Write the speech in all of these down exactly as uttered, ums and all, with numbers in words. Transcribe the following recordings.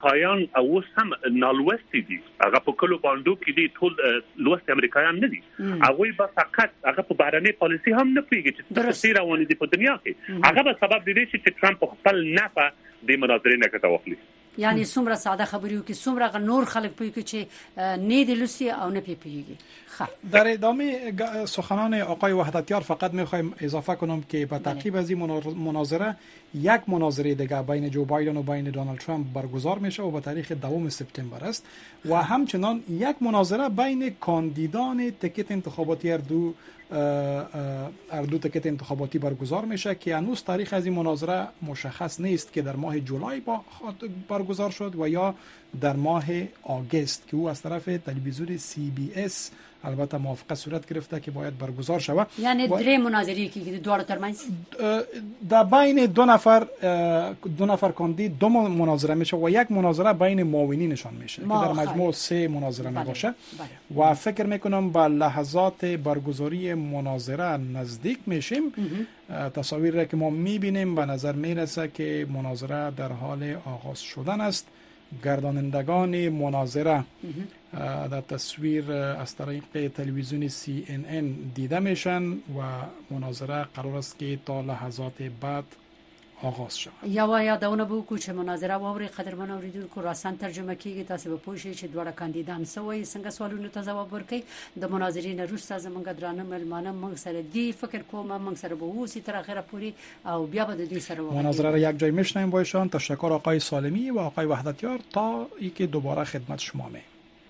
امریکایان اوس هم نالوستی دي هغه په کلو باندو کې دي ټول لوست امریکایان نه دي هغه به فقط هغه په بهرنۍ پالیسي هم نه پیږي چې څه روانه دي په دنیا کې هغه به سبب دي چې ټرمپ خپل نفع د مناظرې نه کته واخلي یعنی څومره ساده خبرې وکړي څومره نور خلک پوهیږي چې نه دی لوسی او نه پیږي. در ادامه سخنان آقای وحدتیار فقط میخوایم اضافه کنم که به تعقیب از این مناظره یک مناظره دیگه بین جو بایدن و بین دونالد ترامپ برگزار میشه و به تاریخ دوم سپتامبر است و همچنان یک مناظره بین کاندیدان تکت انتخاباتی اردو اردو تکت انتخاباتی برگزار میشه که هنوز تاریخ از این مناظره مشخص نیست که در ماه جولای برگزار شد و یا در ماه آگوست که او از طرف تلویزیون سی بی اس البته موافقت صورت گرفته که باید برگزار شود. یعنی درې مناظری که دوړو ترمنځ در بین دو نفر دو نفر کاندید دو مناظره میشه و یک مناظره بین معاونینشان میشه که در مجموع سه مناظره میباشه و فکر میکنم با لحظات برگزاری مناظره نزدیک میشیم. تصاویر که ما میبینیم به نظر میرسه که مناظره در حال آغاز شدن است. گردانندگان مناظره در تصویر از طریق تلویزیون سی ان ان دیده میشن و مناظره قرار است که تا لحظات بعد آغاز شود. یا یادونه بو کو چې مناظره واوري قدرمن اوریدونکو راسن ترجمه کیږي تاسو به پوه شئ چې دوه کاندیدان سوي څنګه سوالونو ته ځواب ورکړي. د مناظرین وروسته زمونږ درانه ملمانه موږ سره دی فکر کوم موږ سره به وسی تر اخره پوری او بیا به د دې سره مناظره را یک جای میشنیم با ایشان. تشکر آقای سالمی و آقای وحدتیار تا اینکه دوباره خدمت شما می.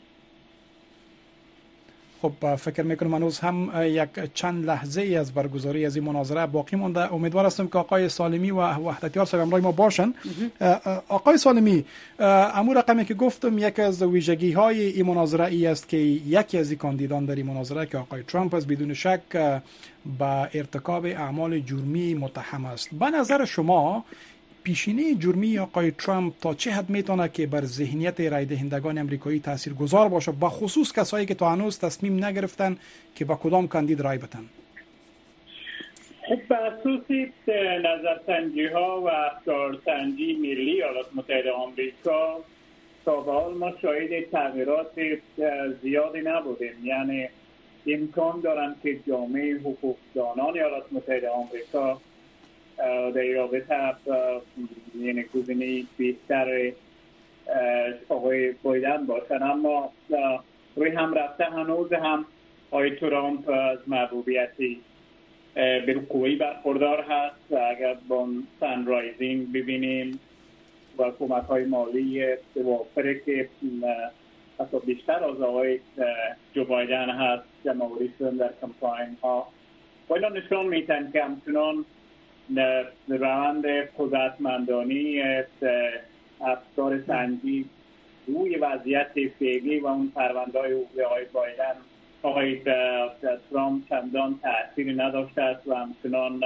خب فکر میکنم هنوز هم یک چند لحظه ای از برگزاری از این مناظره باقی مونده. امیدوار هستم که آقای سالمی و وحدتیار صاحب همراه ما باشن. آقای سالمی، امور رقمی که گفتم یک از ویژگی های این مناظره ای است که یکی از این کاندیدان در این مناظره که آقای ترامپ است بدون شک با ارتکاب اعمال جرمی متهم است. به نظر شما پیشینه جرمی آقای ترامپ تا چه حد میتونه که بر ذهنیت رای دهندگان امریکایی تاثیرگذار باشه، با خصوص کسایی که تا هنوز تصمیم نگرفتن که با کدام کاندید رای بدن؟ خب بر اساس نظرسنجی ها و افکارسنجی ملی ایالات متحده آمریکا تا به حال ما شاهد تغییرات زیادی نبودیم. یعنی امکان دارند که جامعه حقوقدانان ایالات متحده آمریکا در رابطه یعنی گزینه بهتر آقای بایدن باشن، اما روی هم رفته هنوز هم آقای ترامپ از محبوبیتی بالقوه‌ای برخوردار هست. اگر با سن رایزینگ ببینیم و کمک های مالی وافره که حتی بیشتر از آقای جو بایدن هست جمعوری شدن در کمپاین ها و اینا نشان میتن که همچنان روند قدرتمندانی افکار سنجی روی وضعیت فعلی و اون پرونده‌های حقوقی آقای بایدن آقای ترامپ چندان تأثیری نداشته است و همچنان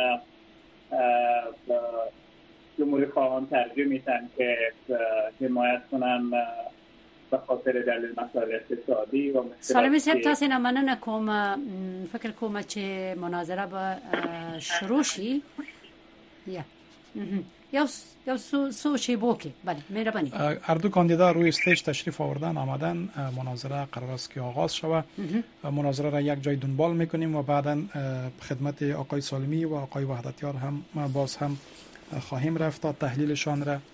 جمهوری خواهان ترجیح میتن که حمایت کنن به خاطر دلیل مسائل اقتصادی و سالمی صاحب تاسو نه مننه کوم فکر کوم چې مناظره به شروع شي یا یا یا سو سو چی بوکی. بله مهربانی. اردو کاندیدا روی استیج تشریف آوردن آمدن. مناظره قرار است که آغاز شود. مناظره را یک جای دنبال میکنیم و بعدا خدمت آقای سالمی و آقای وحدتیار هم باز هم خواهیم رفت تا تحلیلشان را.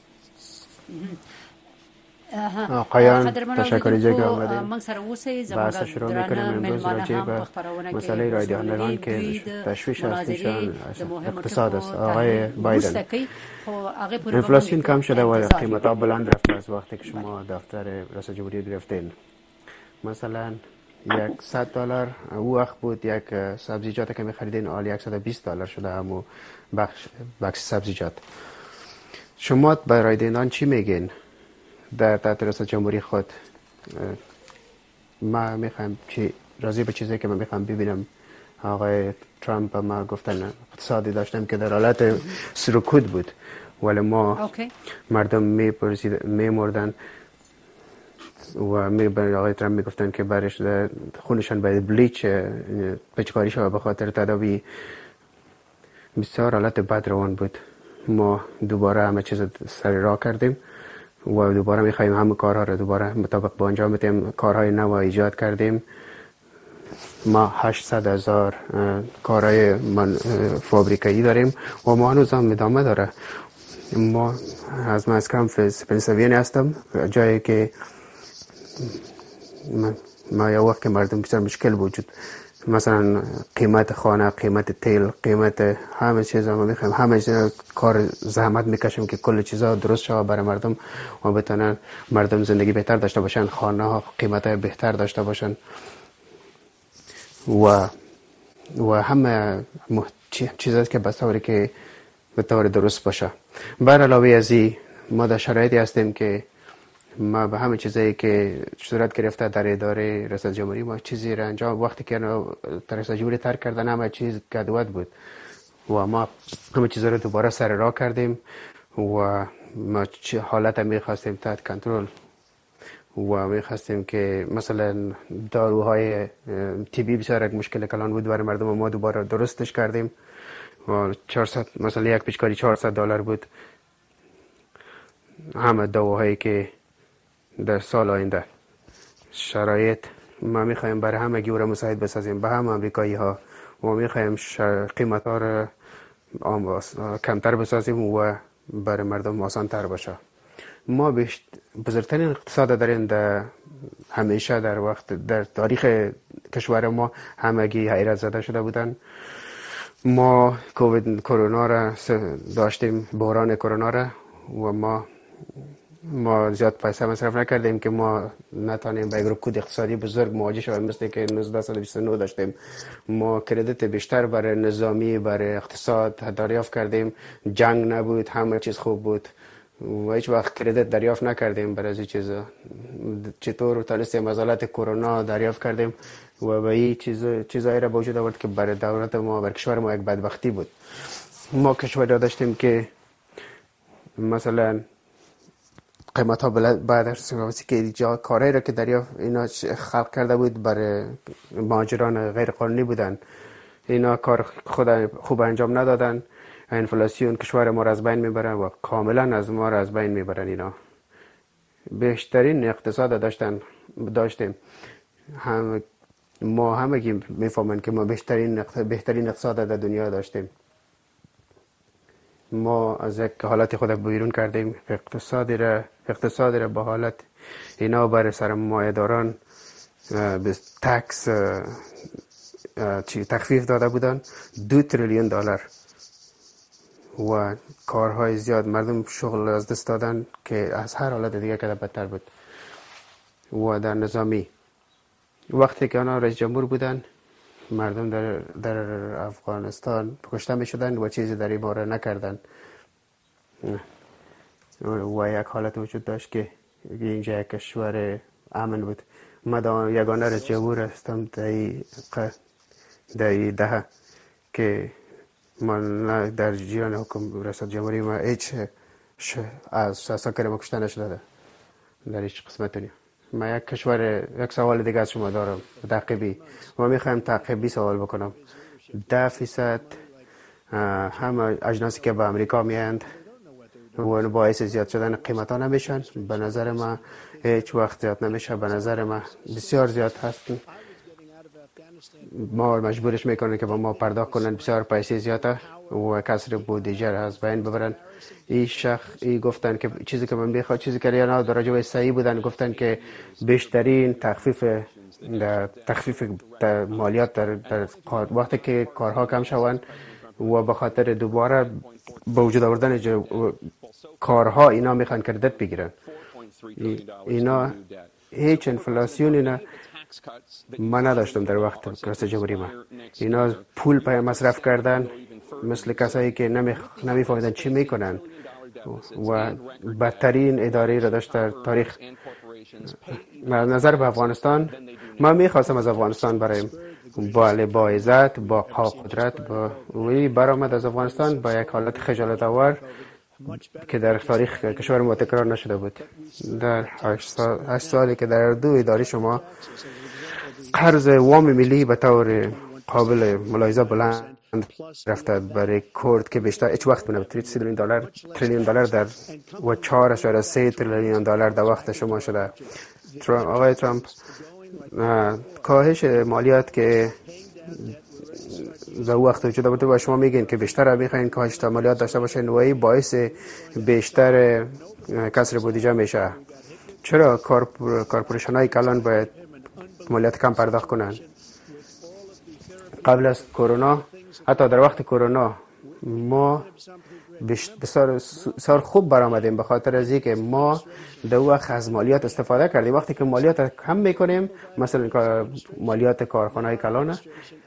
آقایان تشکر جگه آمدیم. بحث شروع میکنیم امروز راجع به مسئله رای دهندگان که تشویش اصلیشان اقتصاد است. آقای بایدن، انفلاسیون کم شده و قیمت ها بلند رفته از وقتی که شما دفتر رئیس جمهوری گرفتین. مثلا صد دلار او وقت بود یک سبزیجات که می خریدین آل صد و بیست دلار شده همو بخش بخش سبزیجات. شما برای رای دهندگان چی میگین؟ در تحت رئیس جمهوری خود ما میخوایم چی راضی به چیزی که من میخوام ببینم. آقای ترامپ ما گفتن اقتصادی داشتم که در حالت سرکوت بود ولی ما okay. مردم میپرسید میمردن و می آقای ترامپ میگفتن که برش خونشان باید بلیچ پچکاری شود به خاطر تداوی. بسیار حالت بد روان بود. ما دوباره همه چیز سر راه کردیم و دوباره میخوایم همه کارها رو دوباره مطابق با انجام بدیم. کارهای نو ایجاد کردیم. ما هشتصد هزار کارهای من فابریکایی داریم و ما هنوز هم ادامه داره. ما از من از کمفز پنسیلوانیا هستم، جایی که ما یه وقت که مردم بسیار مشکل وجود، مثلا قیمت خانه، قیمت تیل، قیمت همه چیز ما میخوایم همه چیز کار زحمت میکشیم که کل چیزا درست شود برای مردم و بتونن مردم زندگی بهتر داشته باشن، خانه ها قیمت بهتر داشته باشن و و همه چیزایی که بسیاری که به طور درست باشه. بر علاوه از این ما در شرایطی هستیم که ما به همه چیزایی که صورت گرفته در اداره ریاست جمهوری ما چیزی را انجام وقتی که ریاست جمهوری ترک کردن همه چیز گدوت بود و ما همه چیزا رو دوباره سر راه کردیم و ما چه حالت می‌خواستیم تحت کنترل و می‌خواستیم که مثلا داروهای طبی بسیار مشکل کلان بود برای مردم، ما دوباره درستش کردیم و چهارصد مثلا یک پیشکاری چهارصد دلار بود همه دواهایی که در سال آینده شرایط ما میخوایم برای همه گیور مساعد بسازیم، به همه امریکایی ها و میخوایم قیمت ها رو کمتر بسازیم و برای مردم آسان تر باشه. ما بزرگترین اقتصاد داریم در همیشه در وقت در تاریخ کشور ما همگی حیرت زده شده بودن. ما کووید کرونا را داشتیم، بحران کرونا را و ما ما زیاد پیسه مصرف نکردیم که ما نتانیم با یک رکود اقتصادی بزرگ مواجه شویم مثل که نوزده صد و بیست و نه داشتیم. ما کردیت بیشتر برای نظامی برای اقتصاد دریافت کردیم، جنگ نبود، همه چیز خوب بود و هیچ وقت کردیت دریافت نکردیم برای از این چیزا. چطور تونستیم مزالات کرونا دریافت کردیم و به این چیز چیزایی را وجود آورد که برای دولت ما برای کشور ما یک بدبختی بود. ما کشوری داشتیم که مثلا قیمت ها بعد از که جا کارهایی را که دریافت اینا خلق کرده بود برای مهاجران غیر قانونی بودن، اینا کار خود خوب انجام ندادن، انفلاسیون کشور ما را از بین میبرن و کاملا از ما را از بین میبرن. اینا بیشترین اقتصاد داشتن داشتیم هم ما همگی میفهمن که ما بهترین بهترین اقتصاد در دنیا داشتیم. ما از یک حالت خود بیرون کردیم، اقتصادی را اقتصادی را به حالت اینا برای سرمایه‌داران به تکس چی تخفیف داده بودن دو تریلیون دلار و کارهای زیاد مردم شغل از دست دادن که از هر حالت دیگه که بدتر بود. و در نظامی وقتی که آنها رئیس جمهور بودن مردم در در افغانستان کشته می شدن و چیزی در این باره نکردن و یک حالت وجود داشت که اینجا یک کشور امن بود. من یگانه رئیس جمهور هستم در این دهه که من در جریان حکم ریاست جمهوری ما هیچ از ساکر ما کشته نشده در هیچ قسمت دنیا. من یک کشور یک سوال دیگه از شما دارم تعقیبی و میخوایم تعقیبی سوال بکنم. ده فیصد همه اجناسی که به امریکا میاند و باعث زیاد شدن قیمت ها نمیشن، به نظر من هیچ وقت زیاد نمیشه. به نظر من بسیار زیاد هستن. ما مجبورش میکنن که با ما پرداخت کنن بسیار پیسه زیاده و کسر بودجه را از بین ببرن. این شخص ای گفتن که چیزی که من میخواد چیزی که ریانا در راجع به صحیح بودن، گفتن که بیشترین تخفیف در تخفیف در مالیات در, در وقتی که کارها کم شوند و به خاطر دوباره به وجود آوردن کارها اینا میخوان کردت بگیرن. اینا هیچ انفلاسیونی نه من نداشتم در وقت رئیس جمهوری ما. اینا پول پای مصرف کردن مثل کسایی که نمی نمیفهمیدن چی میکنن و بدترین اداره را داشت در تاریخ. نظر به افغانستان ما میخواستم از افغانستان برایم با با عزت با قدرت با وی برآمد از افغانستان با یک حالت خجالت آور که در تاریخ کشور ما تکرار نشده بود. در هشت سال هشت سالی که در دو اداره شما قرض وام ملی به طور قابل ملاحظه بلند رفته برای کرد که بیشتر هیچ وقت بونه تریلیون دلار تریلیون دلار در و چهار اشاره سه تریلیون دلار در وقت شما شده. ترامپ آقای ترامپ کاهش مالیات که در وقت وجود بوده و شما میگین که بیشتر میخواین کاهش مالیات داشته باشین و این باعث بیشتر کسر بودجه میشه. چرا کارپوریشن های کلان باید مالیات کم پرداخت کنن؟ قبل از کرونا، حتی در وقت کرونا ما بسیار بسیار خوب برآمدیم به خاطر از اینکه ما در وقت از مالیات استفاده کردیم. وقتی که مالیات کم میکنیم، مثلا مالیات کارخانه های کلان،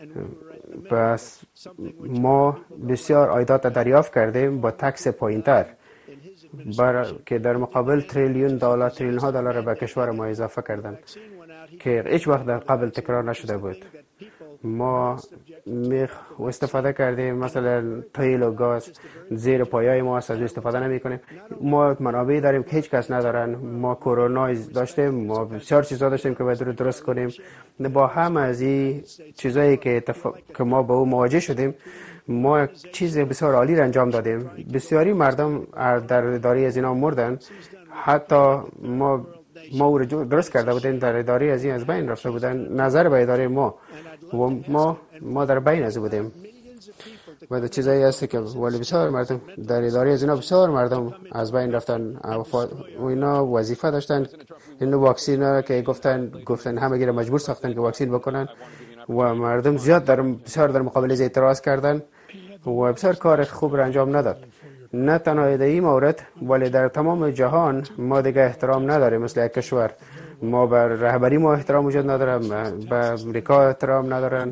پس ما بسیار عایدات دریافت کردیم با تکس پایینتر بر که در مقابل تریلیون دلار تریلیون ها دلار به کشور ما اضافه کردن که هیچ وقت در قبل تکرار نشده بود. ما میخ استفاده کردیم، مثلا تیل و گاز زیر پایه ما از استفاده نمی کنیم. ما منابعی داریم که هیچ کس ندارن. ما کرونا داشتیم، ما بسیار چیزا داشتیم که باید رو درست کنیم. با هم از این چیزایی که تف... که ما با او مواجه شدیم، ما چیز بسیار عالی را انجام دادیم. بسیاری مردم در اداره از اینا مردن. حتی ما ما او رو درست کرده بودیم، در اداره از این از بین رفته بودن. نظر به اداره ما و ما ما در بین از بودیم. و چیزایی هست که ولی بسیار مردم در اداره از اینا بسیار مردم از بین رفتن و اینا وظیفه داشتن. این واکسن که گفتن گفتن همه گیره مجبور ساختن که واکسن بکنن و مردم زیاد در بسیار در مقابل از اعتراض کردن و بسیار کار خوب را انجام نداد. نه تنها در این مورد ولی در تمام جهان ما دیگه احترام نداریم مثل یک کشور. ما بر رهبری ما احترام وجود ندارم، به امریکا احترام ندارن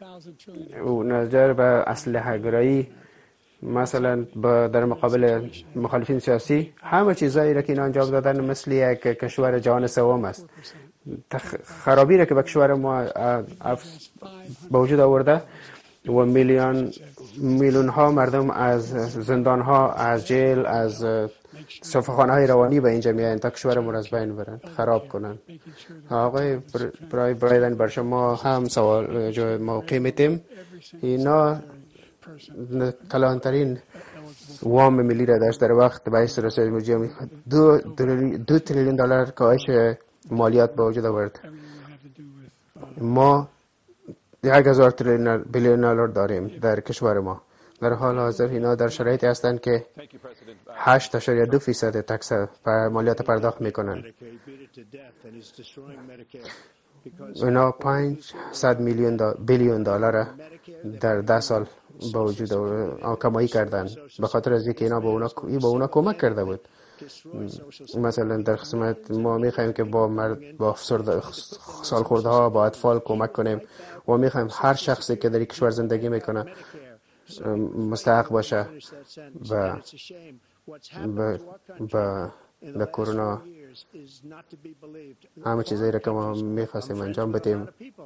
و نظر به اسلحه گرایی مثلا در مقابل مخالفین سیاسی، همه چیزایی را که اینا انجام دادن مثل یک کشور جهان سوم است. خرابی را که به کشور ما به وجود آورده و میلیون میلیون ها مردم از زندان ها، از جیل، از صفحه‌خانه های روانی به اینجا میایند تا کشور ما را از بین برن، خراب کنن. آقای برای برایدن بر شما هم سوال جو موقع میتیم. اینا کلانترین وام ملی را داشت در وقت باعث رسید مجموعی دو, دو تریلیون دلار کاهش مالیات به وجود آورد. ما یک هزار بیلیون دلار داریم در کشور ما. در حال حاضر اینا در شرایطی هستند که هشت اشاره دو فیصد تکس مالیات پرداخت میکنن. اینا پانصد میلیون بیلیون دلار در ده سال با وجود کمایی کردن به خاطر از اینکه اینا به اونا به اونا کمک کرده بود. مثلا در قسمت ما میخوایم که با مرد با سالخورده ها با اطفال کمک کنیم و میخوایم هر شخصی که در کشور زندگی میکنه مستحق باشه و و و در کرونا همه چیزایی را که ما میخواستیم انجام بدیم.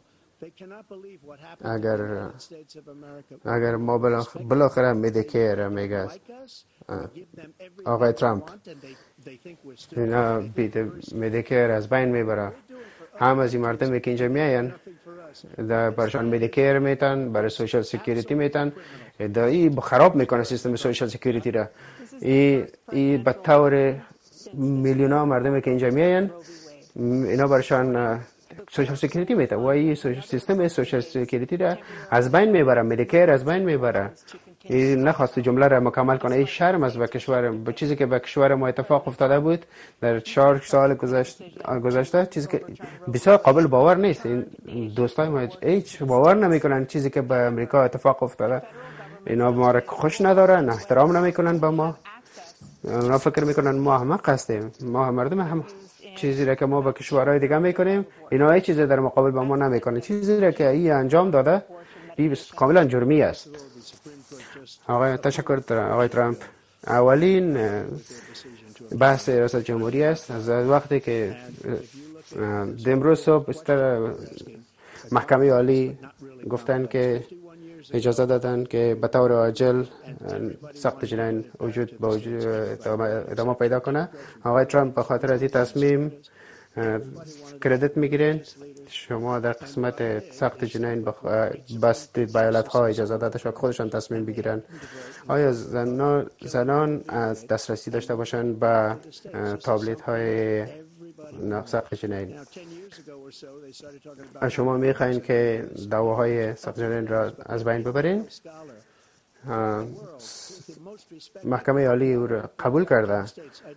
اگر اگر ما بالاخره مدیکر میگه آقای ترامپ اینا مدیکر از بین میبره، هم از این مردمی که اینجا میاین در برشان مدیکر میتن، برای سوشال سکیوریتی میتن، دا ای خراب میکنه سیستم سوشال سکیوریتی را. ای ای به طور میلیون ها مردمی که اینجا میاین اینا برشان سوشال سکیوریتی میتن و این سیستم سوشال سکیوریتی را از بین میبره، مدیکر از بین میبره. این نخواست جمله را مکمل کنه. این شرم است به کشور، به چیزی که به کشور ما اتفاق افتاده بود در چهار سال گذشته گذشته چیزی که بسیار قابل باور نیست. این دوستای ما هیچ باور نمیکنن چیزی که به امریکا اتفاق افتاده. اینا ما را خوش ندارن، احترام نمیکنن به ما. اونا فکر میکنن ما احمق هستیم. ما مردم هم چیزی را که ما به کشورهای دیگه میکنیم اینا هیچ چیزی در مقابل با ما نمیکنه. چیزی را که این انجام داده این کاملا جرمی است. آقای تشکر آقای ترامپ. اولین بحث ریاست جمهوری است از وقتی که امروز صبح محکمه عالی گفتن که اجازه دادن که به طور عاجل سخت جنین وجود با وجود ادامه پیدا کنه. آقای ترامپ به خاطر از این تصمیم کردیت میگیرین. شما در قسمت سخت جنین بخ... بستید به ایالت‌ها اجازه داده شد خودشان تصمیم بگیرن آیا زنان, زنان از دسترسی داشته باشن به تابلت های سخت جنین. شما میخواین که دواهای سخت جنین را از بین ببرین؟ محکمه عالی او را قبول کرده.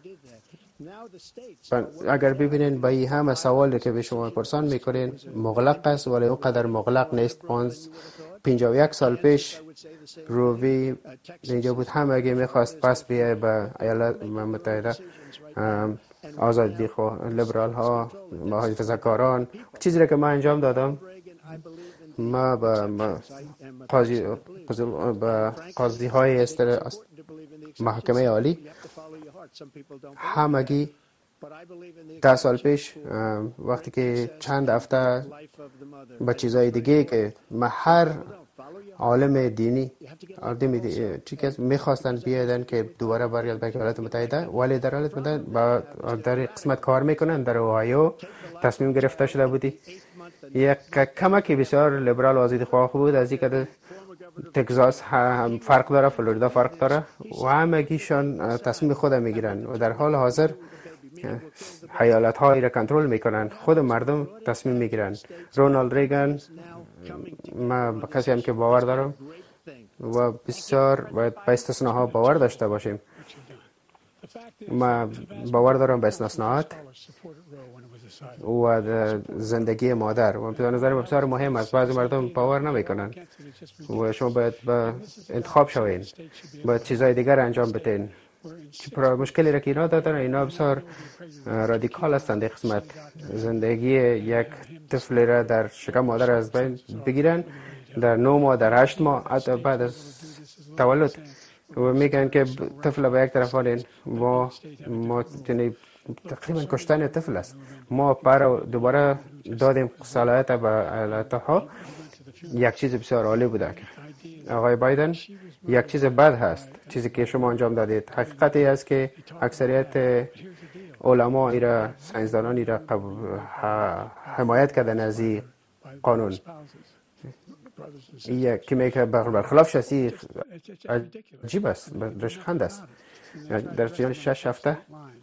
اگر ببینین با این همه سوالی که به شما پرسان میکنین مغلق است، ولی اونقدر مغلق نیست. پنجاه و یک سال پیش رووی اینجا بود، همه اگه میخواست پس بیای به ایالات متحده، آزادی خواه لیبرال ها، محافظه‌کاران، چیزی را که من انجام دادم، ما با قاضی با قاضی های استر محکمه عالی همگی ده سال پیش وقتی که چند هفته با چیزای دیگه که ما هر عالم دینی عالم دینی چی که میخواستن بیادن که دوباره برگرد به ایالات متحده، ولی در ایالات متحده با در قسمت کار میکنن. در اوهایو تصمیم گرفته شده بودی یک کمکی بسیار لیبرال و آزادی خواه بود از این که تگزاس هم فرق داره، فلوریدا فرق داره و همگیشان تصمیم خود میگیرن و در حال حاضر ایالت هایی را کنترل میکنن، خود مردم تصمیم میگیرن. رونالد ریگان، ما با کسی هم که باور دارم و بسیار باید به استثناها باور داشته باشیم. ما باور دارم به استثناءات و زندگی مادر و به نظر بسیار مهم است. بعضی مردم باور نمیکنن و شما باید به انتخاب شوین، باید چیزای دیگر انجام بدین. مشکلی را که اینا دادن، اینا بسیار رادیکال هستند. در قسمت زندگی یک طفل را در شکم مادر از بین بگیرن در نه ماه، در هشت ماه، حتی بعد از تولد و میگن که طفل به یک طرف آنین ما ما تقریبا کشتن طفل است. ما پر دوباره دادیم صلاحیت به ایالت‌ها. یک چیز بسیار عالی بوده آقای بایدن، یک چیز بد هست چیزی که شما انجام دادید. حقیقتی است که اکثریت علما ایرا ساینسدانان ایرا حمایت کردن از این قانون. یک کمی که برخلاف شسی عجیب است، رشخند است. در جریان شش هفته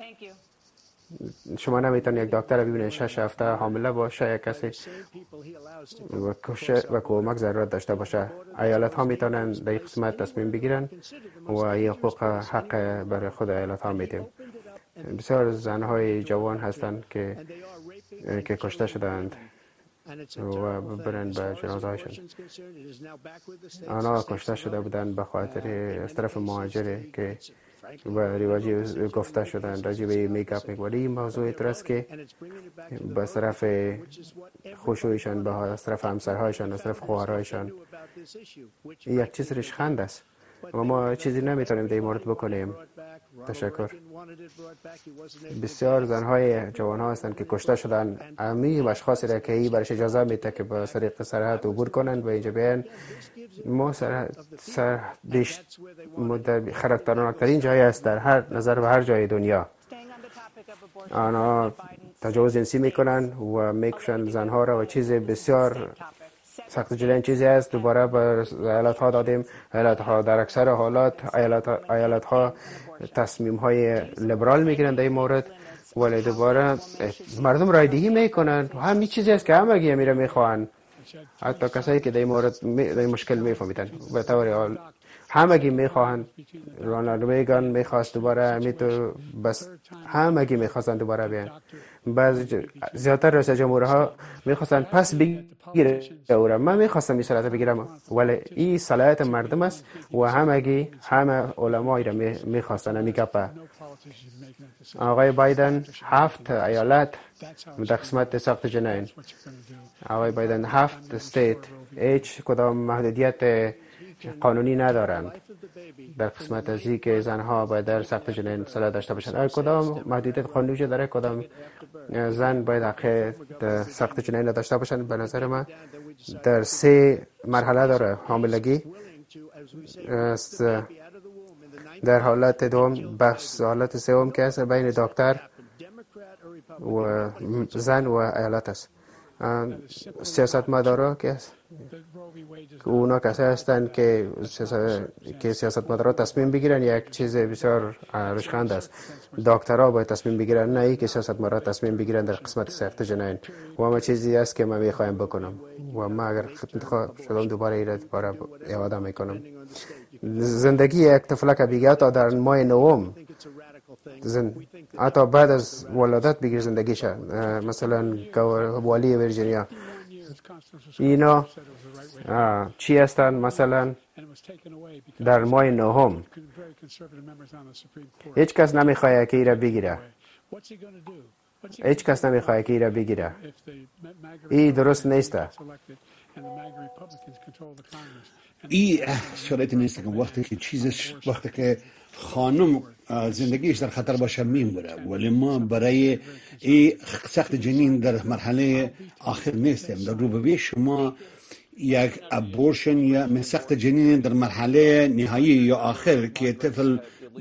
شما نمیتونید یک دکتر ببینید شش هفته حامله باشه، یک کسی و و کمک ضرورت داشته باشه. ایالت ها میتونن در این قسمت تصمیم بگیرن و این حقوق حق برای خود ایالت ها میدیم. بسیار زنهای جوان هستند که که کشته شدند و برن به جنازه هایشان. آنها کشته شده بودند به خاطر از طرف مهاجره که و رواجی گفته شدن راجع به میکاپ میگولی. این موضوع است که به طرف خوشویشان، به از طرف همسرهایشان، از طرف خواهرهایشان یک چیز رشخند است و ما چیزی نمیتونیم در این مورد بکنیم. تشکر. بسیار زنهای جوان ها هستند که کشته شدن. امی اشخاصی را که ای برش اجازه میده که به طریق سرحد عبور کنند و اینجا بیان. ما سرحد سر بیش خطرناکترین جایی است در هر نظر و هر جای دنیا. آنها تجاوز جنسی میکنن و میکشن زنها را و چیز بسیار سخت جلوی چیزی است. دوباره به ایالت ها دادیم. ایالت ها در اکثر حالات ایالت ها, ایالت ها تصمیم های لیبرال میگیرند در این مورد، ولی دوباره مردم رای دهی میکنند و همین چیزی است که همگی میره میخوان. حتی کسایی که در این مورد در این مشکل میفهمیدن به طور همگی میخواهند. رونالد ریگان میخواست دوباره میتو بس همگی میخواستند دوباره بیان. بعض زیادتر رئیس جمهورها میخواستن پس بگیره او را. من میخواستم این صلاحیت بگیرم ولی این صلاحیت مردم است و همگی همه علمایی را میخواستن. میگه آقای بایدن هفت ایالت در قسمت سخت جنین، آقای بایدن هفت استیت هیچ کدام محدودیت قانونی ندارند در قسمت از این که زنها باید در سخت جنین صلاحیت داشته باشند. هر کدام محدودیت قانونی داره، کدام زن باید حق سخت جنین داشته باشند. به نظر من در سه مرحله داره حاملگی. در حالت دوم بحث حالت سوم که است بین دکتر و زن و ایالت است. سیاستمدارا که اونا کسایی هستند که که سیاستمدارا تصمیم بگیرن یک چیز بسیار رشخند است. دکترها باید تصمیم بگیرن، نه ای که سیاستمدارا تصمیم بگیرن در قسمت سخت جنین. و ما چیزی است که من میخوایم بکنم و ما اگر انتخاب شدم دوباره ایراد دوباره اعاده میکنم. زندگی یک طفلک بیگه تا در ماه نوم زن حتی بعد از ولادت بگیر زندگیشه، مثلا والی ویرجینیا اینا چی هستن؟ مثلا در ماه نهم هیچ کس نمیخواه که ایره بگیره، هیچ کس نمیخواه که ایره بگیره. ای درست نیسته. ای شرایط نیست که وقتی که چیزش وقتی که خانم زندگیش در خطر باشه میموره، ولی ما برای این سخت جنین در مرحله آخر نیستیم. در روبه شما یک ابورشن یا سخت جنین در مرحله نهایی یا آخر که طفل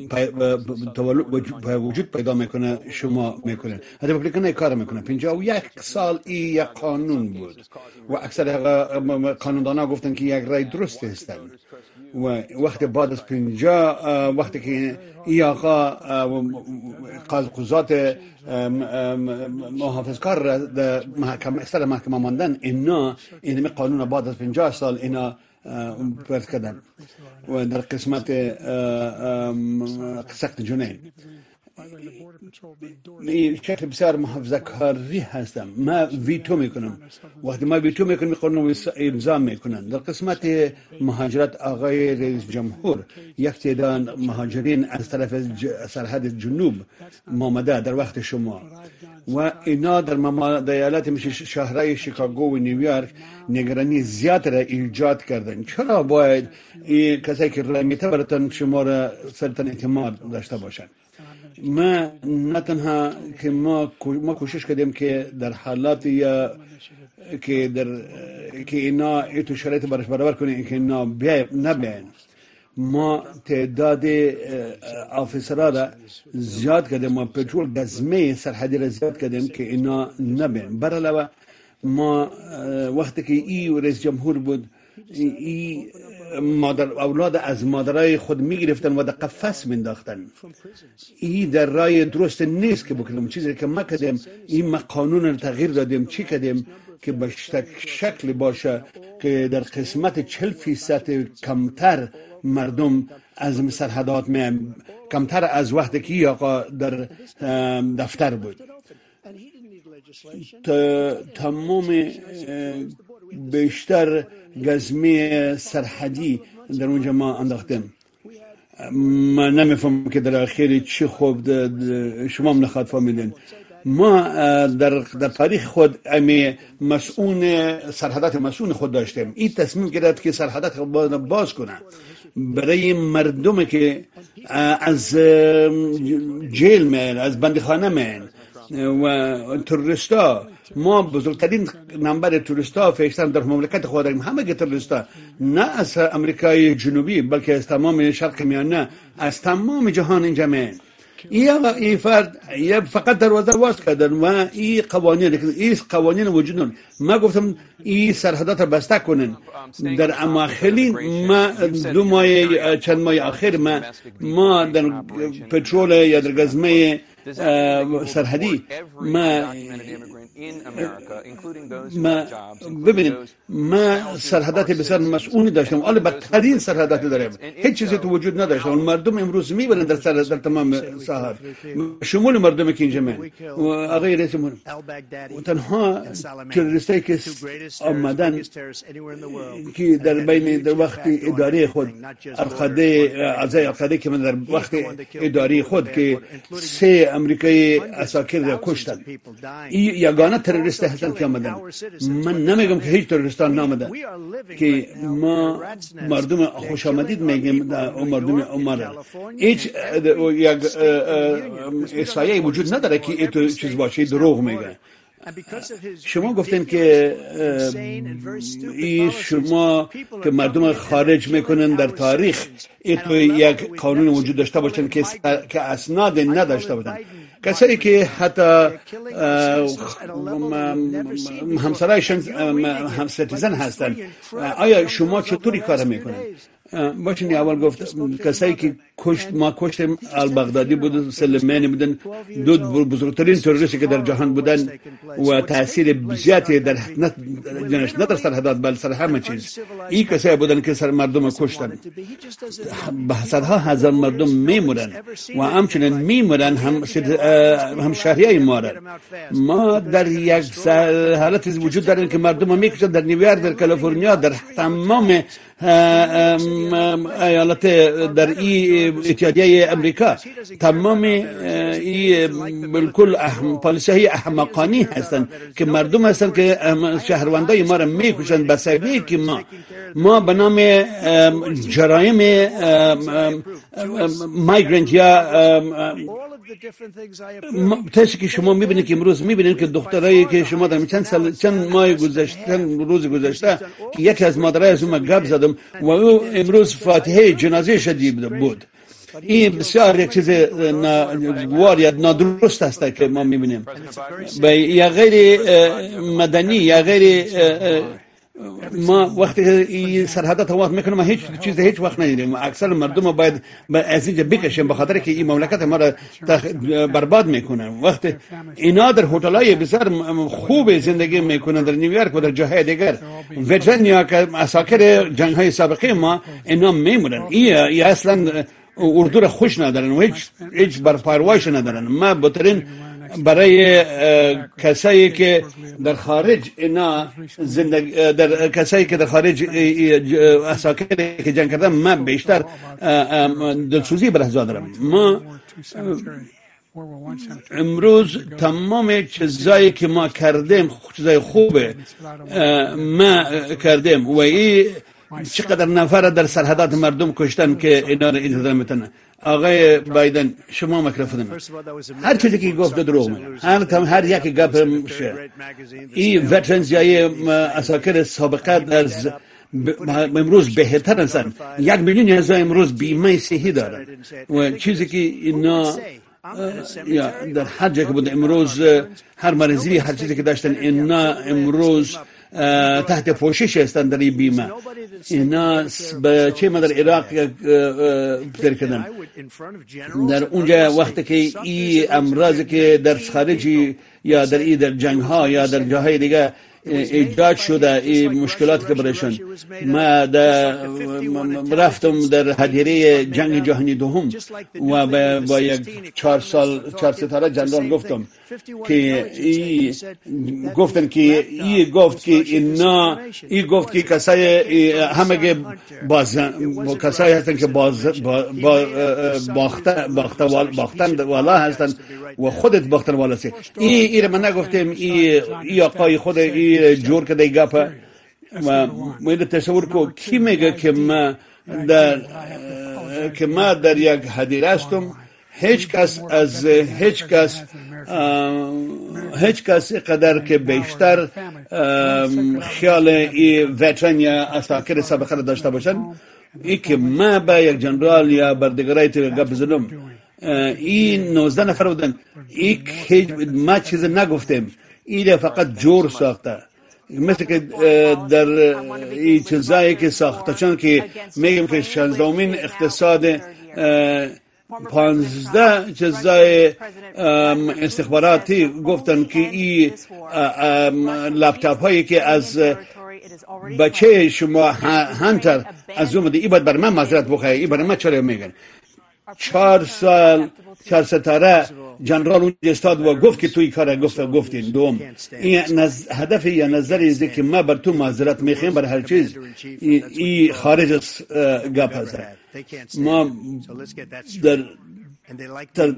وجود پیدا میکنه شما میکنه. ریپابلیکن کار میکنه. پنجاه و یک سال ای یک قانون بود و اکثر قانوندانا گفتن که یک رای درست هستن و وقتی بعد از پنجاه وقتی که ای آقا قضات محافظکار در محکمه اکثر محکمه ماندن اینا این قانون بعد از پنجاه سال اینا فرض کردن و در قسمت سخت جنین این شکل بسیار محافظه کاری هستم. ما ویتو میکنم. وقتی ما ویتو میکنم قانون امضا میکنن. در قسمت مهاجرت آقای رئیس جمهور یک تعداد مهاجرین از طرف سرحد جنوب آمده در وقت شما و اینا در ایالت مثل شهرهای شیکاگو و نیویورک نگرانی زیاد را ایجاد کردن. چرا باید این کسایی که رای میتونن شما را سرتن اعتماد داشته باشن؟ ما نه تنها که ما ما کوشش کردیم که در حالات یا که در که اینا ایتو شرایط برش برابر کنیم که اینا بیا نبین، ما تعداد افسرها را زیاد کردیم، ما پترول گزمه سرحدی را زیاد کردیم که اینا نبین. برعلاوه ما وقتی که ای رئیس جمهور بود ای مادر اولاد از مادرای خود میگرفتن و در قفس مینداختن. این در رای درست نیست که بکنم. چیزی که ما کردیم این ما قانون رو تغییر دادیم. چی کردیم که به شکل باشه که در قسمت چهل فیصد کمتر مردم از سرحدات میان، کمتر از وقتی که آقا در دفتر بود. تمام بیشتر گزمه سرحدی در اونجا ما انداختیم. ما نمیفهم که در آخری چی خوب شما هم نخواد فهمیدین. ما در, در تاریخ خود امی مسئول سرحدات مسئول خود داشتیم. این تصمیم گرفت که سرحدات باز کنه برای مردم که از جیل میان، از بندخانه میان و تروریستا. ما بزرگترین نمبر تروریستا فیشتن در مملکت خود داریم. همه که تروریستا نه از امریکای جنوبی بلکه از تمام شرق میانه، از تمام جهان اینجا میان. این فرد فقط دروازه واز کردن و این قوانین این قوانین وجود دارن. ما گفتم این سرحدات را بسته کنن. در اماخلی ما دو ماه چند ماه آخر ما ما در پترول یا در گزمه سرحدی ما ما ببینیم ما سرحدات بسیار مسئولی داشتیم. حالا بدترین سرحدات داریم. هیچ چیزی تو وجود نداشت. مردم امروز میبرن در سر در تمام ساحل شمول مردم که اینجا من و آقای رئیس جمهور و تنها تروریستایی که آمدن که در بین در وقت اداره خود القاعده اعضای القاعده که من در وقت اداره خود که سه امریکایی اساکر را کشتن. این یگانه تروریست هستن که آمدن. من نمیگم که هیچ تروریستان نامدن که ما مردم خوش آمدید میگیم و مردم عمر هیچ یک احصایه وجود نداره که این چیز باشه. دروغ میگه. شما گفتین که ای شما که مردم خارج میکنن در تاریخ ای تو یک قانون وجود داشته باشن که که اسناد نداشته باشن. کسایی که حتی همسرایشان هم سیتیزن هستند، آیا شما چطوری کار میکنن؟ باشین اول گفت کسایی که کشت ما کشتیم البغدادی بود، سلیمانی بودن، دو بزرگترین تروریستی که در جهان بودن و تاثیر زیادی در نه در سرحدات بل سر همه چیز. این کسایی بودن که سر مردم کشتن. صدها هزار مردم میمونن و همچنین میمونن هم هم شهریای ما را. ما در یک حالت وجود داریم که مردم میکشن در نیویورک، در کالیفرنیا، در تمام ایالت در ای اتحادیه امریکا، تمام ای بالکل احم پالیسی احمقانی هستند که مردم هستند که شهروندای ما را میکشند به سببی که ما ما به نام جرایم مایگرنت یا تاشه که شما میبینید که امروز میبینید که دخترایی که شما در چند سال چند ماه گذشته چند روز گذشته که یکی از مادرای از اون گپ زدم و او امروز فاتحه جنازه شدید بود. این بسیار یک چیز ناگوار یا نادرست است که ما میبینیم. به یا غیر مدنی یا غیر ما وقتی این سرحدات وقت میکنم هیچ چیز هیچ وقت ندیدیم. اکثر مردم باید از اینجا بکشیم به خاطر که این مملکت ما را برباد میکنن. وقتی اینا در هتل‌های بسیار خوب زندگی میکنن در نیویورک و در جاهای دیگر، وترن یا که اساکر جنگ‌های سابقه ما اینا میمونن. این اصلا اردو را خوش ندارن و هیچ هیچ برپروایش ندارن. ما بهترین برای کسایی که در خارج اینا زندگی در کسایی که در خارج اساکر که جنگ کردن، من بیشتر دلسوزی به لحظه دارم. ما امروز تمام چیزایی که ما کردیم چیزای خوبه ما کردیم و این چقدر نفر در سرحدات مردم کشتن که اینا را اجازه میتونن. آقای بایدن شما میکروفون هر چیزی که گفت دروغ میگه. هر تام هر یکی گپ میشه. این وترنز یا اساکر سابقه از امروز بهتر هستن. یک میلیون هزار امروز بیمه صحی دارن و چیزی که اینا یا در هر جایی که بود امروز هر مریضی هر چیزی که داشتن اینا امروز تحت پوشش هستند در این بیمه. اینا به چه ما در عراق فکر کردن در اونجا وقتی که این امراضی که در خارجی یا در این در جنگ ها یا در جاهای دیگه ایجاد شده این مشکلات که برایشون، ما در رفتم در هدیره جنگ جهانی دوم و با یک چهار سال چهار ستاره جنرال گفتم که ای گفتن که ای گفت که اینا ای گفت که کسای همه باز کسایی هستن که باز باخته باخته باختن والا هستن و خودت باختن والا سی. ای ای من نگفتم ای ای آقای خود ای جور کده گپه و من تصور کو کی میگه که ما در که ما در یک هدیره هستم. هیچ کس از هیچ کس هیچ کس قدر که بیشتر خیال ای وترن یا اساکر سابقه داشته باشن، ای که ما با یک جنرال یا بردگرای تو گپ زدم این نوزده نفر بودن. ای که ما چیز نگفتیم، این فقط جور ساخته. مثل که در این چیزایی که ساخته چون که میگم که شانزدهمین اقتصاد پانزده چیزای استخباراتی گفتن که این لپتاپ هایی که از بچه شما هانتر از اومده ای باید بر من معذرت بخواه، ای بر من چرا میگن چهار سال چهار ستاره جنرال اونجا استاد و گفت که توی کار گفت گفتین دوم. این نز... هدف یا نظری است که ما بر تو معذرت میخوایم بر هر چیز این خارج از گپ هست. ما در در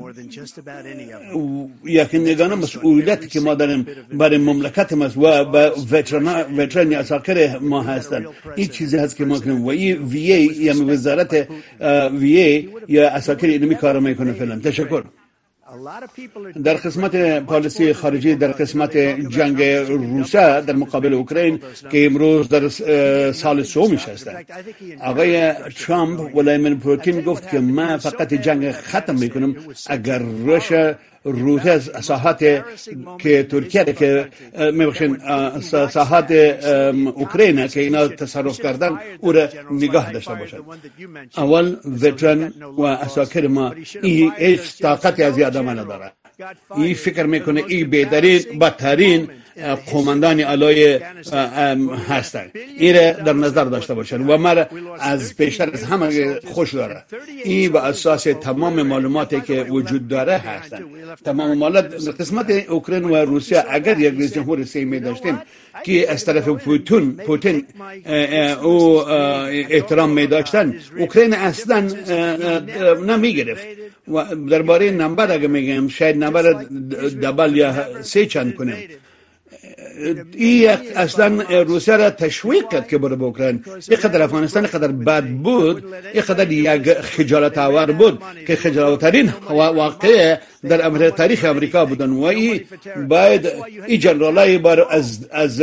یک نگاه مسئولیت که ما داریم برای مملکت ما و با وترن وترن اساکر ما هستن، این چیزی هست که ما کنیم و این وی ای یا وزارت وی ای یا اساکر اینمی کار میکنه فعلا. تشکر. در قسمت پالیسی خارجی در قسمت جنگ روسیه در مقابل اوکراین که امروز در سال سومش هست، آقای ترامپ ولادیمیر پوتین گفت که من فقط جنگ ختم میکنم اگر روسیه روسیه از ساحات که ترکیه که میبخشین ساحات اوکراین که اینا تصرف کردن او را نگاه داشته باشد. اول وترن و اساکر ما این هیچ طاقتی از آدم نداره. این فکر میکنه این بهترین بدترین قومندان علای هستند. این را در نظر داشته باشند و ما از پیشتر از همه خوش داره. این به اساس تمام معلوماتی که وجود داره هستند. تمام معلومات قسمت اوکراین و روسیه اگر یک رئیس جمهور سیمی داشتیم که از طرف پوتین پوتین او احترام می داشتن، اوکراین اصلا نمیگرفت. و درباره نمبر اگه میگم شاید نمبر دبل یا سه چند کنیم. این اصلا روسیه را تشویق کرد که بره به اوکراین. اینقدر افغانستان قدر بد بود، اینقدر یک خجالت آور بود که خجالترین واقعه در امر تاریخ امریکا بودن و این باید این جنرالای بار از از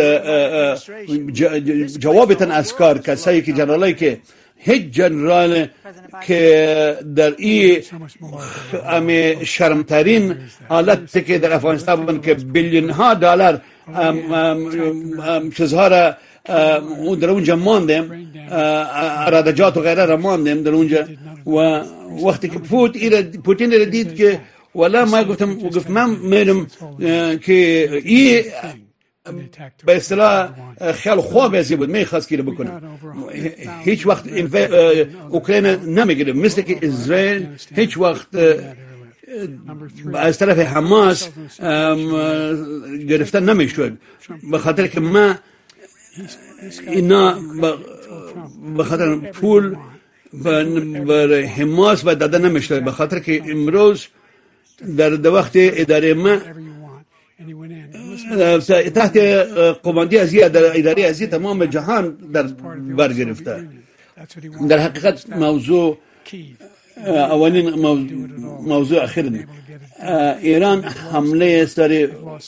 جوابتن از کار کسایی که جنرالایی که هیچ جنرال که در این امی شرمترین حالت که در افغانستان بودن که بیلیون ها دلار چیزها را در اونجا ماندیم، ارادجات و غیره را ماندیم در اونجا. و وقتی که پوتین را دید که ولی ما گفتم گفت من میرم که این به اصطلاح خیال خواب ازی بود میخواست که رو بکنه. هیچ وقت اوکراین نمیگیره، مثل که اسرائیل هیچ وقت از طرف حماس گرفتن نمیشد، به خاطر که ما اینا به خاطر پول بر حماس و داده نمیشد، به خاطر که امروز در وقت اداره ما تحت قماندی ازی در اداره ازی تمام جهان در بر گرفته. در حقیقت موضوع اولین موضوع اخیر نه. ایران حمله سر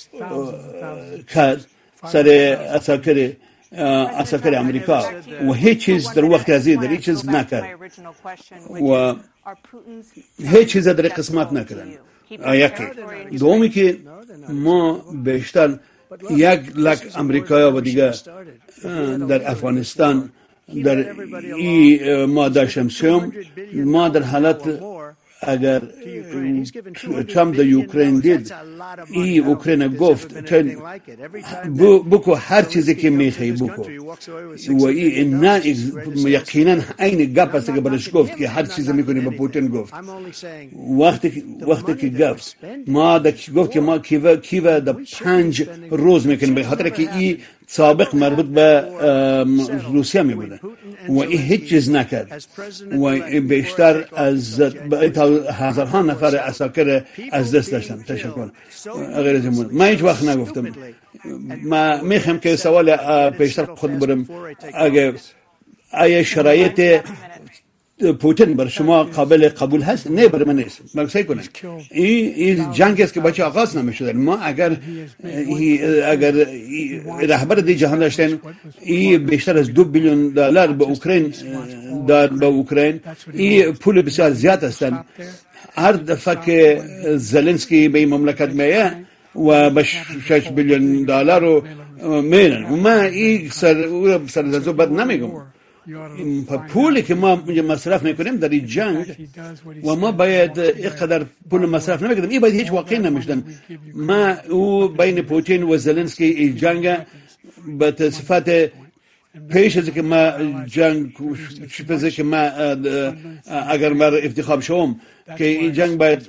کرد سر اساکر اساکر امریکا و هیچ چیز در وقت ازی در هیچ چیز نکرد و هیچ چیز در قسمت نکردن. یکی دومی که ما بیشتر یک لک امریکایی و دیگه در افغانستان در این ماده شمسیوم ما در حالت اگر ترامپ در اوکراین دید این اوکراین گفت بکو هر چیزی که میخوای بکو و این نه یقینا این گپ است که برش گفت که هر چیزی میکنی به پوتین گفت. وقتی وقتی که گفت ما گفت که ما کیو کیو در پنج روز میکنیم به خاطر که این سابق مربوط به روسیه می بوده و این هیچ چیز نکرد و بیشتر از هزارها نفر اساکر از دست داشتن. تشکر. غیر از این من هیچ وقت نگفتم. ما میخوام که سوال پیشتر خود برم اگه آیا شرایط پوتین بر شما قابل قبول هست؟ نه بر من نیست. مگه کنه این این جنگ است که بچه آغاز نمیشد. ما اگر اگر رهبر دی جهان داشتن این بیشتر از دو بیلیون دلار به اوکراین داد به اوکراین، این پول بسیار زیاد هستند. هر دفعه که زلنسکی به این مملکت میه و به شش بیلیون دلار رو میرن و ما این سر سر دزو بد نمیگم. پولی که ما مصرف میکنیم در این جنگ و ما باید اینقدر پول مصرف نمیکنیم، این باید هیچ واقعی نمیشدن. ما او بین پوتین و زلنسکی این جنگ به صفت پیش از که ما جنگ پیش از که ما اگر ما افتخاب شوم که این جنگ باید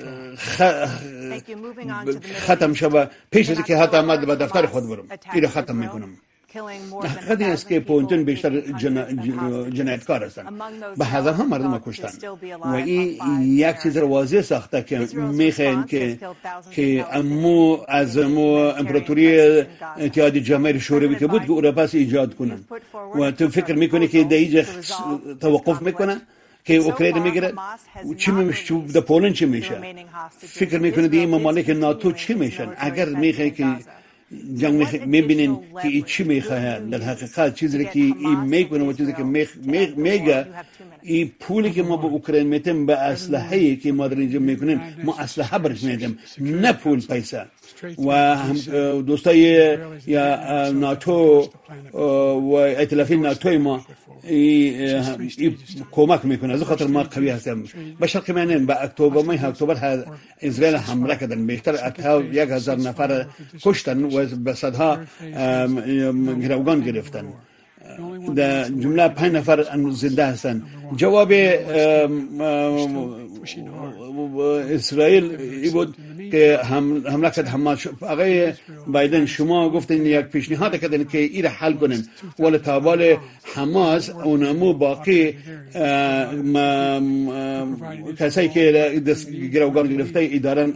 ختم شود پیش از که حتی ما به دفتر خود برم این ختم میکنم. حقیقت این است که پوتین بیشتر جنایتکار هستند، به هزارها مردم کشتن و این یک چیز رو واضح ساخته که میخواین که که امو از امو امپراتوری اتحاد جماهیر شوروی که بود که اروپا ایجاد کنن و تو فکر میکنی که در اینجا توقف میکنن که اوکراین میگیره چی میشه در پولند چی میشه؟ فکر میکنی این ممالک ناتو چی میشن؟ اگر میخوای که جنگ میبینین که ای چی میخواهد. در حقیقت چیزی که ای میکنه و چیزی که میگه این پولی که ما به اوکراین میتیم به اسلحه‌ای که ما در اینجا میکنیم ما اسلحه برش میدیم نه پول پیسه. و دوستای یا ناتو و ائتلافی ناتوی ما ای, ای کمک میکنه. از خاطر ما قوی هستیم. به شرق میانه به اکتبر ماه اکتبر اسرائیل حمله کردن، بیشتر از یک هزار نفر کشتن و به صدها گروگان گرفتن. در جمله پنج نفر زنده هستند. جواب اسرائیل ای بود که حمله کرد حماس. آقای بایدن شما گفتین یک پیشنهاد کردن که این حل کنیم، ولی تابال حماس اونمو باقی کسایی که دست گروگان گرفته اداره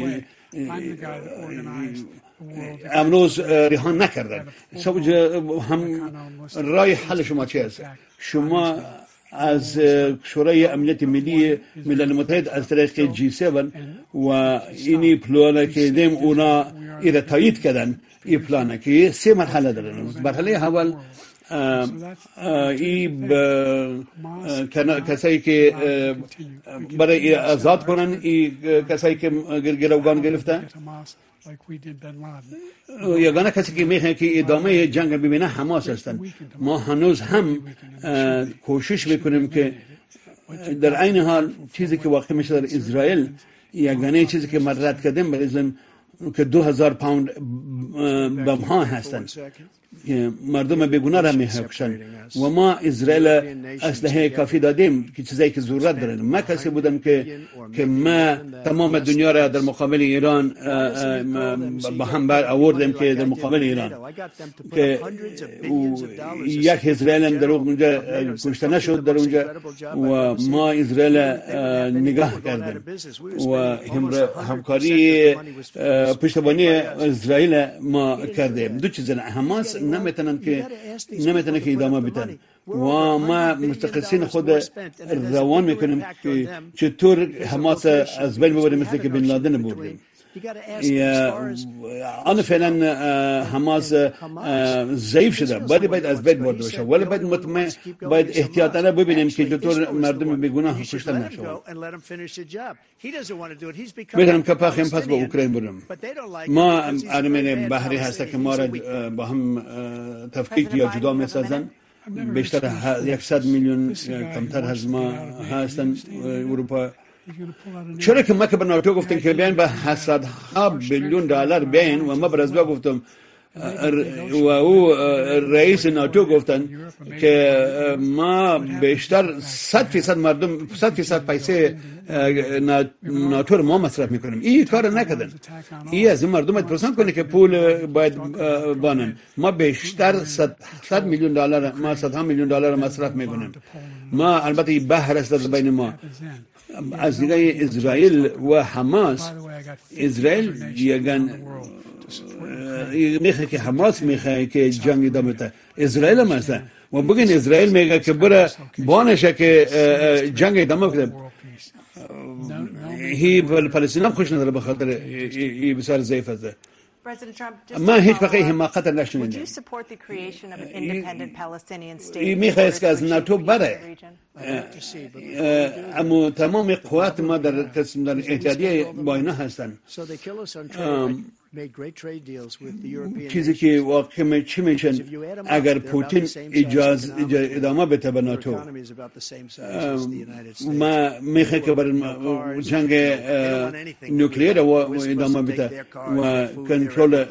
امروز ریحان نکردن. هم رای حل شما چی است؟ شما از شورای امنیت ملی ملل متحد از طریق جی هفت و اینی پلانه که دیم اونا ایره تایید کردن. این پلانه که سه مرحله دارن. مرحله اول ای کسایی که برای آزاد کنن، ای کسایی که گروگان گرفتن، یگانه کسی که میخواد که ادامه جنگ ببینه حماس هستند. ما هنوز هم کوشش میکنیم که در عین حال چیزی که واقع میشه در اسرائیل، یگانه چیزی که مرد کردیم برای که دو هزار پوند بم ها هستند، مردم بیگناه را می‌کشند و ما اسرائیل اسلحه کافی دادیم که چیزایی که ضرورت دارن. ما کسی بودم که که ما تمام دنیا را در مقابل ایران با هم بر آوردیم که در مقابل ایران که یک اسرائیل هم در اونجا کشته نشد در اونجا و ما اسرائیل نگاه کردیم و همکاری پشتیبانی اسرائیل ما کردیم. دو چیز حماس نمیتونن که نمیتونن که ادامه بدن و ما مستقلین خود روان میکنیم که چطور حماس از بین ببریم مثل که بن لادن بردیم. آن فعلا حماس ضعیف شده، باید باید از بین برده بشه، ولی باید مطمئن باید احتیاطانه ببینیم که چطور مردم بیگناه کشته نشوند. میگم که پخیم پس با اوکراین بریم. ما ارمن بحری هست که ما را با هم تفکیک یا جدا میسازن. بیشتر صد میلیون کمتر از ما هستن اروپا. چرا که ما که به ناتو گفتیم که بیاین به هشتصد بیلیون دلار بیاین و ما برای گفتم و او رئیس ناتو گفتن که ما بیشتر صد فیصد مردم صد فیصد پیسه ناتو ما مصرف میکنیم. این کار نکردن. این از مردم پرسان کنه که پول باید بانن. ما بیشتر صد میلیون دلار ما صد میلیون دلار مصرف میکنیم. ما البته بحر است در بین ما از دیگه اسرائیل و حماس. اسرائیل یگان میخواد که حماس میخواد که جنگ ادامه بده. اسرائیل هم هست و بگین اسرائیل میگه که بره بانشه که جنگ ادامه بده. هی فلسطین هم خوش نداره به خاطر این بسیار ضعیف است. ما هیچ وقت حماقت نشنیدیم. این میخواست که از ناتو بره، اما تمام قوات ما در قسم در اتحادیه با اینا هستن. چیزی که واقعا چی میشن اگر پوتین اجازه ادامه بده به ناتو، ما میخواه که بر جنگ نوکلیر و ادامه بده و کنترل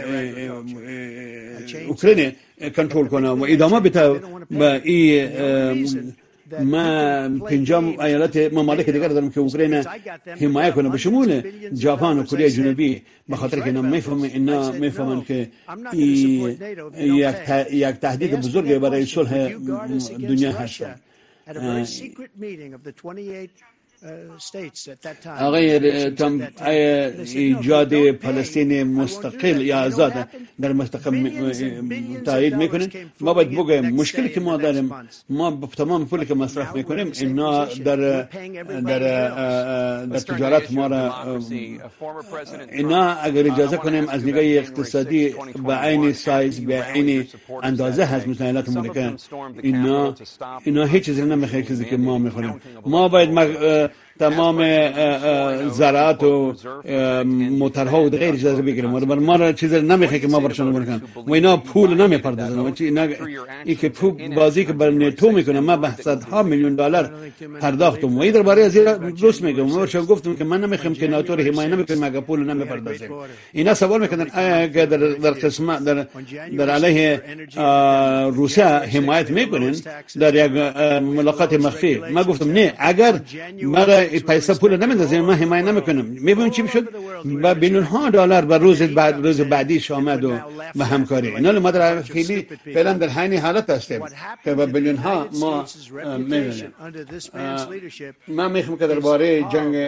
اوکراین کنترل کنه و ادامه بده به این. ما پنجم ایالت ممالک دیگر دارم که اوکراین حمایت کنه، به شمول ژاپن و کره جنوبی، به خاطر که اینا میفهمن اینا میفهمن که یک یک تهدید بزرگ برای صلح دنیا هست. آقای تام ایجاد فلسطین مستقل یا آزاد در مستقل تایید میکنه. ما باید بگیم مشکلی که ما داریم، ما تمام پولی که مصرف میکنیم اینا در در در تجارت ما را اینا اگر اجازه کنیم از نگاه اقتصادی به عین سایز به عین اندازه هست مثل ایالات متحده، اینا اینا هیچ چیزی نمیخواد چیزی که ما میخوریم. ما باید تمام زراعت و موترها و غیر اجازه بگیریم. ما را چیزی نمیخواد که ما برشون بکنیم و اینا پول نمیپردازن. اینا این که پول بازی که بر نتو میکنه ما به صدها میلیون دلار پرداختم و این درباره از این درست میگم. ما چون گفتم که من نمیخوام که ناتو رو حمایت نمیکنم مگه پول نمیپردازیم. اینا سوال میکنن اگه در در قسمت در در علیه روسیه حمایت میکنن در یک ملاقات مخفی. ما گفتم نه، اگر ما پیسه پول نمیندازیم ما حمایت نمیکنم. میبینیم چی میشد؟ با میلیون ها دلار بر روز بعد روز بعدیش آمد و به همکاری. اینا ما در خیلی فعلا در همین حالت هستیم که با میلیون ها ما میبینیم. ما میخوام که درباره جنگ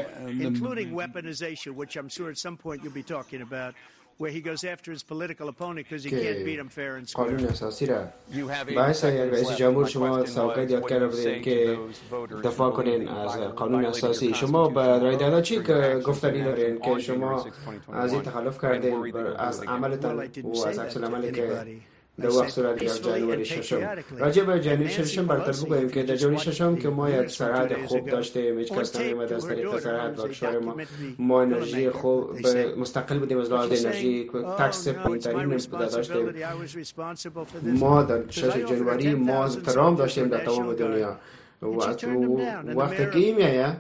where he goes after his political opponent because he can't beat him fair and square. قانون اساسی را باعث رئیس جمهور شما سوگند یاد کرده بودین که دفاع کنین از قانون اساسی. شما به رای دادن چی گفتنی دارین که شما از این تخلف کردین از عملتان و از عکس العملی که در وقت صورت در جنوری ششم؟ راجع به جنوری ششم برطرف بگوییم که در جنوری ششم که ما یک سرحد خوب داشتیم، هیچ کس نمی‌آمد از طریق سرحد با کشور ما ما انرژی خوب مستقل بودیم از لحاظ انرژی، تکس پایین‌ترین داشتیم. ما در شش جنوری ما ترام داشتیم در تمام دنیا و وقتی که این میاد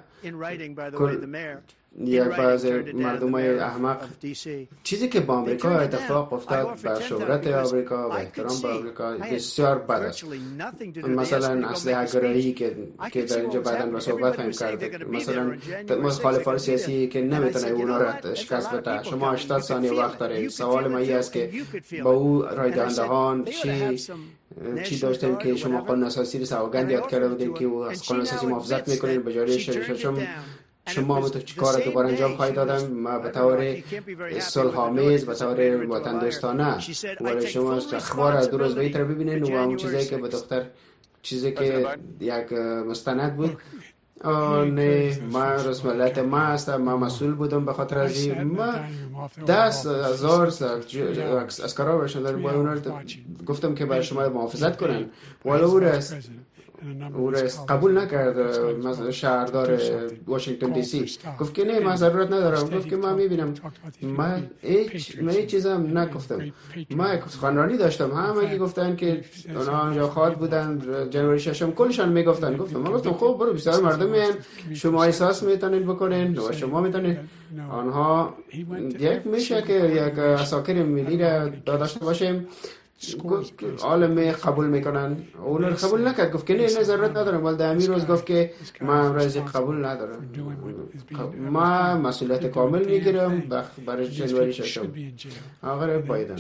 یک بعض مردمای احمق چیزی که با آمریکا اتفاق افتاد به شهرت آمریکا و احترام به آمریکا بسیار بد است. مثلا اسلحه گرایی که که در اینجا بعداً با صحبت خواهیم کرد، مثلا مخالفان سیاسی که نمیتونه اونا را شکست بده. شما هشتاد ثانیه وقت دارید. سوال ما این است که با او رای دهندگان چی چی داشتیم که شما قانون اساسی رو سوگند یاد کرده بودید که از قانون اساسی محافظت میکنید به جای ششم شما به تو چی کار دوباره انجام خواهید دادن؟ ما به طور صلح‌آمیز به طور وطن دوستانه ولی شما اخبار دو روز بیتر ببینید و اون چیزی که به دختر چیزی که یک مستند بود نه ما رسم ملت ما هستم، ما مسئول بودم به خاطر از این. ما دست هزار اسکرا برشن داریم با اونا گفتم که برای شما محافظت کنن ولی او رست او رست قبول نکرد. مثلا شهردار واشنگتن دی سی گفت که نه من ضرورت ندارم. گفت که من میبینم ما هیچ من هیچ چیزم نگفتم. ما یک سخنرانی داشتم همه گفتن که اونا آنجا خواهد بودن جنوری ششم کلشان میگفتن. گفتم ما گفتم خب برو بسیار مردم میان شما احساس میتونید بکنین و شما میتونید آنها یک میشه که یک اساکر ملی را داشته باشیم عالم قبول میکنن. اون رو قبول نکرد. گفت که نه نه ضرورت ندارم. ولی امیر روز گفت که ما امروز قبول ندارم. ما مسئولیت کامل میگیرم برای جنوری ششم. آقای بایدن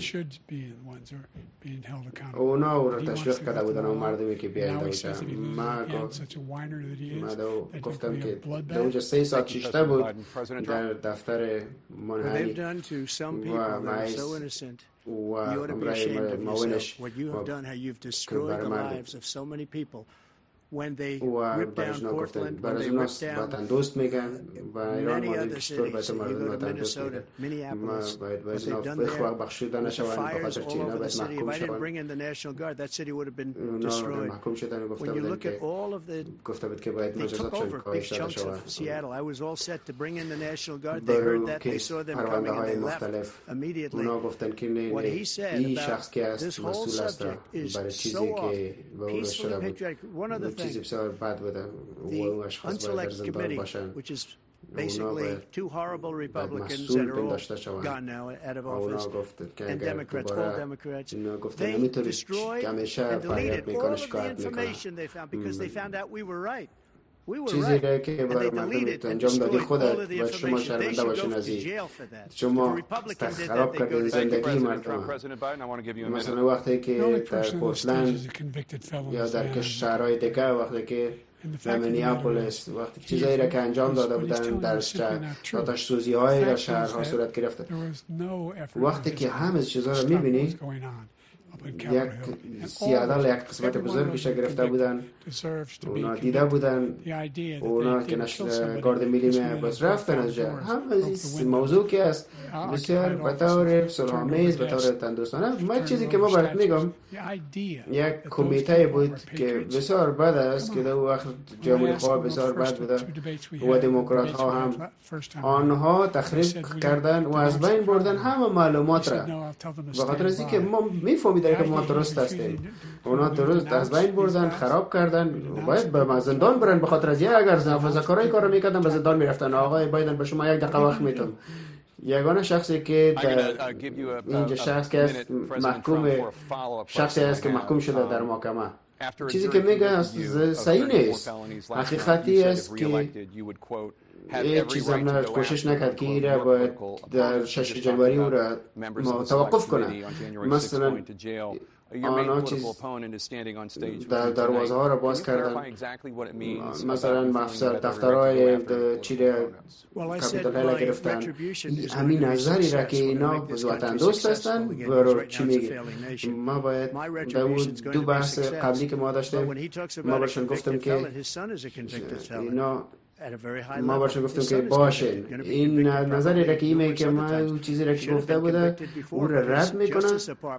اونا او رو تشویق کرده بودن و مردمی که بیاین بودن. ما دو گفتم که در اونجا سه ساعت شیشته بود در دفتر منحنی و معیز و امرای ماونش که برمرد و برشنا گفتن برای اوناست وطن دوست میگن و ایران مادی کشتور باید مردم وطن دوست میگن. ما باید باید اینا بخواه بخشیده نشوند بخاطر چی اینا باید محکوم شوند. اونا محکوم شدن و گفته بودن که گفته بود که باید مجازات شد کاهش داده شوند. برو کیس پرونده های مختلف اونا گفتن که نه این شخص که است مسئول است برای چیزی که به او شده بود چیزی بسیار بد بوده و اون اشخاص باید در زندان باشن. basically two horrible Republicans that are all gone now out of office, and Democrats, all Democrats, they destroyed and deleted all of the information they found because they found out we were right. چیزی را که برای مردم انجام دادی خودت و شما شرمنده باشین از این. شما خراب کردین زندگی مردم. مثلا وقتی که در پورتلند یا در شهرهای دیگه وقتی که در مینیاپولیس وقتی چیزایی را که انجام داده بودن در آتش سوزی های در شهرها صورت گرفته، وقتی که همه چیزها رو میبینی یک سیادال یک قسمت بزرگیش گرفته بودن، اونا دیده بودن، اونا که نشر گارد ملی می بس رفتن از جا. هم از این موضوع که است بسیار بطور صلح‌آمیز، بطور تندرستانه. من چیزی که ما برات میگم یک کمیته بود که بسیار بد است که در وقت جمهوری خواه بسیار بد بوده و دموکرات ها هم آنها تخریب کردن و از بین بردن همه معلومات را، به خاطر از اینکه ما میفهمیدیم که ما درست هستیم. اونا درست از بین بردن، خراب کردن. باید به زندان برن به خاطر از اینکه اگر نافذکارای کارو میکردن به زندان میرفتن. آقای بایدن به شما یک دقیقه وقت میتونم. یگانه شخصی که در اینجا شخص که است محکوم، شخصی است که محکوم شده در محکمه، چیزی که میگه صحیح نیست. حقیقتی است که هیچ چیز هم نه کوشش نکرد که ایره باید در شش جنوری او را توقف کنه. مثلا آنها چیز در دروازه ها را باز کردن، مثلا مفسر دفترهای چیره کپیتال هیل گرفتن. همین نظری را که اینا وطن دوست هستن برو چی میگه. ما باید در دو بحث قبلی که ما داشتیم ما برشون گفتم که اینا ما برشون گفتم که باشه این نظری را که ایمه که ما چیزی را که گفته بوده او را رد میکنن.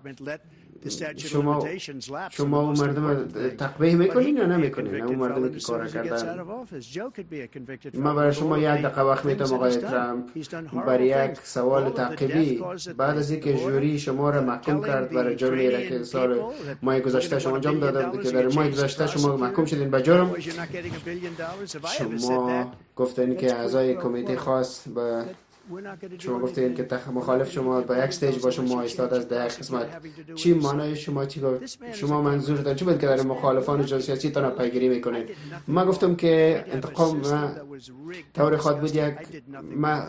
شما شما اون مردم تقبیح میکنین یا نمیکنین؟ اون مردمی که کار کردن. ما برای شما یک دقیقه وقت میتونم آقای ترامپ برای یک سوال تعقیبی بعد از اینکه جوری شما را محکوم کرد برای جرمی را که سال ماه گذشته شما انجام دادم که در ماه گذشته شما محکوم شدین به جرم، شما گفتین که اعضای کمیته خاص به شما گفتین که مخالف شما با یک استیج با شما ایستاد از ده قسمت. چی معنای شما چی گفت؟ شما منظورتان چی بود که در مخالفان جنسیتی تان پیگیری میکنین؟ ما گفتم که انتقام ما طور خواهد بود یک ما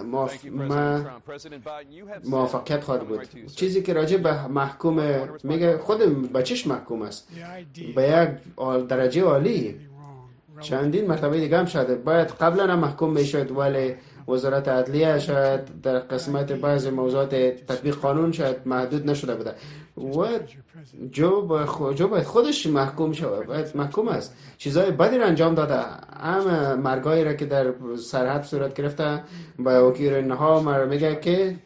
موافقت خواهد بود. چیزی که راجع به محکوم میگه خود بچش محکوم است به یک درجه عالی. چندین مرتبه دیگه هم شده باید قبلا هم محکوم میشد ولی وزارت عدلیه شاید در قسمت بعض موضوعات تطبیق قانون شاید محدود نشده بوده و جو باید خودش محکوم شود، باید محکوم است. چیزای بدی را انجام داده، هم مرگایی را که در سرحد صورت گرفته با وکیل نها مر میگه که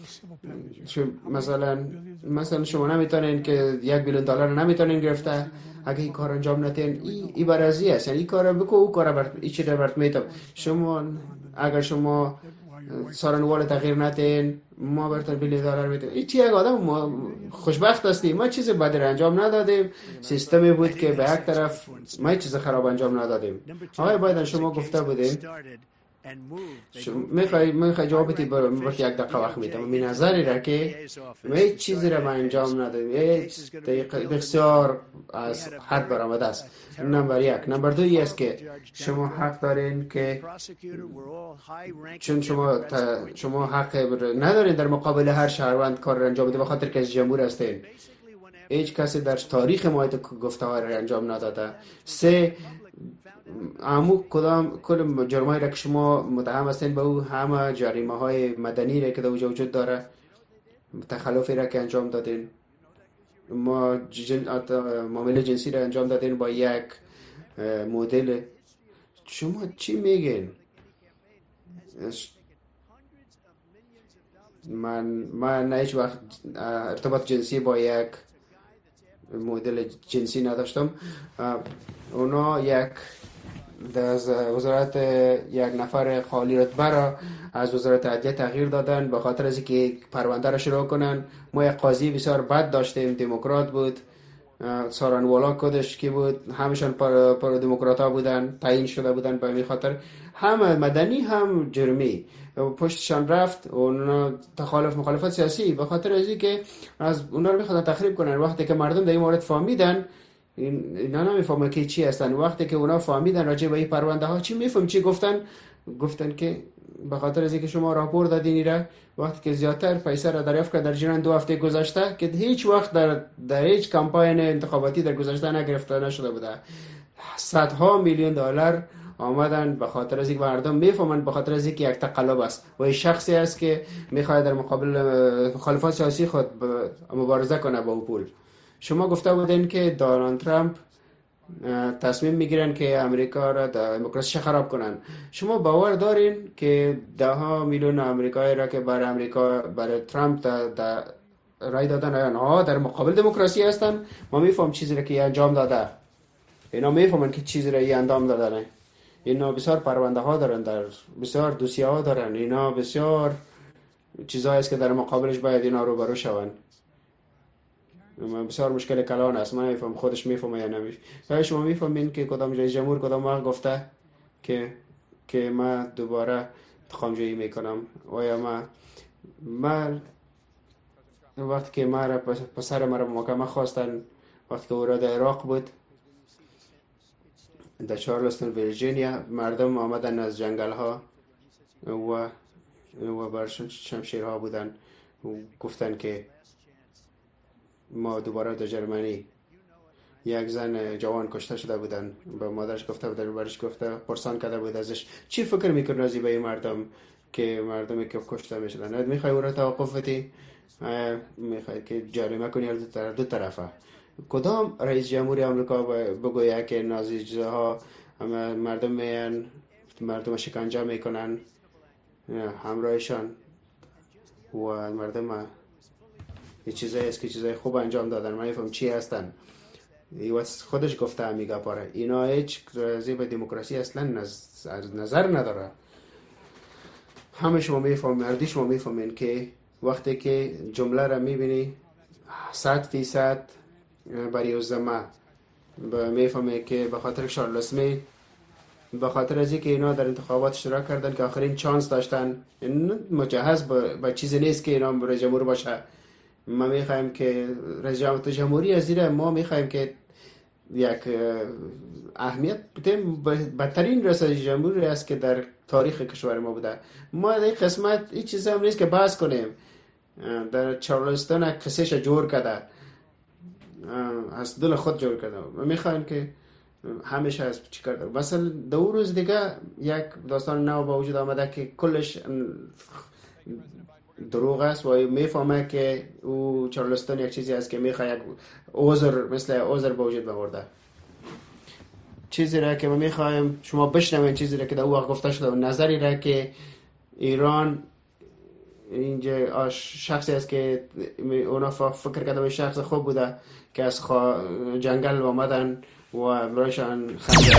مثلا مثلا شما نمیتونین که یک بیلیون دلار نمیتونین گرفته اگه این کار انجام ندین. این ای برازی است، یعنی این کارو بکو او کارو بر این چیز برات میتم. شما اگر شما سارنوال تغییر ندین ما براتون بیلیون دلار میتیم. این چی یک آدم ما خوشبخت هستیم، ما چیز بدی را انجام ندادیم. سیستمی بود که به یک طرف ما چیز خراب انجام ندادیم. آقای بایدن شما گفته بودین میخوای میخوای جواب بدی برای من یک دقیقه وقت میدم. من نظری را که هیچ چیزی را ما انجام ندادیم، هیچ بسیار از حد برآمده است. نمبر یک. نمبر دو این است که شما حق دارین که چون شما شما حق ندارین در مقابل هر شهروند کار را انجام بده به خاطر که از جمهور هستین. هیچ کسی در تاریخ ما گفتار را انجام نداده. سه امو کدام کل جرمایی را که شما متهم هستین به او همه جریمه های مدنی را که در وجود داره، تخلفی را که انجام دادین، ما جن... معامله جنسی را انجام دادین با یک مدل. شما چی میگین؟ من من هیچ وقت ارتباط جنسی با یک مدل جنسی نداشتم. اونا یک از وزارت یک نفر خالی رتبه را از وزارت عدلیه تغییر دادن به خاطر از اینکه پرونده را شروع کنن. ما یک قاضی بسیار بد داشتیم، دموکرات بود، سارنوالا کدش کی بود، همشان پر پر دموکرات ها بودن، تعیین شده بودن به همین خاطر، هم مدنی هم جرمی پشتشان رفت. اونا تخالف مخالفت سیاسی به خاطر از اینکه از اونا رو میخوادن تخریب کنن. وقتی که مردم در این مورد فهمیدن این اینا نمیفهمن که چی هستن. وقتی که اونا فهمیدن راجع به این پرونده ها چی میفهم چی گفتن گفتن که به خاطر از اینکه شما راپور دادین را وقتی که زیادتر پیسه را دریافت کرد در جریان دو هفته گذشته که هیچ وقت در در هیچ کمپاین انتخاباتی در گذشته نگرفته نشده بوده، صدها میلیون دلار آمدن به خاطر از اینکه مردم میفهمن به خاطر از اینکه یک تقلب است و این شخصی است که میخواد در مقابل مخالفان سیاسی خود مبارزه کنه با پول. شما گفته بودین که دونالد ترامپ تصمیم میگیرن که امریکا را دموکراسی خراب کنن. شما باور دارین که ده ها میلیون آمریکایی را که برای امریکا برای ترامپ دا رای دادن آنها در مقابل دموکراسی هستن؟ ما میفهم چیزی را که انجام داده، اینا میفهمن که چیزی را انجام دادن. اینا بسیار پرونده ها دارن، در بسیار دوسیه ها دارن، اینا بسیار چیزایی است که در مقابلش باید اینا رو برو شون. بسیار مشکل کلان است. من میفهم خودش میفهمه یا نمیفهمه. شما میفهمین که کدام رئیس جمهور کدام وقت گفته که که ما دوباره تخمجویی میکنم و یا ما من وقتی که ما را پسر ما را محاکمه خواستن وقتی که او را در عراق بود در چارلستون ویرجینیا، مردم آمدن از جنگل ها و و برشون شمشیرها بودن و گفتن که ما دوباره در جرمنی یک زن جوان کشته شده بودن، به مادرش گفته بودن، برش گفته پرسان کرده بود ازش چی فکر میکنه از این مردم که مردمی که کشته میشدن، میخوای او را توقف بدی، میخوای که جریمه کنی دو طرف دو طرفه. کدام رئیس جمهوری آمریکا بگوید که نازیجه ها مردم میان مردم شکنجه میکنن همراهشان و مردم یه چیزایی است که چیزای خوب انجام دادن، من نمیفهم چی هستن. ایو خودش گفته میگه پاره اینا هیچ رازی به دموکراسی اصلا نظر نداره. همه شما میفهمین، مردی شما میفهمین که وقتی که جمله را میبینی صد فیصد برای زمان میفهمی که به خاطر شارلز می به خاطر از اینکه اینا در انتخابات اشتراک کردن که آخرین چانس داشتن، این مجهز به چیزی نیست که اینا رئیس جمهور باشه. ما میخوایم که رئیس جمهوری از زیر ما میخوایم که یک اهمیت بدیم، بدترین رئیس جمهوری است که در تاریخ کشور ما بوده. ما در قسمت این چیز هم نیست که بحث کنیم. در چارلستون قصهش جور کرده، از دل خود جور کرده. ما میخوایم که همیشه از چی کرده. مثلا دو روز دیگه یک داستان نو با وجود آمده که کلش دروغ است و میفهمه که او چارلستون یک چیزی است که میخواد یک عذر مثل عذر به وجود بورده. چیزی را که ما میخوایم شما بشنوین، چیزی را که در او وقت گفته شده و نظری را که ایران اینجا شخصی است که اونا فکر کردن شخص خوب بوده که از جنگل آمدن و برایشان خنده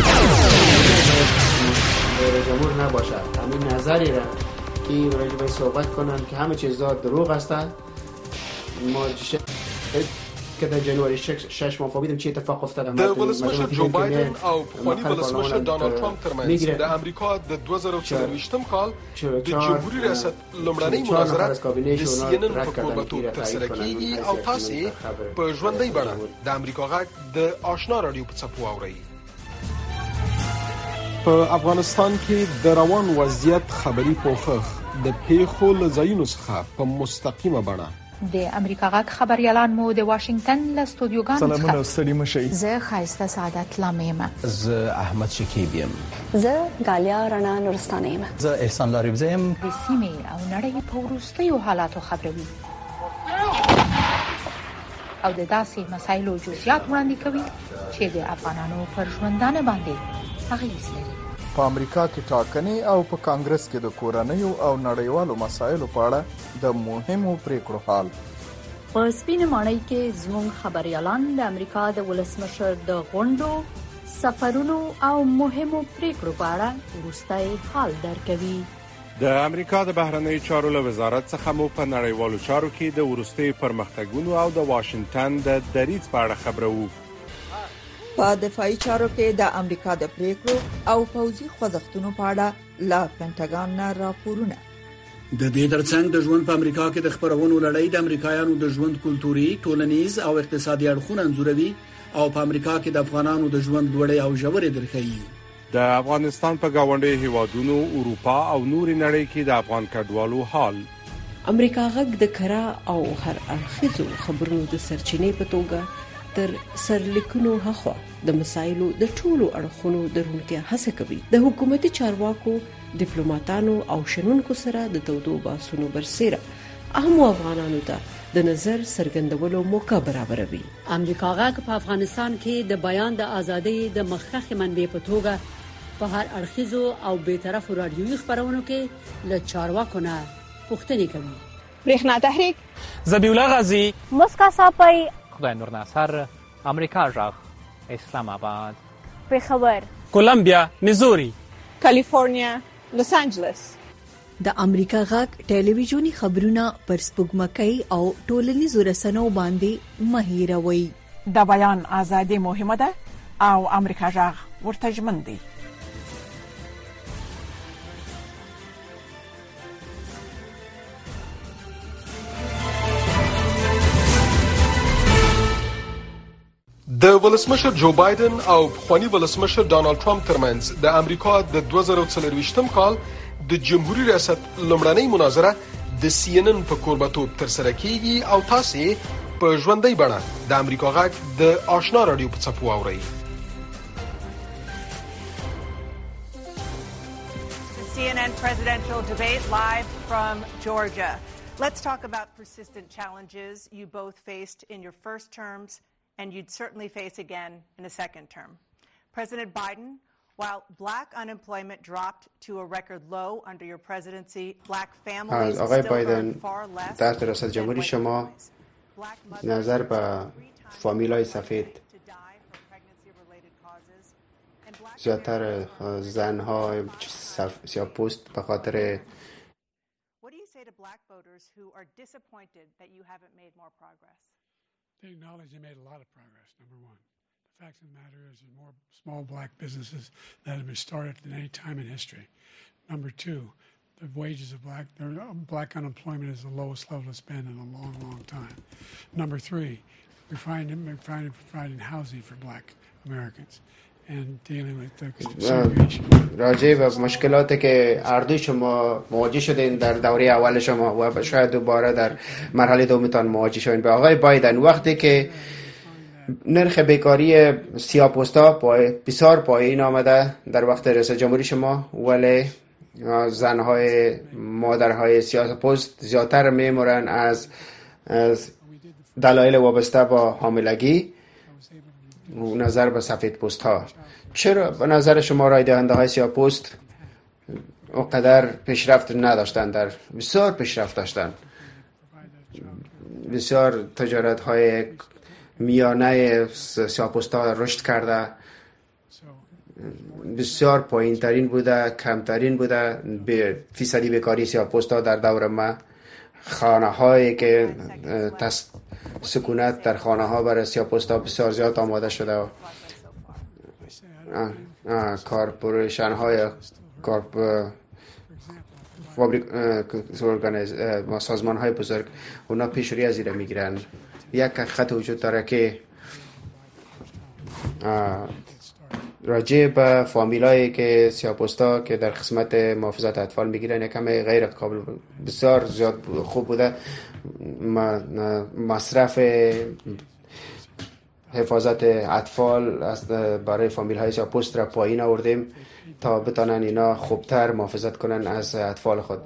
رئیس جمهور نباشه. همین نظری را که برای باید صحبت کنن که همه چیزا دروغ هستن. ما ش... که در جنوری شش ما فهمیدیم چی اتفاق افتاد. د ولسمشر جو بایدن او پخوانی ولسمشر دونالد ترامپ ترمنځ د امریکا د دوه زره څلوېښتم کال د جمهوریت ریاست لومړنۍ مناظره د سی ان ان په کوربتوب ترسره کیږي او تاسو په ژوندۍ بڼه د امریکا غږ د آشنا رادیو په څپو اورئ. په افغانستان کې د روان وضعیت خبري پوښښ د پیښو له ځایونو څخه په مستقیمه بڼه د امریکا غږ خبريالان مو د واشنگټن له استودیوګانو څخه سلامونه ستړي مشئ. زه خایسته سعادت لامیم. زه احمد شکیب یم. زه غالیا رڼا نورستانه یم. زه احسان لاریبزه یم. د سیمې او نړۍ په وروستیو حالاتو خبروي او د داسې مسایلو جزئیات وړاندې کوي چې د افغانانو پر ژوندانه باندې اغیز لري. په امریکا کې ټاکنې او په کانګرس کې د کورنیو او نړیوالو مسایلو په اړه د مهمو پریکړو حال. په سپینه ماڼۍ کې زموږ خبريالان د امریکا د ولسمشر د غونډو، سفرونو او مهمو پریکړو په اړه وروستي حال درکوي. د امریکا د بهرنیو چارو له وزارت څخه مو په نړیوالو چارو کې د وروستي پرمختګونو او د واشنگټن د دریځ په اړه خبرو. په دفاعي چارو کې د امریکا د پریکړو او پوځي خوځښتونو په اړه لا پینټاګان نه راپورونه. د دې ترڅنګ د ژوند په امریکا کې د خبرونو لړۍ د امریکایانو د ژوند کلتوري، ټولنیز او اقتصادي اړخونه انځوروي او په امریکا کې د افغانانو د ژوند لوړې او ژورې درخوي. د افغانستان په گاونډي هیوادونو، اروپا او نورې نړۍ کې د افغان کډوالو حال. امریکا غږ د کرا او هر اړخیزو خبرونو د سرچینې په توګه تر سرلیکونو هخوا د مسایلو د ټولو اړخونو درونتیا هڅه کوي. د حکومتي چارواکو، ډیپلوماټانو او شنونکو سره د تودو باسونو برسېره اهم افغانانو ته د نظر څرګندولو موقع برابروي. امریکا غږ په افغانستان کې د بیان د ازادۍ د مخکخ منبع په توګه په هر اړخیزو او بیطرفو رادیوي خبرونو کې له چارواکو نه پوښتنې کوي. برېښنا تحریک، ذبیح الله غازی، مسکا صافی، خدای نور ناصر، امریکا غږ، اسلام آباد، پېښور، کولمبیا، میزوري، کالیفورنیا، لس انجلس. د امریکا غږ ټلویزیونی خبرونه پر سپوږمکۍ او ټولنیزو رسنیو باندې مهیروي. د بیان ازادي مهمه ده او امریکا غږ ورته ژمن دی. د ولسمشر جو بایدن او پخوانی ولسمشر ډانلډ ټرمپ ترمنځ د امریکا د دوه زره څلرویشتم کال د جمهوریت ریاست لومړنۍ مناظره د سی ان ان په کوربتوب ترسره کیږي او تاسو په ژوندۍ بڼه د امریکا غږ د آشنا رادیو په څپو اورئ. C N N presidential debate live from Georgia. Let's talk about persistent challenges you both faced in your first terms and you'd certainly face again in a second term. President Biden, while black unemployment dropped to a record low under your presidency, black families still earn far less. در ریاست جمهوری شما نظر به فامیلای سفید زیادتر زنها سیاه‌پوست به خاطر What do you say to black voters who are disappointed that you haven't made more progress? They acknowledge they made a lot of progress, number one. The fact of the matter is there's more small black businesses that have been started than any time in history. Number two, the wages of black, black unemployment is the lowest level it's been in a long, long time. Number three, we're finding, we're finding, providing housing for black Americans. راجع به مشکلاتی که اردوی شما مواجه شدین در دوره اول شما و شاید دوباره در مرحله دومتان مواجه شوین. به آقای بایدن، وقتی که نرخ بیکاری سیاه‌پوستا بسیار پایین آمده در وقت رئیس جمهوری شما، ولی زنهای مادرهای سیاه‌پوست زیادتر میمرن از از دلایل وابسته با حاملگی نظر به سفید پوست ها. چرا به نظر شما رای دهنده های سیاه پوست اونقدر پیشرفت نداشتن؟ در بسیار پیشرفت داشتن، بسیار تجارت های میانه سیاه پوست ها رشد کرده، بسیار پایین ترین بوده، کمترین بوده به فیصدی بیکاری سیاه پوست ها در دور ما. خانه هایی که تست سکونت در خانه ها برای سیاه‌پوستا بسیار زیاد آماده شده. کارپوریشن های کارپ فابریک سازمان های بزرگ اونا پیشروی از ایره میگیرن. یک خط وجود داره که راجع به فامیلایی که سیاه‌پوستا که در قسمت محافظت اطفال میگیرن یکم غیر قابل بسیار زیاد خوب بوده. مصرف حفاظت اطفال از برای فامیل های سیاه‌پوست را پایین آوردیم تا بتانن اینا خوبتر محافظت کنن از اطفال خود،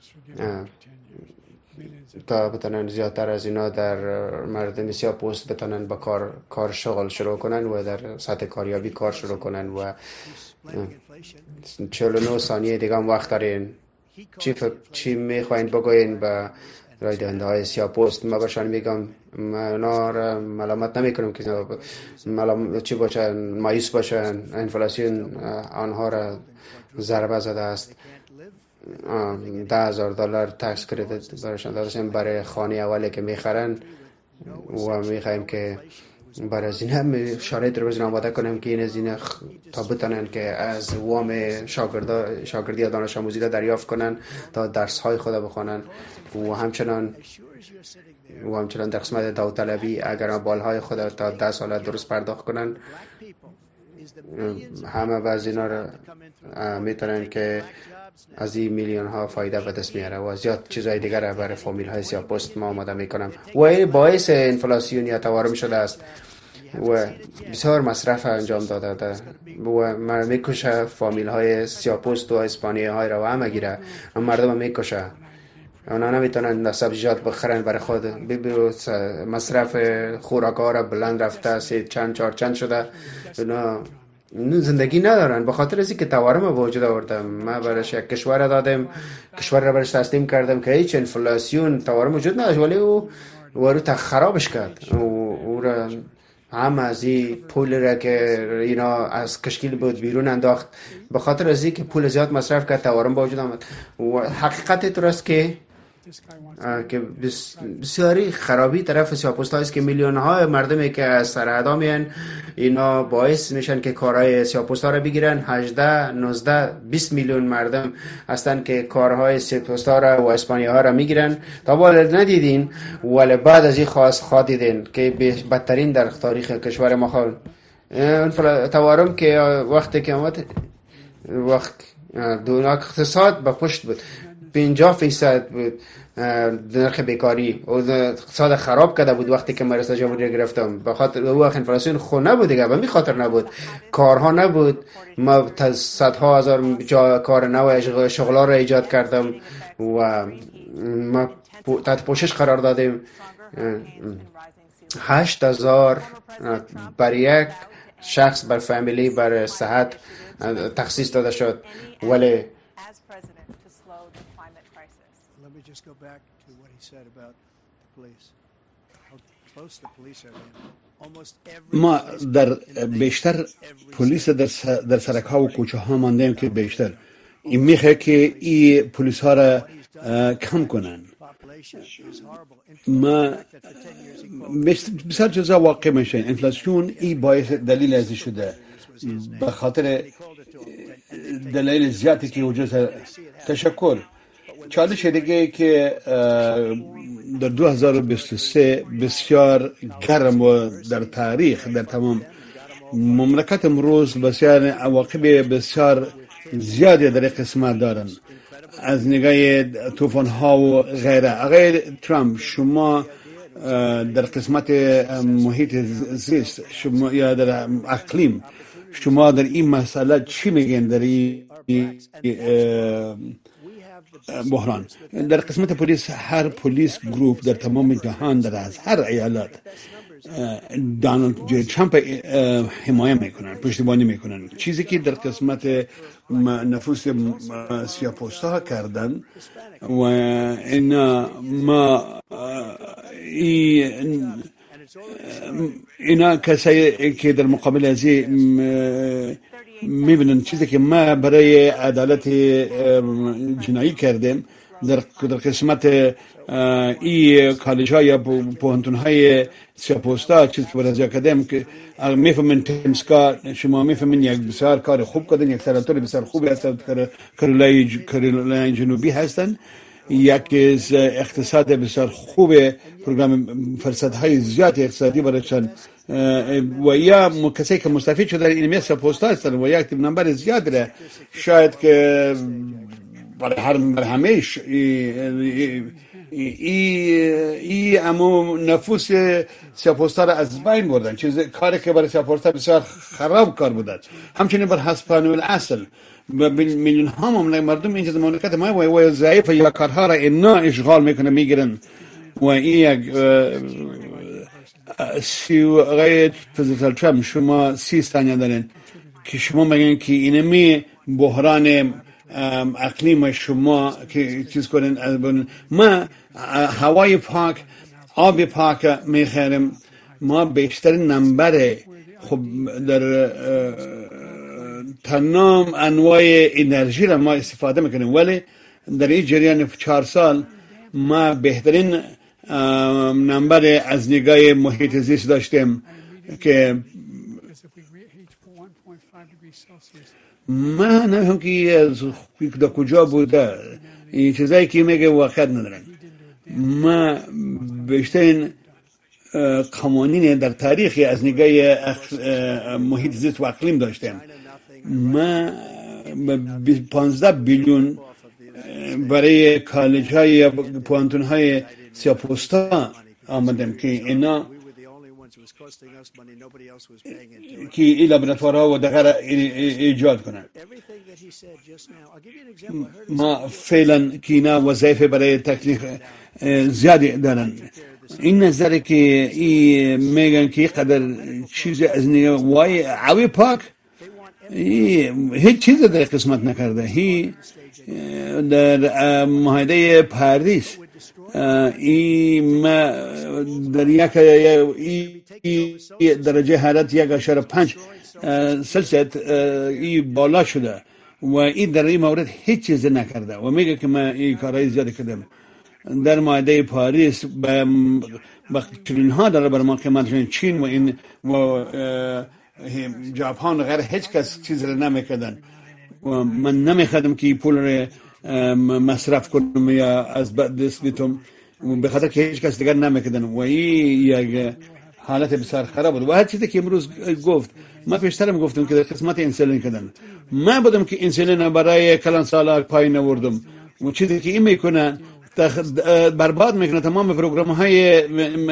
تا بتانن زیادتر از اینا در مردم سیاه‌پوست بتانن با کار کار شغل شروع کنن و در سطح کاریابی کار شروع کنن. و چهل و نه ثانیه دیگه هم وقت دارین. چی فکر چی میخواین بگوین به رای دهنده های سیاه‌پوست؟ ما برشان میگم اونا را ملامت نمی کنم که ملامت چی باشن، مایوس باشن. انفلاسیون آنها را ضربه زده است. ده هزار دلار تکس کردیت برشان دادن برای خانه اولی که میخرن و میخوایم که برای از این هم شرایط رو بزن آماده کنم که این از این تا بتانن که از وام شاگردا شاگردی دانش آموزی را دریافت کنن تا درس های خود بخونن و همچنان و همچنان در قسمت داوطلبی اگر بالهای خود تا ده سال درست پرداخت کنن همه از اینا را میتونن که از این میلیون ها فایده به دست میاره و زیاد چیزهای دیگر برای فامیل های سیاه پوست ما آماده میکنم و این باعث انفلاسیون یا تورم شده است و بسیار مصرف انجام داده ده و مردم میکشه فامیل های سیاه پوست و اسپانیایی های را و همه گیره مردم میکشه اونا نمیتونن سبزیجات بخرن برای خود ببینید مصرف خوراک ها را بلند رفته سی چند چهار چند شده اونا زندگی ندارن به خاطر اینکه تورم وجود آورده. ما برایش یک کشور دادم، کشور را برایش تسلیم کردم که هیچ انفلاسیون تورم وجود نداشت ولی او ورو تا خرابش کرد و او را هم از این پول را که اینا از کشکیل بود بیرون انداخت به خاطر از اینکه پول زیاد مصرف کرد تورم وجود آمد. و حقیقت درست که که بسیاری خرابی طرف سیاه‌پوستا است که میلیون ها مردمی که از سرحدا میان اینا باعث میشن که کارهای سیاه‌پوستا را بگیرن. هجده نوزده بیست میلیون مردم هستن که کارهای سیاه‌پوستا را و اسپانیایی ها را میگیرن. تا بالا ندیدین ولی بعد از این خواست خواه دیدین که بدترین در تاریخ کشور ما خواهد تورم که وقتی که آمد وقت دون اقتصاد به پشت بود پنجاه فیصد بود نرخ بیکاری و اقتصاد خراب کرده بود وقتی که من ریاست جمهوری گرفتم. به خاطر او وقت انفلاسیون خو نبود دیگه به می خاطر نبود کارها نبود. ما صدها هزار جا کار نو شغلا را ایجاد کردم و ما تحت پوشش قرار دادیم. هشت هزار بر یک شخص بر فامیلی بر صحت تخصیص داده شد ولی Just go back to what he said about the police. How close the police are to him. Almost every ما در بیشتر پلیس در در سرک ها و کوچه ها ماندیم که بیشتر این میخه که این پلیس ها را کم کنن. ما بسیار چیزا واقع میشه. انفلاسیون ای باعث دلیل ازی شده به خاطر دلیل زیادی که وجود. تشکر. چالش دیگه که در دو هزار و بیست و سه بسیار گرم و در تاریخ در تمام مملکت امروز بسیار عواقب بسیار زیادی در قسمت دارن از نگاه طوفان ها و غیره. آقای ترامپ شما در قسمت محیط زیست شما یا در اقلیم شما در این مسئله چی میگین در این بحران؟ در قسمت پلیس هر پلیس گروپ در تمام جهان در از هر ایالت دانالد ترامپ حمایت میکنن پشتیبانی میکنن. چیزی که در قسمت نفوس سیاه‌پوستا کردن و اینا ما اینا کسایی که در مقابل از میبینن چیزی که ما برای عدالت جنایی کردیم در در قسمت ای کالج ها یا پوهنتون های سیاه‌پوستا چیزی که برای کردیم که میفهمن تمسکا شما میفهمن یک بسیار کار خوب کردن، یک سناتور بسیار خوبی هستن کارولای جنوبی هستن، یک اقتصاد بسیار خوب پروگرام فرصت‌های زیاد اقتصادی برایشان و یا کسی که مستفید شده این میسا پوستا هستن و یک نمبر زیاد ره شاید که برای هر برهمهش ای ای امو نفوس سیاه‌پوستا را از بین بردن. چیز کاری که برای سیاه‌پوستا بسیار خراب کار بودن. همچنین بر حسب قانون الاصل میلیون ها مردم اینجا مملکت ما و ضعیف یا کارها را اینا اشغال میکنه میگیرن و این یک سی آقای پرزیدنت ترامپ شما سی ثانیه دارین که شما میگین که اینمی بحران اقلیم شما که چیز کنین. ما هوای پاک آب پاک میخریم. ما بیشتر نمبر خب در تمام انواع انرژی را ما استفاده میکنیم ولی در این جریان چهار سال ما بهترین نمبر از نگاه محیط زیست داشتیم که ما نمی‌فهم که از در کجا بوده این چیزایی که میگه واقعیت ندارن. ما بیشترین قوانین در تاریخ از نگاه محیط زیست و اقلیم داشتیم. ما پانزده بیلیون برای کالج های یا پوانتون های سیاپوستا آمدیم که اینا که این لابراتوارها و دقیقا ایجاد کنند. ما فعلا که اینا وظیفه برای تکلیف زیادی دارن. این نظر که ای میگن که قدر چیز از نیه وای عوی پاک هیچ چیز در قسمت نکرده. هی در معاهده پاریس ای ما در یک ای درجه حرارت یک اشاره پنج سلسیت ای بالا شده و این در این مورد هیچ چیز نکرده و میگه که من این کارهای زیادی کردم. در معاهده پاریس با چنین ها داره بر ما قیمت چین و این و ژاپن غیر هیچ کس چیز را نمیکردن و من نمیخوادم که پول را مصرف کنم یا از دست بیتم به خاطر که هیچ کس دیگر نمیکردن و این یک حالت بسیار خراب بود. و هر چیزی که امروز گفت ما پیشترم گفتم که در قسمت انسولین کردن من بودم که انسولین برای کلان سالا پایین آوردم و چیزی که این میکنن برباد میکنه تمام پروگرام های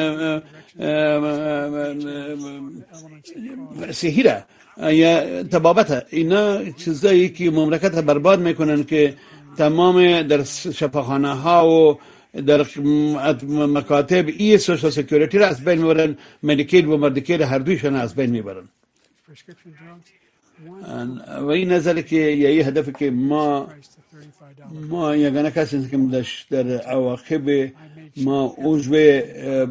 صحی را یا طبابت. اینا چیزایی که مملکت برباد میکنن که تمام در شفاخانه ها و در مکاتب ای سوشال سکیوریتی را از بین میبرن، مدیکید و مدیکید هر دویشان از بین میبرن. و این نظر که یه هدف که ما ما یگانه کسی که در عواقب ما عضو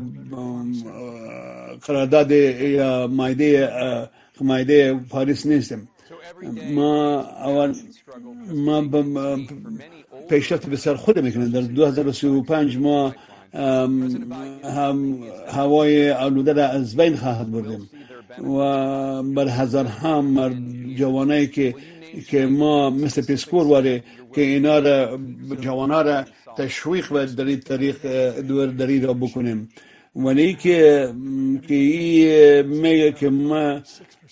قرارداد یا مایده مایده پاریس نیستیم. ما اول ما پیشرفت بسیار خود میکنیم. در دو هزار و سی و پنج ما هم هوای آلوده را از بین خواهد بردیم و بر هزار هم جوانایی که که ما مثل پیسکور واره که اینا را جوانا را تشویق و در این طریق دور دری را بکنیم. ولی که که این میگه که ما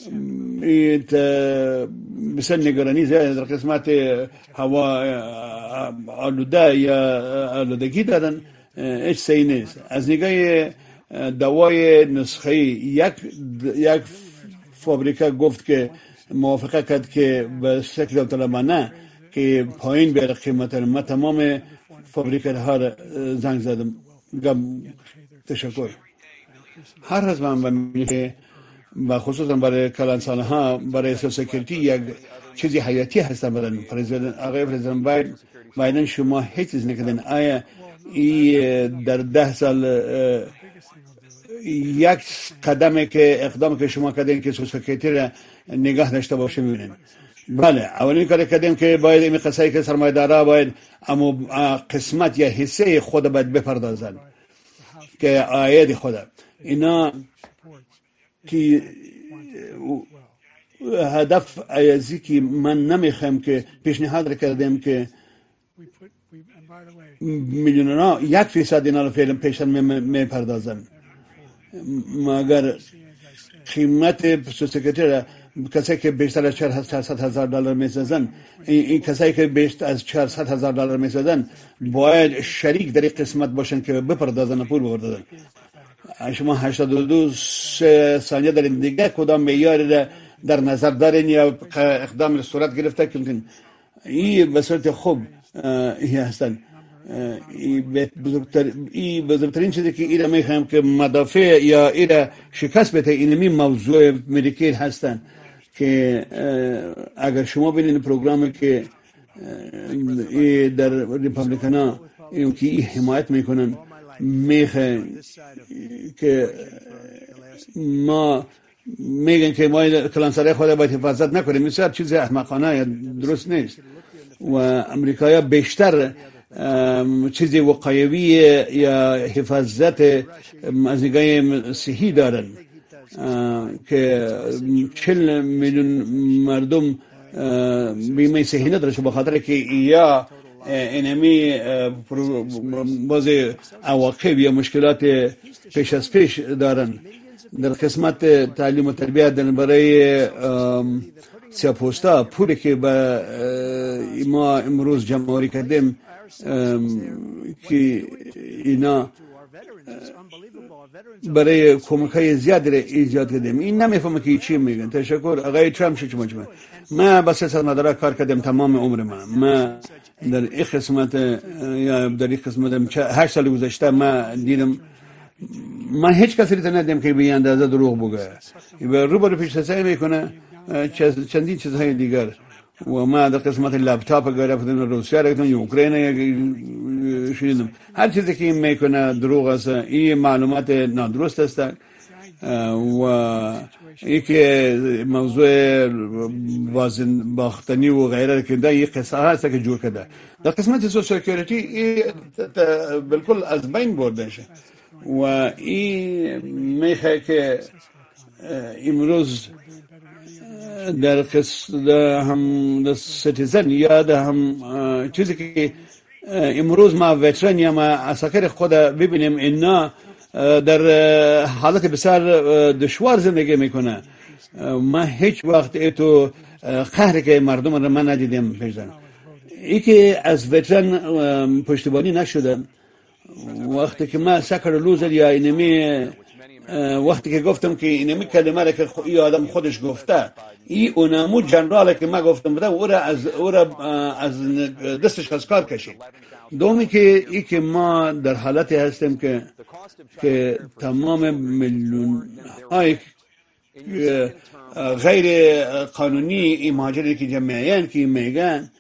بسیار نگرانی زیاد در قسمت هوا آلوده یا آلودگی دارن هیچ صحیح نیست. از نگاه دوای نسخه یک یک فابریکه گفت که موافقه کرد که به شکل طلبانه که پایین بره قیمت. ما تمام فابریکه ها را زنگ زدم گم تشکر. هر روز من بمیشه و خصوصا برای کلانسان ها برای سکیوریتی یک چیزی حیاتی هستن. برای پرزیدنت آقای پرزیدنت باید بایدن شما هیچ چیز نکردن. آیا ای در ده سال یک قدمی که اقدامی که شما کردین که سکیوریتی را نگاه داشته باشه میبینین؟ بله، اولین کاری کردیم که باید این قصه‌ای که سرمایه‌دارا باید اما قسمت یا حصه خود باید بپردازن که عاید خود اینا که هدف ایازی که من نمیخوام که پیشنهاد کردیم که میلیون‌ها یک فیصد اینا رو فعلا پیشن میپردازن مگر قیمت سکیوریتی کسایی که بیشتر از چهارصد هزار دلار میسازن این کسایی که بیشتر از چهارصد هزار دلار میسازن باید شریک در این قسمت باشن که بپردازن پول بپردازن. شما هشتاد و دو ثانیه در این دیگه کدام معیار در نظر دارین یا اقدام صورت گرفته که این به صورت خوب این هستن. این بزرگترین چیزی که ایره میخوایم که مدافع یا ایره شکست بده اینمی موضوع مدیکیل هستن که اگر شما ببینید پروگرامی که در ریپابلیکن ها این که این حمایت میکنن میخوان که ما میگن که ما کلانسرای خود باید حفاظت نکنیم. مثلا چیز احمقانه یا درست نیست و امریکایی بیشتر چیزی وقایوی یا حفاظت از نگاه صحی دارن که چهل میلیون مردم بیمه صحی نداره به خاطر که یا اینمی باز عواقب یا مشکلات پیش از پیش دارن. در قسمت تعلیم و تربیت در برای سیاپوستا پولی که به ما امروز جمع آوری کردیم که اینا برای کمک های زیادی ایجاد کردیم. این نمیفهمه که چی میگن. تشکر آقای ترامپ. چی مجمع ما با سیاست مدارا کار کردم تمام عمر من. ما در این قسمت یا در این قسمت هشت سال گذشته ما دیدم ما هیچ کسی رو ندیدم که به اندازه دروغ بگه و روبرو پیش سعی میکنه چندین چیزهای دیگر. و ما در قسمت لپتاپ گرفتم روسیه رو گرفتم اوکراین شنیدم هر چیزی که این میکنه دروغ است. این معلومات نادرست است و این که موضوع وزن باختنی و غیره که ده یک قصه هست که جور کرده. در قسمت سوسیکیوریتی بالکل از بین برده شه و این میخواه که امروز در قسمت هم در سیتیزن یا در هم چیزی که امروز ما ویترن یا ما اساکر خود ببینیم اینا در حالت بسیار دشوار زندگی میکنه. ما هیچ وقت ایتو قهر که مردم رو من ندیدیم پیشن. ای که از ویترن پشتیبانی نشدن وقتی که ما سکر لوزر یا اینمی وقتی که گفتم که اینمی کلمه را که این آدم خودش گفته این اونمو جنراله که ما گفتم بده او را از, او را از دستش از کار کشید. دومی که ای که ما در حالتی هستیم که که تمام میلیون های غیر قانونی مهاجری که جمعیان که میگن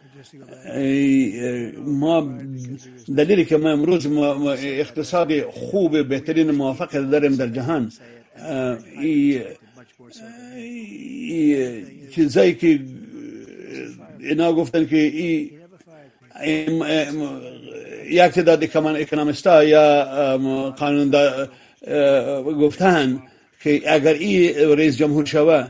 ما دلیلی که ما امروز ما اقتصاد خوب بهترین موافقه داریم در جهان ای چیزایی که اینا گفتن که ای یک تعداد اکونومیستا یا قانون گفتن که اگر ای رئیس جمهور شوه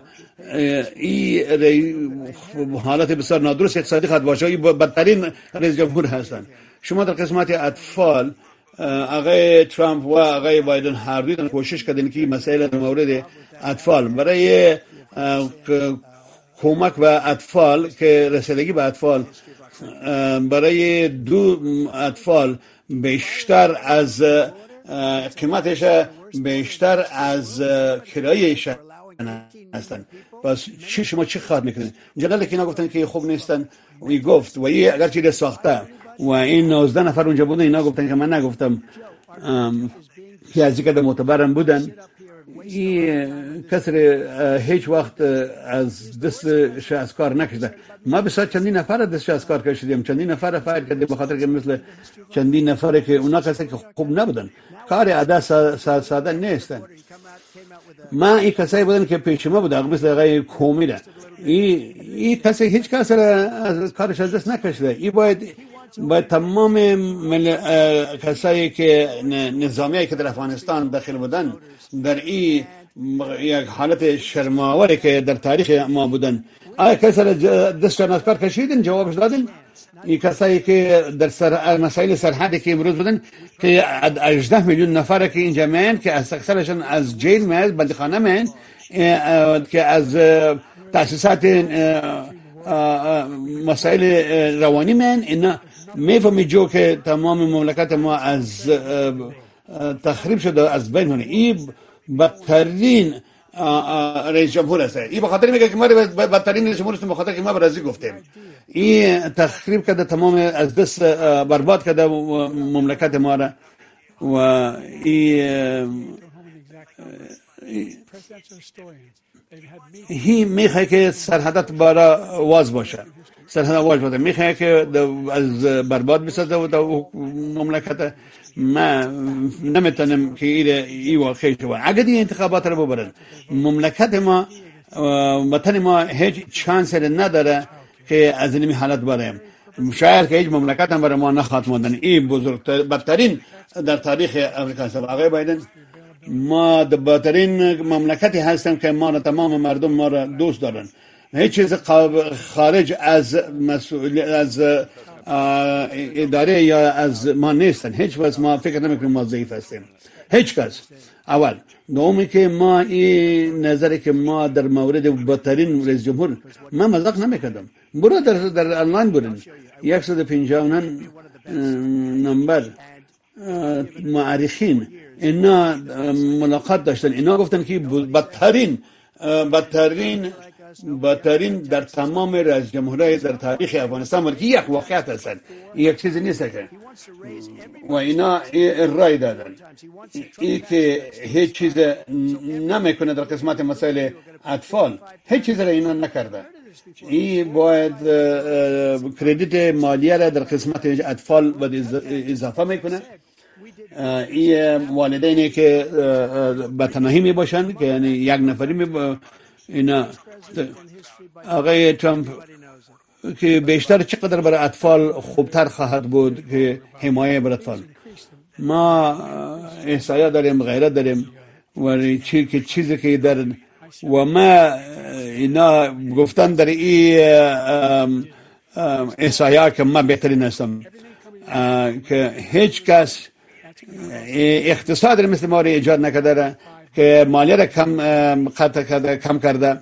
ای حالت بسیار نادرست اقتصادی خواهد باشه. ای بدترین رئیس جمهور هستند. شما در قسمت اطفال آقای ترامپ و آقای بایدن هر دو کوشش کردن که مسائل مورد اطفال برای کمک به اطفال که رسیدگی به اطفال برای دو اطفال بیشتر از قیمتش بیشتر از کرایه‌اش هستن. پس چی شما چی خواهد میکنید؟ جلاله که اینا گفتن که خوب نیستن و ای گفت و ای اگر چیز ساخته و این نوزده نفر اونجا بودن اینا گفتن که من نگفتم که از اینکه معتبرم بودن. این کسر هیچ وقت از دستش از کار نکشده. ما بسیار چندین نفر دستش از کار کشیدیم، چندین نفر فعال کردیم به خاطر که مثل چندین نفر که اونا کسی که خوب نبودن کار عادت ساده ساده نیستن. ما این کسایی بودن که پیش ما بودن مثل آقای کومی ده این این کسی هیچ کسی از کارش از دست نکشیده. این باید باید تمام کسایی که نظامیایی که در افغانستان داخل بودن در این یک حالت شرم‌آوری که در تاریخ ما بودن آیا کسی دستشان از کار کشیدن؟ جوابش دادن. این کسایی که در سر مسائل سرحدی که امروز بودن که هجده میلیون نفر که اینجا میان که از اکثرشون از جیل میان بندخانه میان که از تأسیسات مسائل روانی میان اینا میفهمی جو که تمام مملکت ما از تخریب شده از بین هونه. این بدترین رئیس جمهور است. این به خاطر میگه که ما بدترین رئیس جمهور است به خاطر که ما برازی گفتیم. این تخریب کرده تمام از دست برباد کرده مملکت ما را و این هی میخواه که سرحدات بارا واز باشه. سرحد واز باشه میخواه که از برباد بسازه و مملکت ما نمیتونم که این واقعی شود. اگر این انتخابات رو ببرن مملکت ما وطن ما هیچ چانس نداره که از این حالت بریم. شاید که هیچ مملکت هم برای ما نخواهد ماندن. این بزرگتر بدترین در تاریخ امریکا است. آقای بایدن ما د بهترین مملکتی هستم که ما را تمام مردم ما را دوست دارن. هیچ چیز خارج از مسئول از اداره یا از ما نیستن. هیچ وقت ما فکر نمیکنیم ما ضعیف هستیم. هیچ کس. اول دومی که ما این نظری که ما در مورد بهترین رئیس جمهور ما مذاق نمیکردم. برو در در آنلاین برین صد و پنجاه و نه نمبر معرخین اینا ملاقات داشتن. اینا گفتن که بدترین بدترین بدترین در تمام رئیس جمهورهای در تاریخ افغانستان بود که یک واقعیت هستند، یک چیزی نیست که و اینا رای دادن ای که هیچ چیز نمیکنه در قسمت مسائل اطفال، هیچ چیز را اینا نکرده. ای باید کردیت مالیه را در قسمت اطفال باید اضافه میکنه. ای والدینی که به تنهایی می باشن که یعنی یک نفری می اینا آقای ترامپ که بیشتر چقدر برای اطفال خوبتر خواهد بود که حمایه برای اطفال. ما احصایه داریم، غیرت داریم ولی چی که چیزی که در و ما اینا گفتن در این احصایه که ما بهترین هستم که هیچ کس اقتصاد مثل ما رو ایجاد نکرده که مالیه را کم قطع کرده، کم کرده.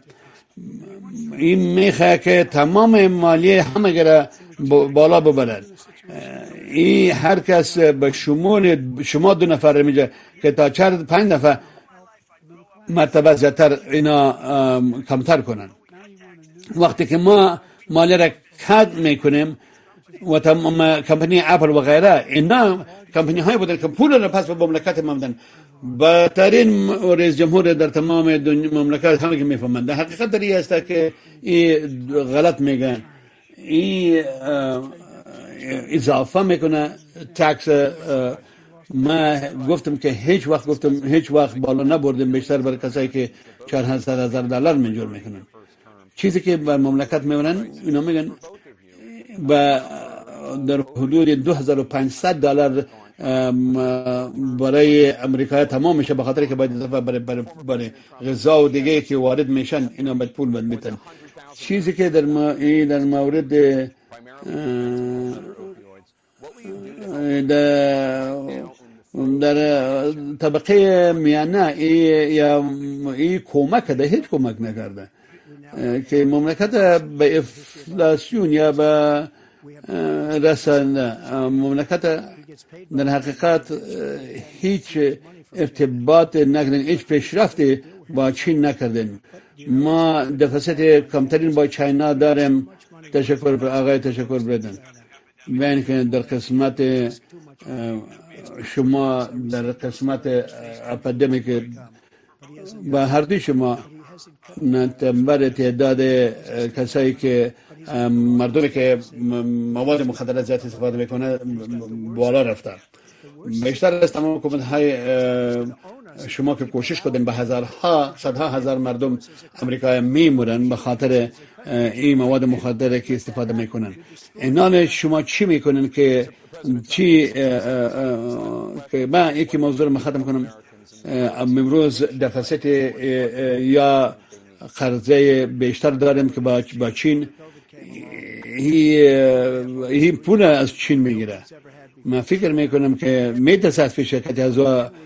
این میخواه که تمام مالیه همه گره بالا ببرد. این هر کس به شمول شما دو نفر میگه که تا چهار پنج نفر مرتبه زیادتر اینا کمتر کنن. وقتی که ما مالیه را کات میکنیم و تمام کمپانی اپل و غیره اینا کمپانی های بودن که پول را پس به مملکت ما میدن. بهترین رئیس جمهور در تمام دنیا مملکت همه که میفهمند. در حقیقت در این است که این غلط میگن. این اضافه میکنه تکس. ما گفتم که هیچ وقت گفتم هیچ وقت بالا نبردیم بیشتر برای کسایی که چهارصد هزار دلار منجور میکنن. چیزی که بر مملکت میورن اینا میگن با در حدود دو هزار و پانصد دلار برای امریکا تمام میشه، به خاطر که باید اضافه برای, برای, برای غذا و دیگه که وارد میشن اینا باید پول بد میتن. چیزی که در ما در مورد در, در طبقه میانه ای یا ای کمک ده هیچ کمک نکرده که مملکت به افلاسیون یا به رسانده. مملکت در حقیقت هیچ ارتباط نکردن، هیچ پیشرفتی با چین نکردن. ما دفاست کمترین با چاینا داریم. تشکر پر آقای تشکر بدن. بین که در قسمت شما در قسمت اپیدمیک با هر دوی شما نتمبر تعداد کسایی که مردمی که مواد مخدر زیاد استفاده میکنه بالا رفته. بیشتر از تمام حکومت های شما که کوشش کردن به هزارها صدها هزار مردم امریکا میمورن به خاطر این مواد مخدر که استفاده میکنن. اینان شما چی میکنن که چی که من یکی موضوع رو ختم کنم. امروز دفاست یا قرضه بیشتر داریم که با چین هی پول از چین میگیره. من فکر میکنم که میتصد شرکت از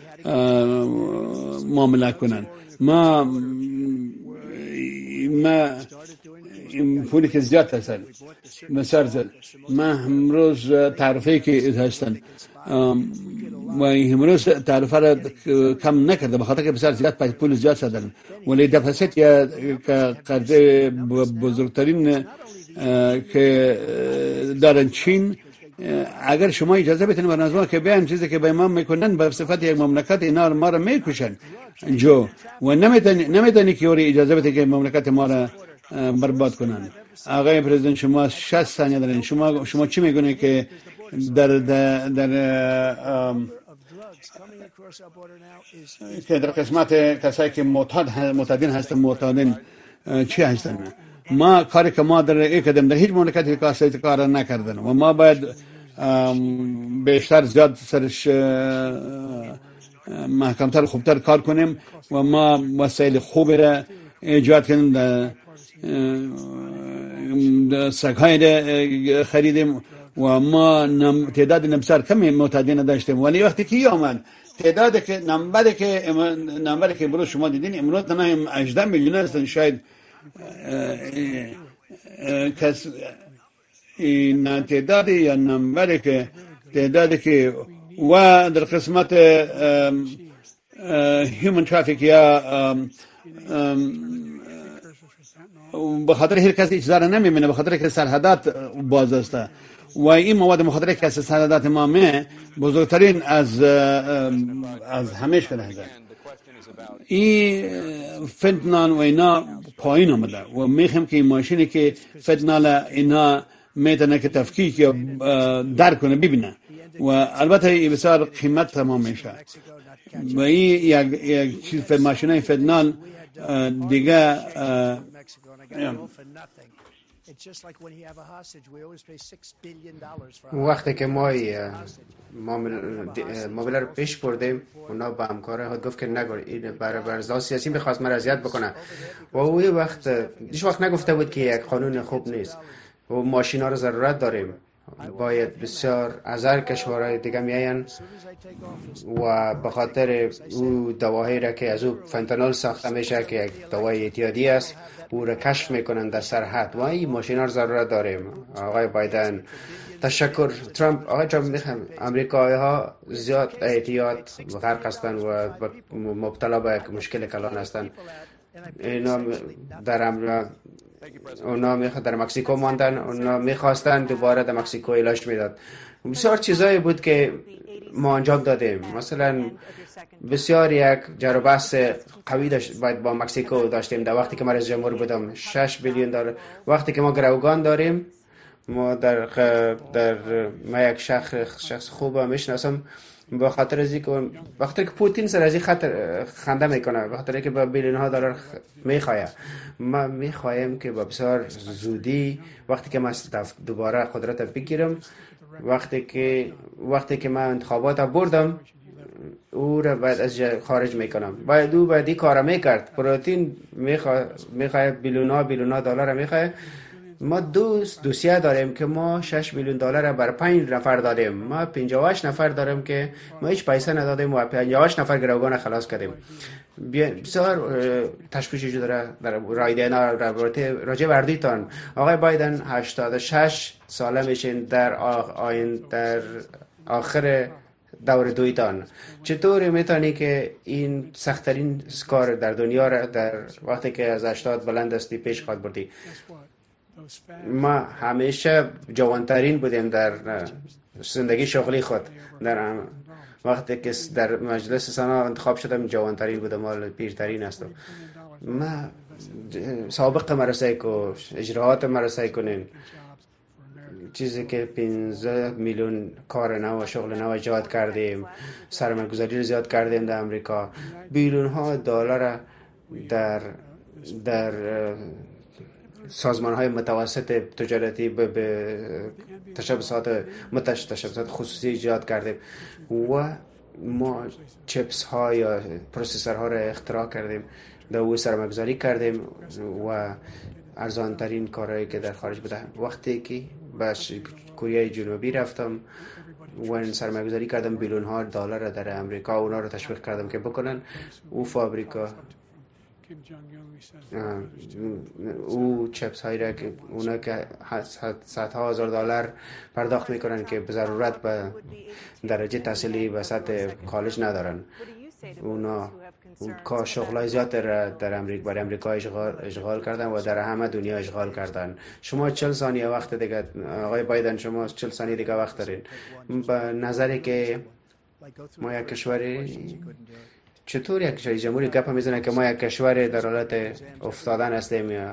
معامله کنن. ما ما پولی که زیاد هستن مثلا ما امروز تعرفه که هستن و امروز تعرفه را کم نکرده به خاطر که بسیار زیاد پول زیاد شدن. ولی دفاست یا قرضه بزرگترین که دارن چین، اگر شما اجازه بدین برنامه که بیان چیزی که به ما میکنن به صفت یک مملکت اینا ما را میکشن جو و نمیتونی نمیتونی که اوری اجازه بدین که مملکت ما را برباد کنن. آقای پرزیدنت شما شصت ثانیه دارین. شما شما چی میگونید که در در, در که در قسمت کسایی که معتاد معتادین هستن معتادین چی هستن؟ ما کاری که ما در یک قدم در هیچ مملکتی کاسه کار نکردن و ما باید بیشتر زیاد سرش محکمتر خوبتر کار کنیم و ما وسایل خوبی را ایجاد کنیم، سگ‌های را خریدیم و ما تعداد نمسار کمی معتادین داشتیم، ولی وقتی که آمد تعدادی که نمبری که نمبری که برای شما دیدین امروز تنها هجده میلیون هستن، شاید کس این تعدادی یا نمبری که تعدادی که و در قسمت هیومن ترافیک یا به خاطر هر کسی اجازه نمی‌بینه، به خاطر که سرحدات باز است و این مواد مخدره که از سرحدات ما می بزرگترین از از همیشه شده است. این فنتانال و اینا پایین آمده و میخوام که این ماشینی که فنتانال اینا میتونه که تفکیک یا درک کنه ببینه و البته این بسیار قیمت تمام میشه و این یک یک چیز ماشینای فنتانال دیگه وقتی که ما معامله رو پیش بردیم اونا با همکاره خود گفت که نگو این برای برزا سیاسی میخواست مرا اذیت بکنه و اون وقت هیچ وقت نگفته بود که یک قانون خوب نیست و ماشینا رو ضرورت داریم، باید بسیار از هر کشورهای دیگه میاین و به خاطر او دواهایی را که از او فنتانول ساخته میشه که یک دوای اعتیادی است او را کشف میکنن در سرحد و این ماشینا رو ضرورت داریم. آقای بایدن تشکر. ترامپ آقای ترامپ میخوام امریکایی ها زیاد اعتیاد غرق هستند و مبتلا به مشکل کلان هستند. اینا در امر اونا میخواد در مکزیکو ماندن، اونا میخواستن دوباره در مکزیکو علاج میداد. بسیار چیزایی بود که ما انجام دادیم، مثلا بسیار یک جر و بحث قوی داشت باید با مکزیکو داشتیم در وقتی که من رئیس جمهور بودم. شش بیلیون دلار وقتی که ما گروگان داریم، ما در در ما یک شخص شخص خوبه میشناسم به خاطر از اینکه به خاطر که پوتین سر از این خطر خنده میکنه، به خاطر که با بیلیون ها دلار میخواه. ما میخوایم که با بسیار زودی وقتی که من دوباره قدرت بگیرم، وقتی که وقتی که من انتخابات بردم او را بعد از خارج میکنم. باید او بعد این کار میکرد. پروتین میخواه میخواه بیلیون ها بیلیون ها دلار میخواه. ما دوست دوسیه داریم که ما شش میلیون دلار بر پنج نفر دادیم، ما پنجاه و هشت نفر داریم که ما هیچ پیسه ندادیم و پنجاه و هشت نفر گروگان خلاص کردیم. بسیار تشویش وجود داره در رایدینا راجع وردیتان. آقای بایدن هشتاد و شش ساله میشین در آین در آخر دور دویتان. چطور میتونی که این سخت‌ترین کار در دنیا را در وقتی که از هشتاد بلند استی پیش خواهد بردی؟ ما همیشه جوانترین بودیم در زندگی شغلی خود. در وقتی که در مجلس سنا انتخاب شدم جوانترین بودم، حالا پیرترین هستم. ما سابق مرسای کو اجراعات مرسای کنین چیزی که پانزده میلیون کار نو و شغل نو ایجاد کردیم، سرمایه‌گذاری رو زیاد کردیم در امریکا، بیلیون ها دلار در در سازمان های متوسط تجارتی به تشبثات متش تشبثات خصوصی ایجاد کردیم و ما چپس ها یا پروسسور ها را اختراع کردیم، در او سرمایه‌گذاری کردیم و ارزان ترین کارهایی که در خارج بوده. وقتی که به کره جنوبی رفتم و سرمایه‌گذاری کردم بیلیون ها دلار در امریکا، اونا رو تشویق کردم که بکنن او فابریکا او چپس هایی را که اونا که صدها هزار دلار پرداخت میکنن که به ضرورت به درجه تحصیلی به سطح کالج ندارن، اونا که شغلای زیاد در امریکا برای امریکا اشغال اشغال کردن و در همه دنیا اشغال کردن. شما چهل ثانیه وقت دیگه آقای بایدن، شما چهل ثانیه دیگه وقت دارین. به نظری که ما یک کشوری چطور یک کشور جمهوری گپ میزنه که ما یک کشور در حالت افتادن هستیم یا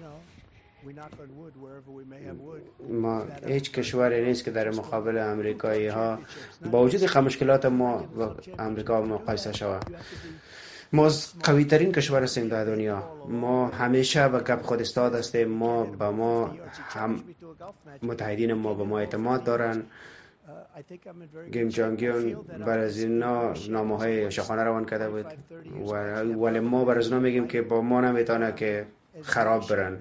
ما هیچ کشوری نیست که در مقابل امریکایی ها با وجود مشکلات ما با امریکا مقایسه شود. ما قوی ترین کشور هستیم در دنیا. ما همیشه به گپ خود استاد هستیم. ما با ما هم متحدین ما به ما اعتماد دارن گیم جانگیون بر از اینا نامه‌های شاخانه روان کرده بود و ولی ما بر از اینا میگیم که با ما نمیتونه که خراب برن.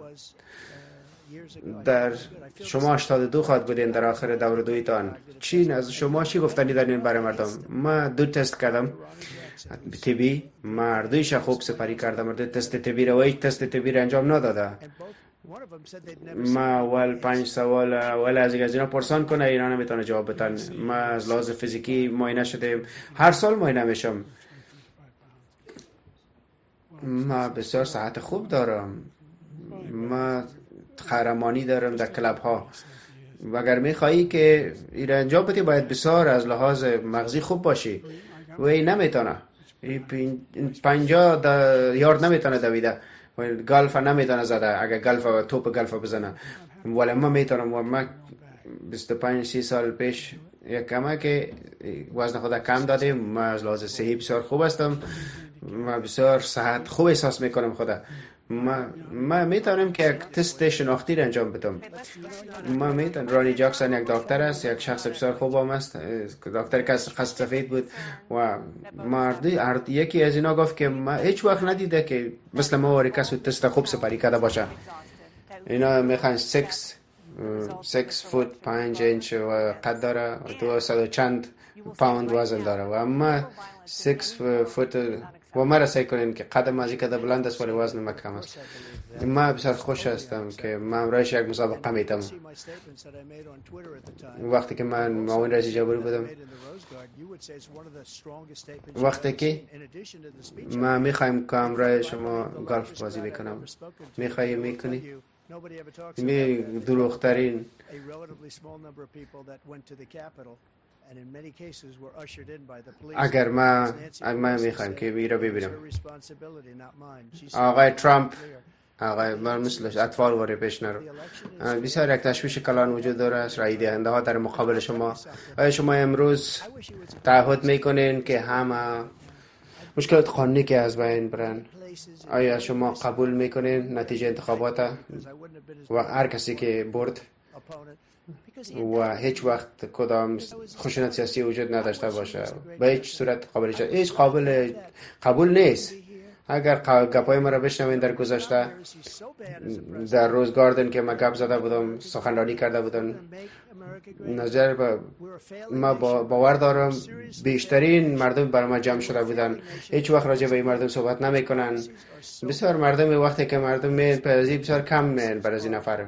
در شما هشتاد و دو خواهد بودین در آخر دور دویتان. چی از شما چی گفتنی دارین برای مردم؟ ما دو تست کردم تبی، مردویش خوب سپری کردم. دو تست تبی رو و هیچ تست تبی رو انجام نداده. ما اول پنج سوال اول از اینا پرسان کنه اینا نمیتونه جواب بدن. ما از لحاظ فیزیکی معاینه شدیم، هر سال معاینه میشم. ما بسیار صحت خوب دارم، ما قهرمانی دارم در کلاب ها. و اگر میخوایی که این انجام بدی باید بسیار از لحاظ مغزی خوب باشی و این نمیتونه. پنجاه یارد نمیتونه دویده و گلف نمیتونه زده اگر گلف توپ گلف بزنه، ولی ما میتونم. و ما بیست و پنج سی سال پیش یک کمه که وزن خود کم دادیم. ما از لحاظ صحی بسیار خوب هستم، ما بسیار صحت خوب احساس میکنم خدا. ما ما میتونم که یک تست شناختی را انجام بدم. ما میتونم. رانی جاکسون یک دکتر است، یک شخص بسیار خوب هم است، دکتر که از خط سفید بود و مردی یکی از اینا گفت که ما هیچ وقت ندیده که مثل ما وری کسی تست خوب سپری کرده باشه. اینا میخوان سکس سکس فوت پنج اینچ و قد داره، دو صد چند پوند وزن داره و اما سکس فوت و ما را سعی کنین که قدم ازی کده بلند است ولی وزن ما کم است. ما بسیار خوش هستم که من امروز یک مسابقه میتم. وقتی که من معاون رئیس جمهوری بودم، وقتی که ما میخوایم که امروز شما گلف بازی بکنم، میخوایی میکنی؟ می دروغترین اگر ما ما میخوایم که میره ببینم آقای ترامپ، آقای من مثلش اطفال واری پیش نرو. بسیار یک تشویش کلان وجود داره. رای دهنده ها در مقابل شما. آیا شما امروز تعهد میکنین که همه مشکلات قانونی که از بین برن، آیا شما قبول میکنین نتیجه انتخابات و هر کسی که برد و هیچ وقت کدام خشونت سیاسی وجود نداشته باشه به هیچ صورت قابل هیچ قابل قبول نیست؟ اگر گپای ما را بشنوین در گذشته در روز گاردن که ما گپ زده بودم سخنرانی کرده بودم، نظر با ما باور دارم بیشترین مردم برای ما جمع شده بودن. هیچ وقت راجع به این مردم صحبت نمی کنن. بسیار مردم وقتی که مردم میان پذیری بسیار کم میان برای این نفر.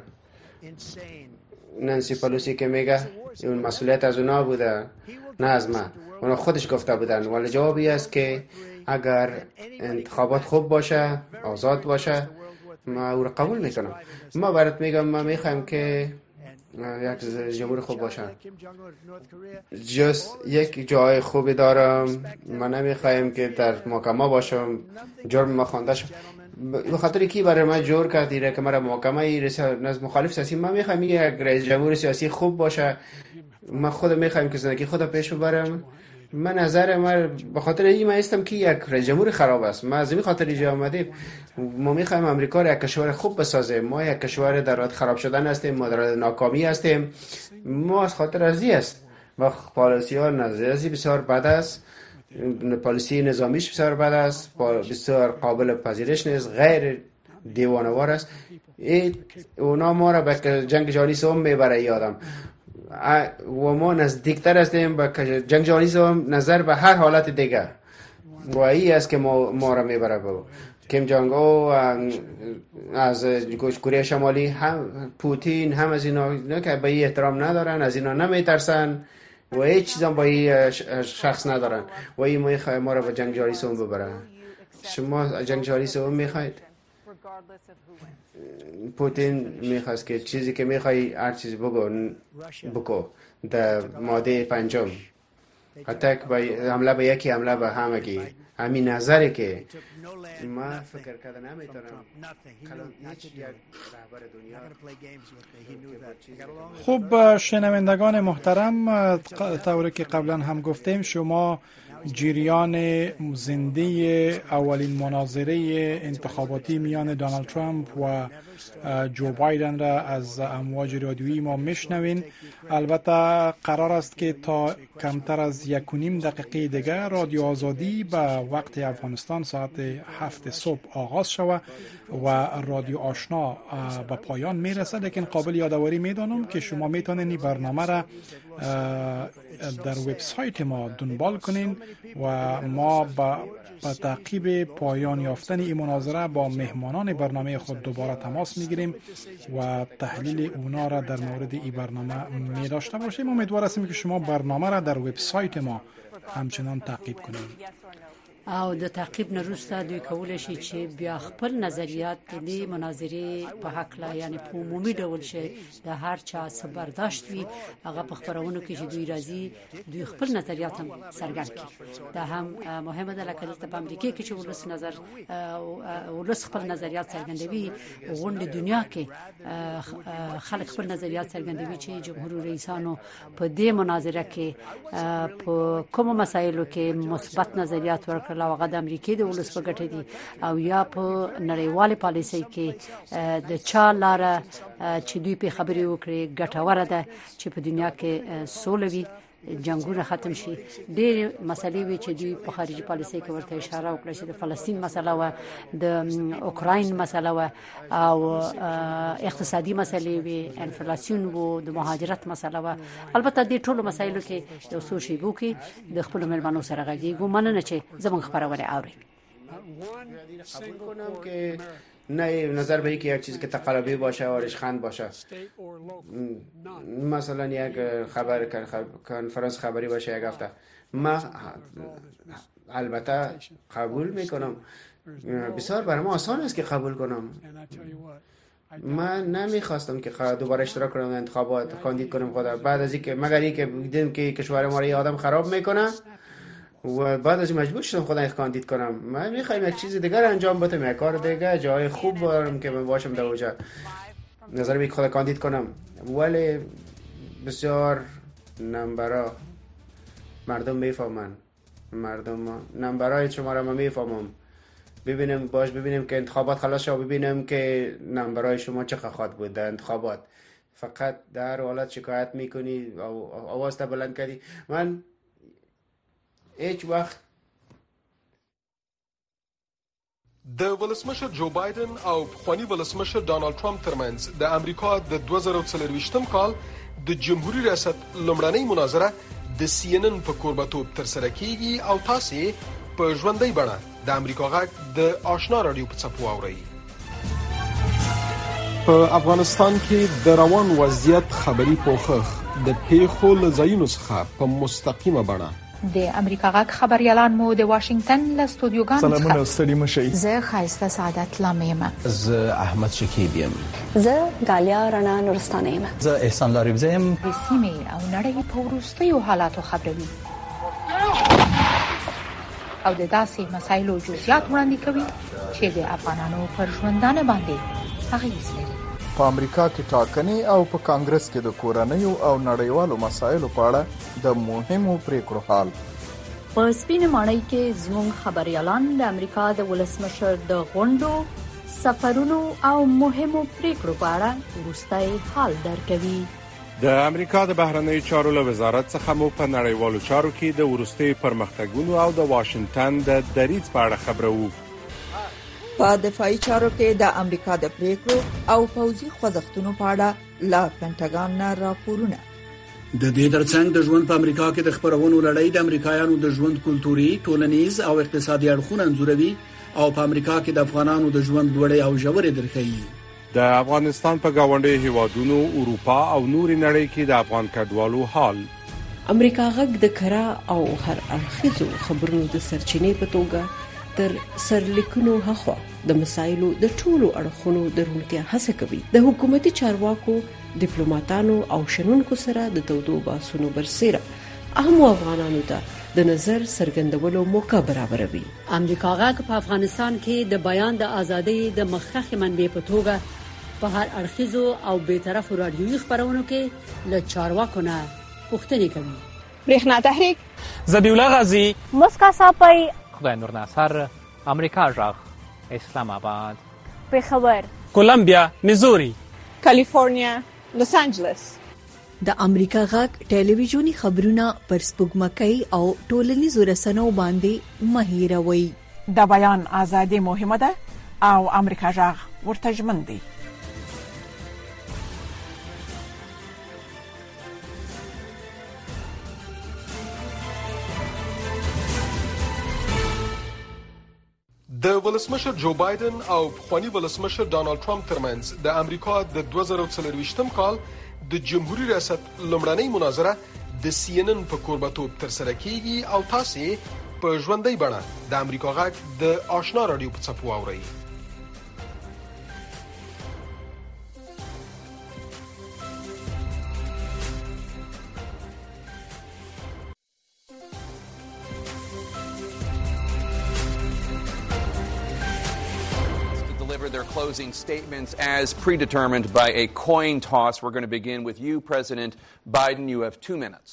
نانسی پلوسی که میگه اون مسئولیت از اونا بوده نه از من، اونا خودش گفته بودن. ولی جوابی است که اگر انتخابات خوب باشه آزاد باشه ما او را قبول میکنم. ما برات میگم ما میخوایم که یک جمهور خوب باشه. جست یک جای خوبی دارم، ما نمیخوایم که در محکمه باشم جرم ما خوانده شد. به خاطر کی برای ما جور کردی که مرا محکمه رئیس مخالف سیاسی ما میخوایم یک رئیس جمهور سیاسی خوب باشه. ما خود میخوایم که زندگی خود پیش ببرم. من نظر ما به خاطر این ما هستم که یک رئیس جمهور خراب است. ما از این خاطر اینجا آمدیم. ما میخوایم امریکا را یک کشور خوب بسازیم. ما یک کشور در حال خراب شدن هستیم، ما در حال ناکامی هستیم. ما از خاطر از این است و پالیسی ها نظری بسیار بد است. پالیسی نظامیش بسیار بد است، بسیار قابل پذیرش نیست، غیر دیوانوار است. اونا ما را به جنگ جهانی سوم میبره یادم و ما نزدیکتر هستیم به جنگ جهانی سوم نظر به هر حالت دیگه و این است که ما, ما را میبره به کیم جانگ او از کره شمالی هم پوتین هم از اینا که به این احترام ندارن، از اینا نمیترسن و هیچ چیز هم با این شخص ندارن و این میخواه ما را به جنگ جهانی سوم ببره. شما جنگ جهانی سوم میخواید؟ پوتین میخواست که چیزی که میخوای هر چیز بگو بگو در ماده پنجم حتی حمله به یکی حمله به همگی همین نظری که ما فکر کردن نمیتونم هیچ یک رهبر دنیا. خب شنوندگان محترم، طوری که قبلا هم گفتیم شما جریان زنده اولین مناظره انتخاباتی میان دونالد ترامپ و جو بایدن را از امواج رادیویی ما میشنوین. البته قرار است که تا کمتر از یک و نیم دقیقه دیگر رادیو آزادی به وقت افغانستان ساعت هفت صبح آغاز شود و رادیو آشنا به پایان میرسه. لیکن قابل یادآوری میدانم که شما میتونین این برنامه را در وبسایت ما دنبال کنین و ما با با تعقیب پایان یافتن این مناظره با مهمانان برنامه خود دوباره تماس میگیریم و تحلیل اونا را در مورد این برنامه می داشته باشیم. امیدوار هستیم که شما برنامه را در وبسایت ما همچنان تعقیب کنید. او د تعقیب نه وروسته دوی کولای شي چې بیا خپل نظریات د مناظرې په حق لا یعنی په عمومي ډول شي د هر چا څه برداشت وي هغه په خبرونو کې چې دوی راځي دوی خپل نظریات هم څرګند کړي. دا هم مهمه ده لکه د امریکا کې چې ولس نظر ولس خپل نظریات څرګندوي. غونډه دنیا کې خلک خپل نظریات څرګندوي چې جمهور رئیسانو په دې مناظره کې په کومو مسایلو کې مثبت نظریات ورکړل او هغه د امریکا د ولس په ګټه دي او یا په نړیوال پالیسۍ کې د چا لاره چې دوی په خبرې وکړي ګټوره ده چې په دنیا کې سوله وي، جنگونه ختم شي. ډېر مسلې وي چې دوی په خارجي پالیسۍ کې ورته اشاره وکړه چې د فلسطین مسله و، د اوکراین مسله و او اقتصادي مسلې وي، انفلاسیون و، د مهاجرت مسله و. البته د ټولو مسایلو کې یو څو شیبو کې د خپل ملمنو سره غږیږو. مننه چې زموږ خبرونه اوري. نه نظر به که یک چیزی که تقلبی باشه و ریشخند باشه، مثلا یک خبر کنفرانس خبری باشه یک هفته، ما البته قبول میکنم. بسیار برای ما آسان است که قبول کنم. من نمیخواستم که دوباره اشتراک کنم انتخابات کاندید کنم خدا بعد از اینکه مگر اینکه دیدم که کشور ما رو یه آدم خراب میکنه و بعد از مجبور شدم خودم کاندید کنم. من میخوایم یک چیز دیگر انجام بدم، یک کار دیگه، جای خوب دارم که من باشم در اونجا. نظر بی خود کاندید کنم، ولی بسیار نمبرها مردم میفهمن، مردم نمبرهای شما را من میفهمم. ببینیم باش ببینیم که انتخابات خلاص شد، ببینیم که نمبرهای شما چقدر خواهد بود در انتخابات. فقط در حالت شکایت میکنی او آواز تا بلند کردی. من هیچ وخت د ولسمشر جو بایدن او پخوانی ولسمشر ډانلډ ټرمپ ترمنځ د امریکا د دوه زره څلرویشتم کال د جمهوریت ریاست لومړنۍ مناظره د سی ان ان په کوربتوب ترسره کیږي او تاسو په ژوندۍ بڼه د امریکا غږ د آشنا رادیو په څپو اورئ. په افغانستان کې د روان وضعیت خبري پوښښ د پیښو له ځایونو څخه په مستقیمه بڼه د امریکا غږ خبريالان مو د واشنگټن له استودیوګانو سلامونه ستړي مشئ. زه خایسته سعادت لامیم. زه احمد شکیب یم. زه غالیا رڼا نورستانه یم. زه احسان لاریبزه یم. د سیمې او نړۍ په وروستیو حالاتو خبروي او د داسې مسایلو جزئیات وړاندې کوي چې د افغانانو پر ژوندانه باندې اغیز لري. په امریکا کې ټاکنې او په کانګرس کې د کورنیو او نړیوالو مسایلو په اړه د مهمو پریکړو حال. په سپینه ماڼۍ کې زموږ خبريالان د امریکا د ولسمشر د غونډو، سفرونو او مهمو پریکړو په اړه وروستي حال درکوي. د امریکا د بهرنیو چارو له وزارت څخه مو په نړیوالو چارو کې د وروستي پرمختګونو او د واشنگټن د دریځ په اړه خبرو. په دفاعي چارو کې د امریکا د پریکړو او پوځي خوځښتونو په اړه لا پینټاګان نه راپورونه. د دې ترڅنګ د ژوند په امریکا کې د خبرونو لړۍ د امریکایانو د ژوند کلتوري، ټولنیز او اقتصادي اړخونه انځوروي او په امریکا کې د افغانانو د ژوند لوړې او ژورې درخوي. د افغانستان په گاونډي هیوادونو، اروپا او نوري نړۍ کې د افغان کډوالو حال. امریکا غږ د کرا او هر اړخیزو خبرونو د سرچینې په توګه تر سرلیکونو هخوا د مسایلو د ټولو اړخونو درونتیا هڅه کوي. د حکومتي چارواکو، ډیپلوماټانو او شنونکو سره د تودو باسونو برسېره عام افغانانو ته د نظر څرګندولو موقع برابروي. امریکا غاک په افغانستان کې د بیان د ازادۍ د مخکخ منبع په توګه په هر اړخیزو او بی‌طرف رادیوي خبرونو کې له چارواکو نه پوښتنې کوي. برېښنا تحریک، ذبیح الله غازی، مسکا صافی، خدای نور ناصر، امریکا غاک، اسلام آباد، پېښور، کولمبیا، میزوري، کالیفورنیا، لوس انجلس. د امریکا غاک ټلویزیونی خبرونه پر سپوږمکۍ او ټولنیزو رسنیو باندې مهیروي. د بیان ازادي مهمه ده او امریکا غاک ورته ژمن دی. د ولسمشر جو بایدن او پخوانی ولسمشر ډانلډ ټرمپ ترمنځ د امریکا د دوه زره څلرویشتم کال د جمهوریت ریاست لومړنۍ مناظره د سی ان ان په کوربتوب ترسره کیږي او تاسو په ژوندۍ بڼه د امریکا غاک د آشنا رادیو په څپو اورئ. Their closing statements as predetermined by a coin toss. We're going to begin with you, President Biden. You have two minutes.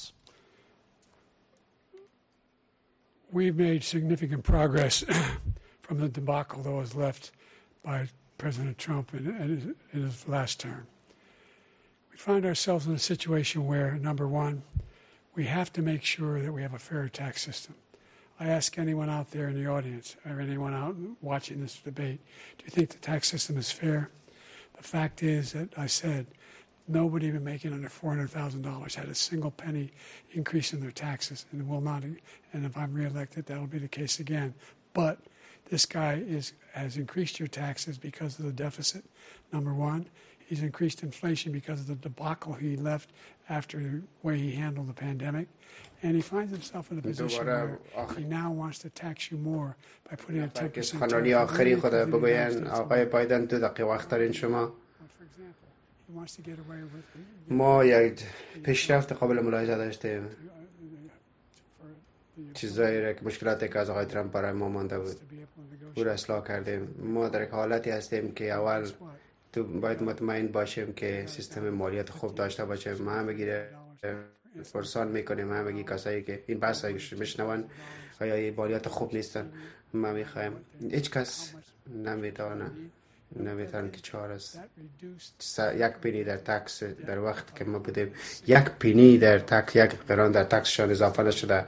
We've made significant progress from the debacle that was left by President Trump in, in, his, in his last term. We find ourselves in a situation where, number one, we have to make sure that we have a fair tax system. I ask anyone out there in the audience or anyone out watching this debate, do you think the tax system is fair? The fact is that I said nobody even making under four hundred thousand dollars had a single penny increase in their taxes and will not. And if I'm reelected, that'll be the case again. But this guy is has increased your taxes because of the deficit, number one. He's increased inflation because of the debacle he left after the way he handled the pandemic. And he finds himself in a position where he now wants to tax you more by putting a ten percent خانانی آخری خود بگوین آقای بایدن تو دقیق وقتترین شما ما یک پیشرفت قابل ملاحظه داشتیم چیزایی را که مشکلاتی که از آقای ترامپ برای ما مانده بود او را اصلاح کردیم. ما در یک حالتی هستیم که اول تو باید مطمئن باشیم که سیستم مالیات خوب داشته باشیم. ما هم بگیره فرسان میکنیم همه بگی کسایی که این بحث بشنون آیا این مالیات خوب نیستن. ما میخوایم هیچ کس نمیتونه نمیتونه که چهار است یک پینی در تکس در وقت که ما بودیم یک پینی در تکس یک قران در تکسشان اضافه نشده.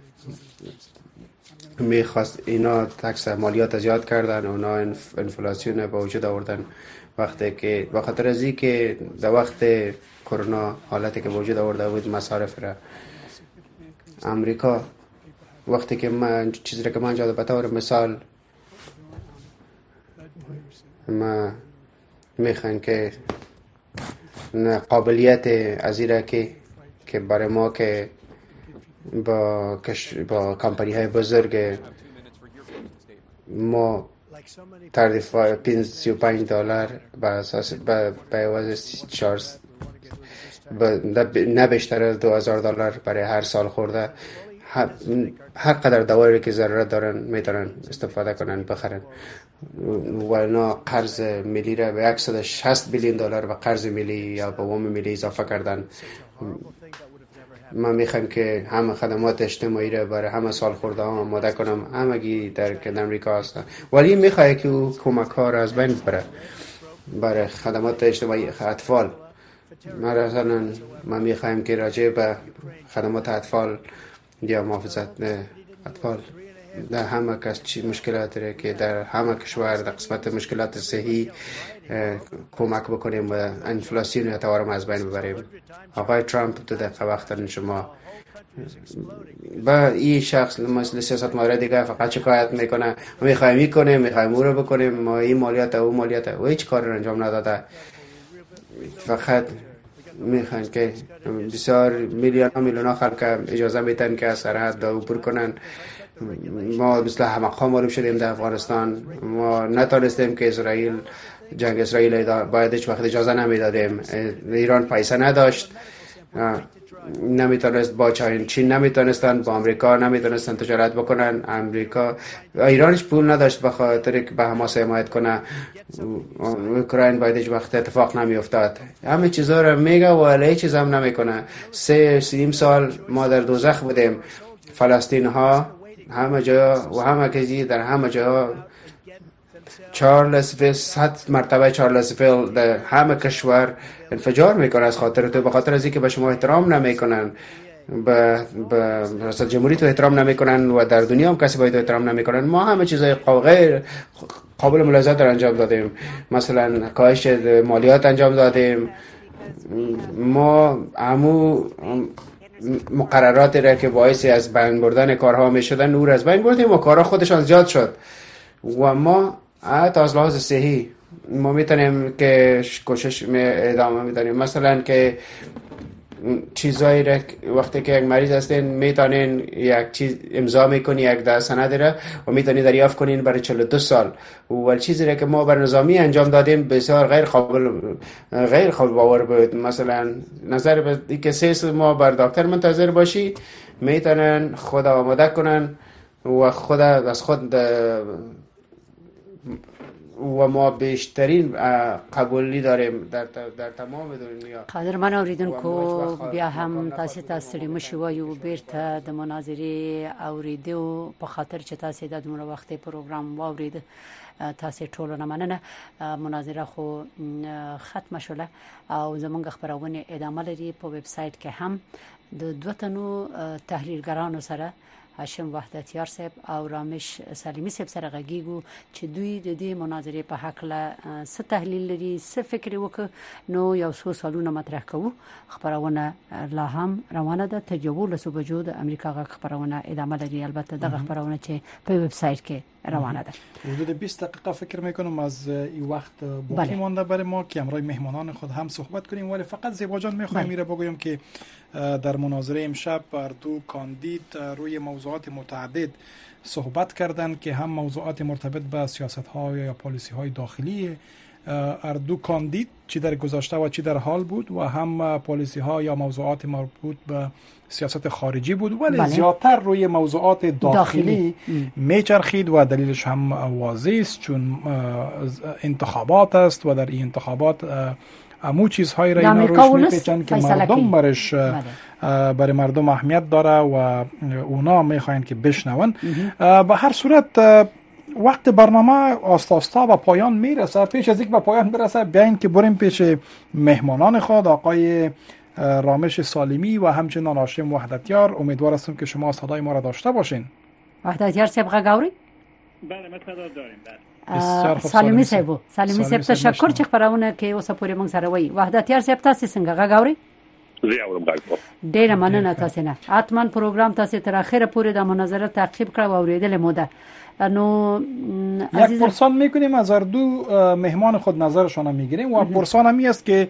میخواست اینا تکس مالیات زیاد کردن اونا انفلاسیون به وجود آوردن وقتی که به خاطر از این که در وقت کرونا حالتی که وجود آورده بود مصارف را امریکا وقتی که من چیزی را که من جاده به طور مثال ما میخوان که قابلیت از این را که که برای ما که با کش با کمپانی های بزرگ ما تردیف سی و پنج دلار به اساس به عوض چهار نه بیشتر از دو هزار دلار برای هر سال خورده هر قدر دوایی که ضرورت دارن میتونن استفاده کنن بخرن و اینا قرض ملی را به صد و شصت بیلیون دلار به قرض ملی یا به وام ملی اضافه کردن. ما میخوایم که همه خدمات اجتماعی را برای همه سال خورده ها آماده کنم همگی در امریکا هستن ولی میخواد که او کمک ها را از بین ببره برای خدمات اجتماعی اطفال. مثلا ما میخوایم که راجع به خدمات اطفال یا محافظت اطفال در همه کس چی مشکلات داره که در همه کشور در قسمت مشکلات صحی کمک بکنیم و انفلاسیون یا تورم از بین ببریم. آقای ترامپ تو دقیقه وقت شما با این شخص مثل سیاست مدار دیگه فقط شکایت میکنه میخوایم میکنه میخوایم او رو بکنیم ما این مالیات او مالیات و هیچ کاری رو انجام نداده. فقط میخوان که بسیار میلیون ها میلیون ها خلق اجازه میتن که از سرحد عبور کنن. ما مثل حماق‌ها معلوم شدیم در افغانستان. ما نتونستیم که اسرائیل جنگ اسرائیل باید هیچ وقت اجازه نمیدادیم. ایران پیسه نداشت نمیتونست با چین چین نمیتونستن با آمریکا نمیتونستن تجارت بکنن. آمریکا ایرانش پول نداشت به خاطر که به حماس حمایت کنه. اوکراین باید هیچ وقت اتفاق نمیافتاد. همه چیزا رو میگه ولی هیچ چیز هم نمیکنه. سه سیم سال ما در دوزخ بودیم. فلسطین ها همه جا و همه کسی در همه جا چارلز فیل صد مرتبه چارلز فیل در همه کشور انفجار میکنه از خاطر تو، به خاطر از اینکه به شما احترام نمیکنن، به به ریاست جمهوری تو احترام نمیکنن و در دنیا هم کسی باید احترام نمیکنن. ما همه چیزای غیر قابل ملاحظات رو انجام دادیم. مثلا کاهش مالیات انجام دادیم. ما همو مقررات را که باعث از بین بردن کارها میشدن نور از بین بردیم و کارها خودشان زیاد شد. و ما حتی از لحاظ صحی ما میتونیم که کوشش می ادامه میدانیم. مثلا که چیزایی را وقتی که یک مریض هستین میتونین یک چیز امضا میکنی یک ده سند را و میتونین دریافت کنین برای چهل و دو سال. و چیزی را که ما بر نظامی انجام دادیم بسیار غیر قابل غیر قابل باور بود. مثلا نظر به اینکه سه ما بر دکتر منتظر باشی میتونن خود آماده کنن و خود از خود و ما بیشترین قبولی داریم در در تمام دنیا. قدرمن اوریدونکو بیا هم تاسو ته ستړي مشي وایو بیرته د مناظرې اوریدو په خاطر چې تاسو د دومره وخت پروګرام واورید. تاسو ټول نه مننه. مناظره خو ختمه شوله او زمونږ خبرونه ادامه لري په ویب سټ کې هم د دوه تنو تحلیلګرانو سره هاشم وحدتیار صاحب او رامش سلیمی صاحب سره غږیږو چې دوی د دې مناظرې په حق له څه تحلیل لري، څه فکر وکړ. نو یو څو سوالونه مطرح کوو. خبرونه لا هم روانه ده. تر یولسو بجو د امریکا غږ خبرونه ادامه لري. البته دغه خبرونه چې په ویب سټ کې روانه ده. حدود بیست دقیقه فکر میکنم از این وقت باقی مانده برای ما که همراه مهمانان خود هم صحبت کنیم. ولی فقط زیبا جان میخوایم میره بگویم که در مناظره امشب بر دو کاندید روی موضوعات متعدد صحبت کردند که هم موضوعات مرتبط به سیاست ها یا پالیسی های داخلی اردو کاندید چی در گذشته و چی در حال بود و هم پالیسی ها یا موضوعات مربوط به سیاست خارجی بود. ولی بله. زیادتر روی موضوعات داخلی, داخلی. میچرخید و دلیلش هم واضح است چون انتخابات است و در این انتخابات امو چیزهایی را اینا روش میپیچن که مردم برش برای مردم اهمیت داره و اونا میخواین که بشنون. به هر صورت وقت برنامه آستا آستا به پایان میرسه. پیش از اینکه به پایان برسه بیاین که بریم پیش مهمانان خود آقای رامش سالمی و همچنین هاشم وحدتیار. امیدوار هستم که شما صدای ما را داشته باشین. وحدتیار صاحب غاوری؟ بله ما صدا داریم. سالمی صاحب سالمی صاحب تشکر چې خبرونه کې اوسه پورې موږ سره وای. وحدتیار صاحب تاسو څنګه غاوري؟ زه اورم غاړم. ډیر مننه تاسو نه. اتمن پروګرام تاسو تر اخره پورې د مناظره تعقیب کړو او اوریدل مو ده. نو یک پرسان میکنیم از هر دو مهمان خود نظرشون هم میگیریم و پرسان همی است که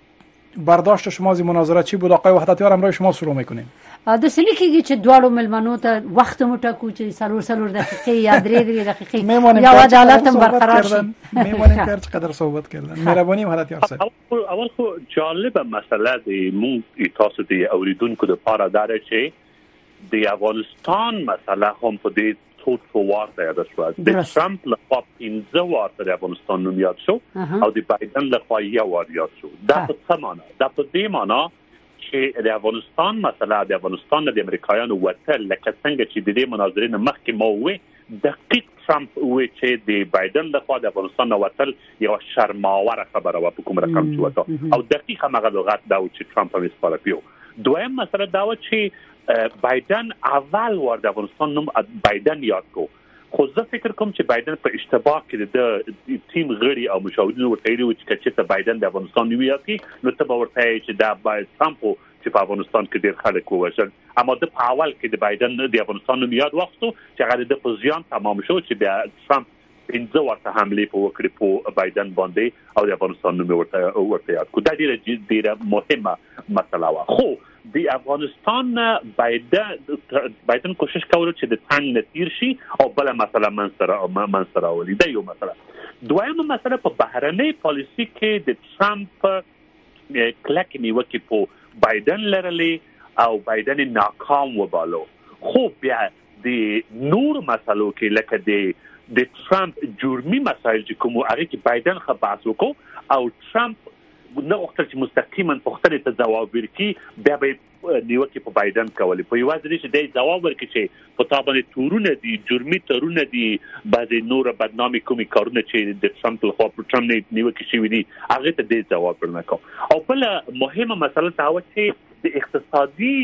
برداشت شما از مناظره چی بود؟ آقای وحدتیار همراه شما شروع میکنیم. د سلی کېږي چې دواړو ملمنو ته وخت مو ټاکو چې سلور سلور دقیقې یا درې درې دقیقې یا عدالت هم برقرار شي. میمونیم که چقدر صحبت کردن. مهرباني وحدتیار صاحب. اول خو جالبه مسئله د مونږ تاسو د اوریدونکو لپاره دا چې د افغانستان مسئله هم په دې څو څو وارته یاد شو. د ټرمپ لخوا پنځه وارته د افغانستان نوم یاد شو او د بایدن لخوا یو وار یاد شو. دا په څه معنی؟ دا په دې معنی چې د افغانستان مسله د افغانستان د امریکایانو وتل لکه څنګه چې د دې مناظرې نه مخکې مو وې دقیق ټرمپ وې چې د بایدن لخوا د افغانستان وتل یو شرماوره خبره و په کوم رقم چې وته او دقیق هغه لغت دا و چې ټرمپ هم استفاده پیو. دویم مسله دا و چې بایدن اول ور د افغانستان نوم بایدن یاد کو. خو زه فکر کوم چې بایدن په اشتباه کې د ټیم غړي او مشاورین ورته ویلي چې چې بایدن د افغانستان نیوي نو ته به ورته چې دا باید ټرمپ چې په افغانستان کې ډېر خلک ووژل. اما د په اول کې د بایدن د افغانستان نوم یاد واخستو چې هغه د په زیان تمام شو چې د ټرمپ پنځه ورته حمله په وکړې په بایدن باندې او د افغانستان نوم ورته ورته یاد کو. دا ډېره ډېره مهمه مسله وه. خو د افغانستان بایدن بایدن کوشش کولو چې د څنګه نتیر شي او بل مسله منصره منصره ولې دا یو مسله. دویمه مسله په بهرنۍ پالیسي کې د ټرمپ کلک نیوکه په بایدن لرلې او بایدن ناکام وبالو. خو بیا د نور مسلو کې لکه د د ټرمپ جرمي مسایل چې کوم هغه کې بایدن خبرت وکړو او ټرمپ نو وختل چې مستقیما پوښتنې ته ځواب ورکړي بیا به نیوکه په بایدن کولی په یوازې دې چې د ځواب ورکړي چې په تابانه تورونه دي جرمي تورونه دي بعضي نور بدنامي کومي کارونه چې د ټرمپ له خوا پر ټرمپ نه نیوکه شوی دي هغه ته د ځواب ورنکړو. او بل مهمه مسله دا و چې د اقتصادي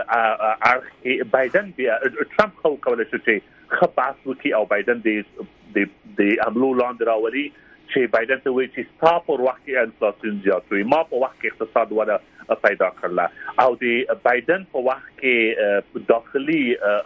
اړخ بایدن بیا ټرمپ خو کولای شي چې خبرت وکړي او بایدن د د عملو لاندې راولي چې بایدن ته وایي چې ستا پر وخت کې انفلاسیون زیات وي ما په وخت کې اقتصاد وده پیدا کړله او د بایدن په وخت کې داخلي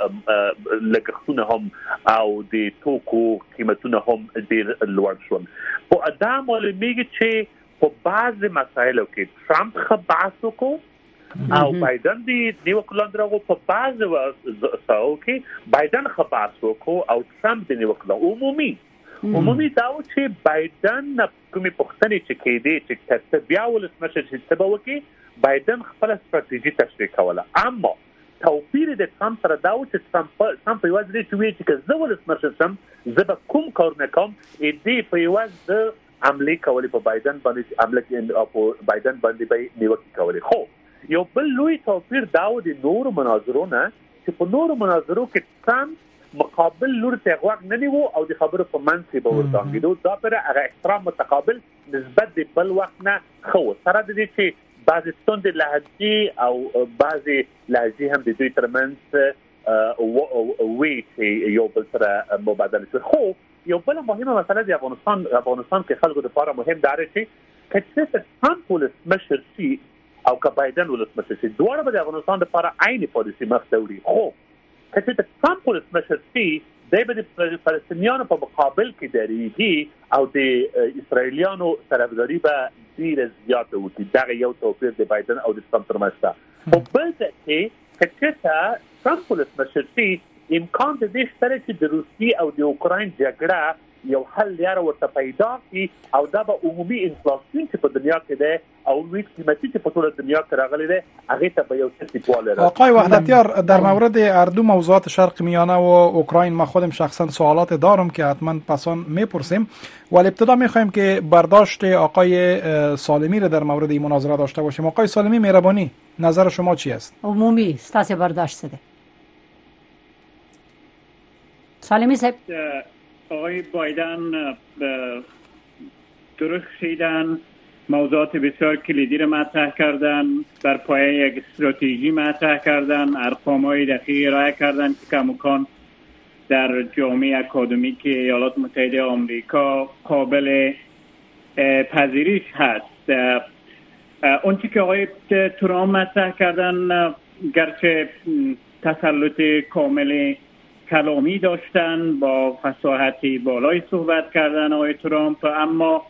لګښتونه هم او د توکو قیمتونه هم ډېر لوړ شول. په ادا معلومیږي چې په بعض مسایلو کې ټرمپ خبرت وکړو او بایدن د نیوکو لاندې راغو په بعض ساو کې بایدن خبرت وکړو او ټرمپ د نیوکو عمومي عمومي دا و چې بایدن کومې پوښتنې چې کېدې چې کته بیا ولسمشر چې څه به وکړي بایدن خپل ستراتیژي تشریح کوله. اما توپیر د ټرمپ سره دا و چې ټرمپ ټرمپ یوازې دې چې وایي چې زه ولسمشر شم زه به کوم کارونه کوم دې په یوازې د عملي کولې په بایدن باندې عمله په بایدن باندې به نیوکه کولې. خو یو بل لوی توپیر دا و د نورو مناظرو نه چې په نورو مناظرو کې ټرمپ مقابل لور ته غوږ نه نیو او د خبرو په منځ کې به ورتانګېدو دا پر هغه احترام متقابل نسبت د بل وخت نه خو سره د دې چې بعضې ستونزې لهجې او بعضې لهجې هم د دوی ترمنځ وي چې یو بل سره مبادله شي. خو یو بل مهمه مسله د افغانستان افغانستان کې خلکو لپاره مهم دا دی چې که ټرمپ ولسمشر شي او که بایدن ولسمشر شي دواړه به د افغانستان لپاره عین پالیسي مخ ته وړي. خو که د ټرمپ ولسمشر شي دی به د فلسطینیانو په مقابل کې درېږي او د اسرائیلیانو طرفداري به ډېره زیاته وکړي. دغه یو توپیر د بایدن او د ټرمپ ترمنځ شته. خو بل ځای کې که چېرته ټرمپ ولسمشر شي امکان د دې شته چې د روسیې او د اوکراین جګړه یو حل لاره ورته پیدا کی او دا به عمومي انفلاسیون چې په دنیا کې ده او لوی قیمتي چې په ټول دنیا کې راغلي ده هغه ته به یو څه تیواله راځي. آقای وحدتیار در مورد هر دو موضوعات شرق میانه و اوکراین ما خودم شخصا سوالات دارم که حتما پسان میپرسیم ولی ابتدا میخوایم که برداشت آقای سالمی را در مورد این مناظره داشته باشیم. آقای سالمی مهربانی نظر شما چی است؟ عمومی استاس برداشت سده سالمی صاحب. آقای بایدن درست شدن موضوعات بسیار کلیدی را مطرح کردن بر پایه یک استراتژی مطرح کردن ارقام‌های دقیق ارائه کردن که کماکان در جامعه اکادمیک ایالات متحده آمریکا قابل پذیرش هست. اون چیزی که آقای ترامپ مطرح کردن گرچه تسلط کامل کلامی داشتن با فصاحتی بالای صحبت کردن آقای ترامپ اما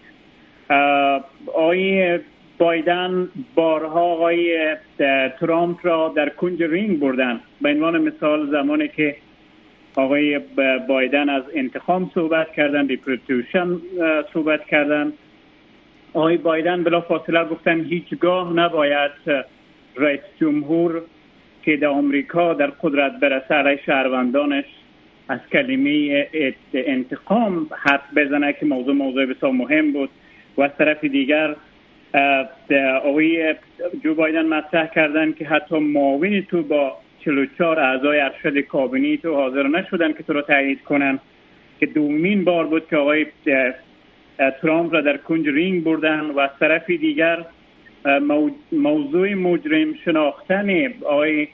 آقای بایدن بارها آقای ترامپ را در کنج رینگ بردن. به عنوان مثال زمانی که آقای بایدن از انتقام صحبت کردن ریپریتیوشن صحبت کردن آقای بایدن بلا فاصله گفتن هیچگاه نباید رئیس جمهور که در آمریکا در قدرت برسه علیه شهروندانش از کلمه انتقام حرف بزنه که موضوع موضوع بسیار مهم بود. و از طرف دیگر آقای جو بایدن مطرح کردن که حتی معاون تو با چهل و چهار اعضای ارشد کابینه تو حاضر نشدن که تو رو تایید کنن که دومین بار بود که آقای ترامپ را در کنج رینگ بردن. و از طرف دیگر موضوع مجرم شناختن آقای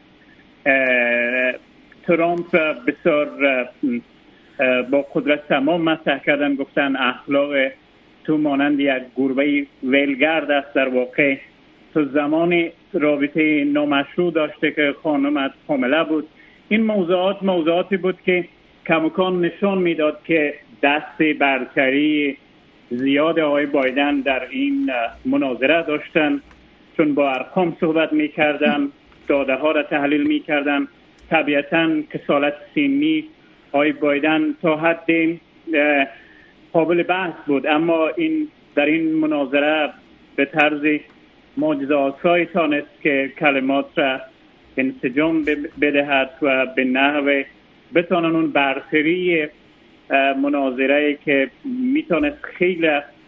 ترامپ بسیار با قدرت تمام مطرح کردن گفتن اخلاق تو مانند یک گربه ولگرد است. در واقع تو زمان رابطه نامشروع داشته که خانمت حامله بود. این موضوعات موضوعاتی بود که کماکان نشان میداد که دست برتری زیاد آقای بایدن در این مناظره داشتن چون با ارقام صحبت میکردن داده ها را تحلیل میکردن. طبیعتاً کسالت سنی آقای بایدن تا حد قابل بحث بود اما این در این مناظره به طرز معجزه‌آسایی تانست که کلمات را انسجام بدهد و به نحو بتونن اون برتری مناظره که میتونست خیلی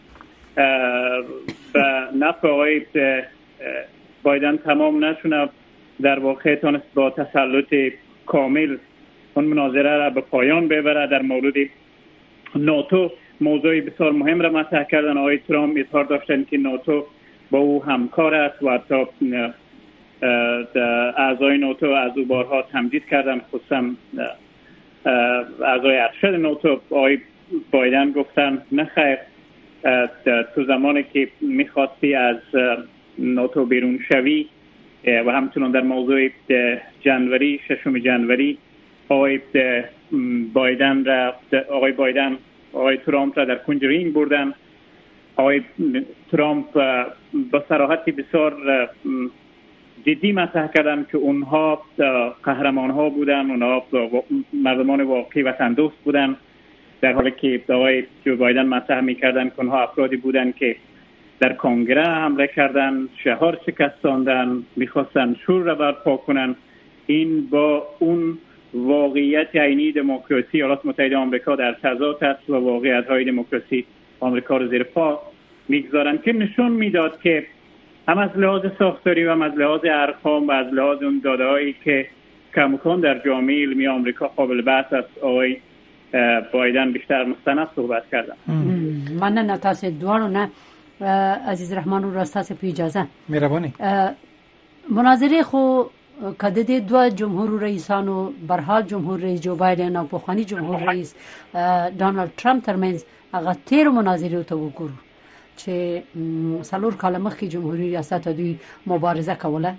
به نفع آقای بایدن تمام نشونه، در واقع تونست با تسلط کامل اون مناظره را به پایان ببره. در مورد ناتو موضوعی بسیار مهم را مطرح کردن. آقای ترامپ اظهار داشتن که ناتو با او همکار است و حتی اعضای ناتو از او بارها تمدید کردن، خصوصا اعضای ارشد ناتو. آقای بایدن گفتن نه خیر، تو زمانی که میخواستی از ناتو بیرون شوی و همچنان در موضوع جنوری ششم جنوری آقای بایدن را آقای بایدن آقای ترامپ را در کنج رینگ بردن. آقای ترامپ با صراحت بسیار جدی مطرح کردن که اونها قهرمان ها بودن، اونها مردمان واقعی وطن دوست بودن، در حالی که آقای جو بایدن مطرح میکردن که اونها افرادی بودن که در کنگره حمله کردن، شهار شکستاندن، میخواستن شور را برپا کنن. این با اون واقعیت عینی دموکراسی ایالات متحده آمریکا در تضاد است و واقعیت‌های دموکراسی آمریکا رو زیر پا میگذارن، که نشون میداد که هم از لحاظ ساختاری و هم از لحاظ ارقام و از لحاظ اون داده‌هایی که کماکان در جامعه علمی آمریکا قابل بحث است، آقای بایدن بیشتر مستند صحبت کردن. من نه تاسو دوارو نه عزیز رحمان و راستاس په اجازه مهرباني. مناظره خو کده د دوه جمهور رئیسانو برحال جمهور رئیس جو بایدن او پخوانی جمهور رئیس ډانلډ ټرمپ ترمنځ هغه تیر مناظره ته وګورو چې څلور کاله مخکې جمهوریت ریاست دوی مبارزه کوله.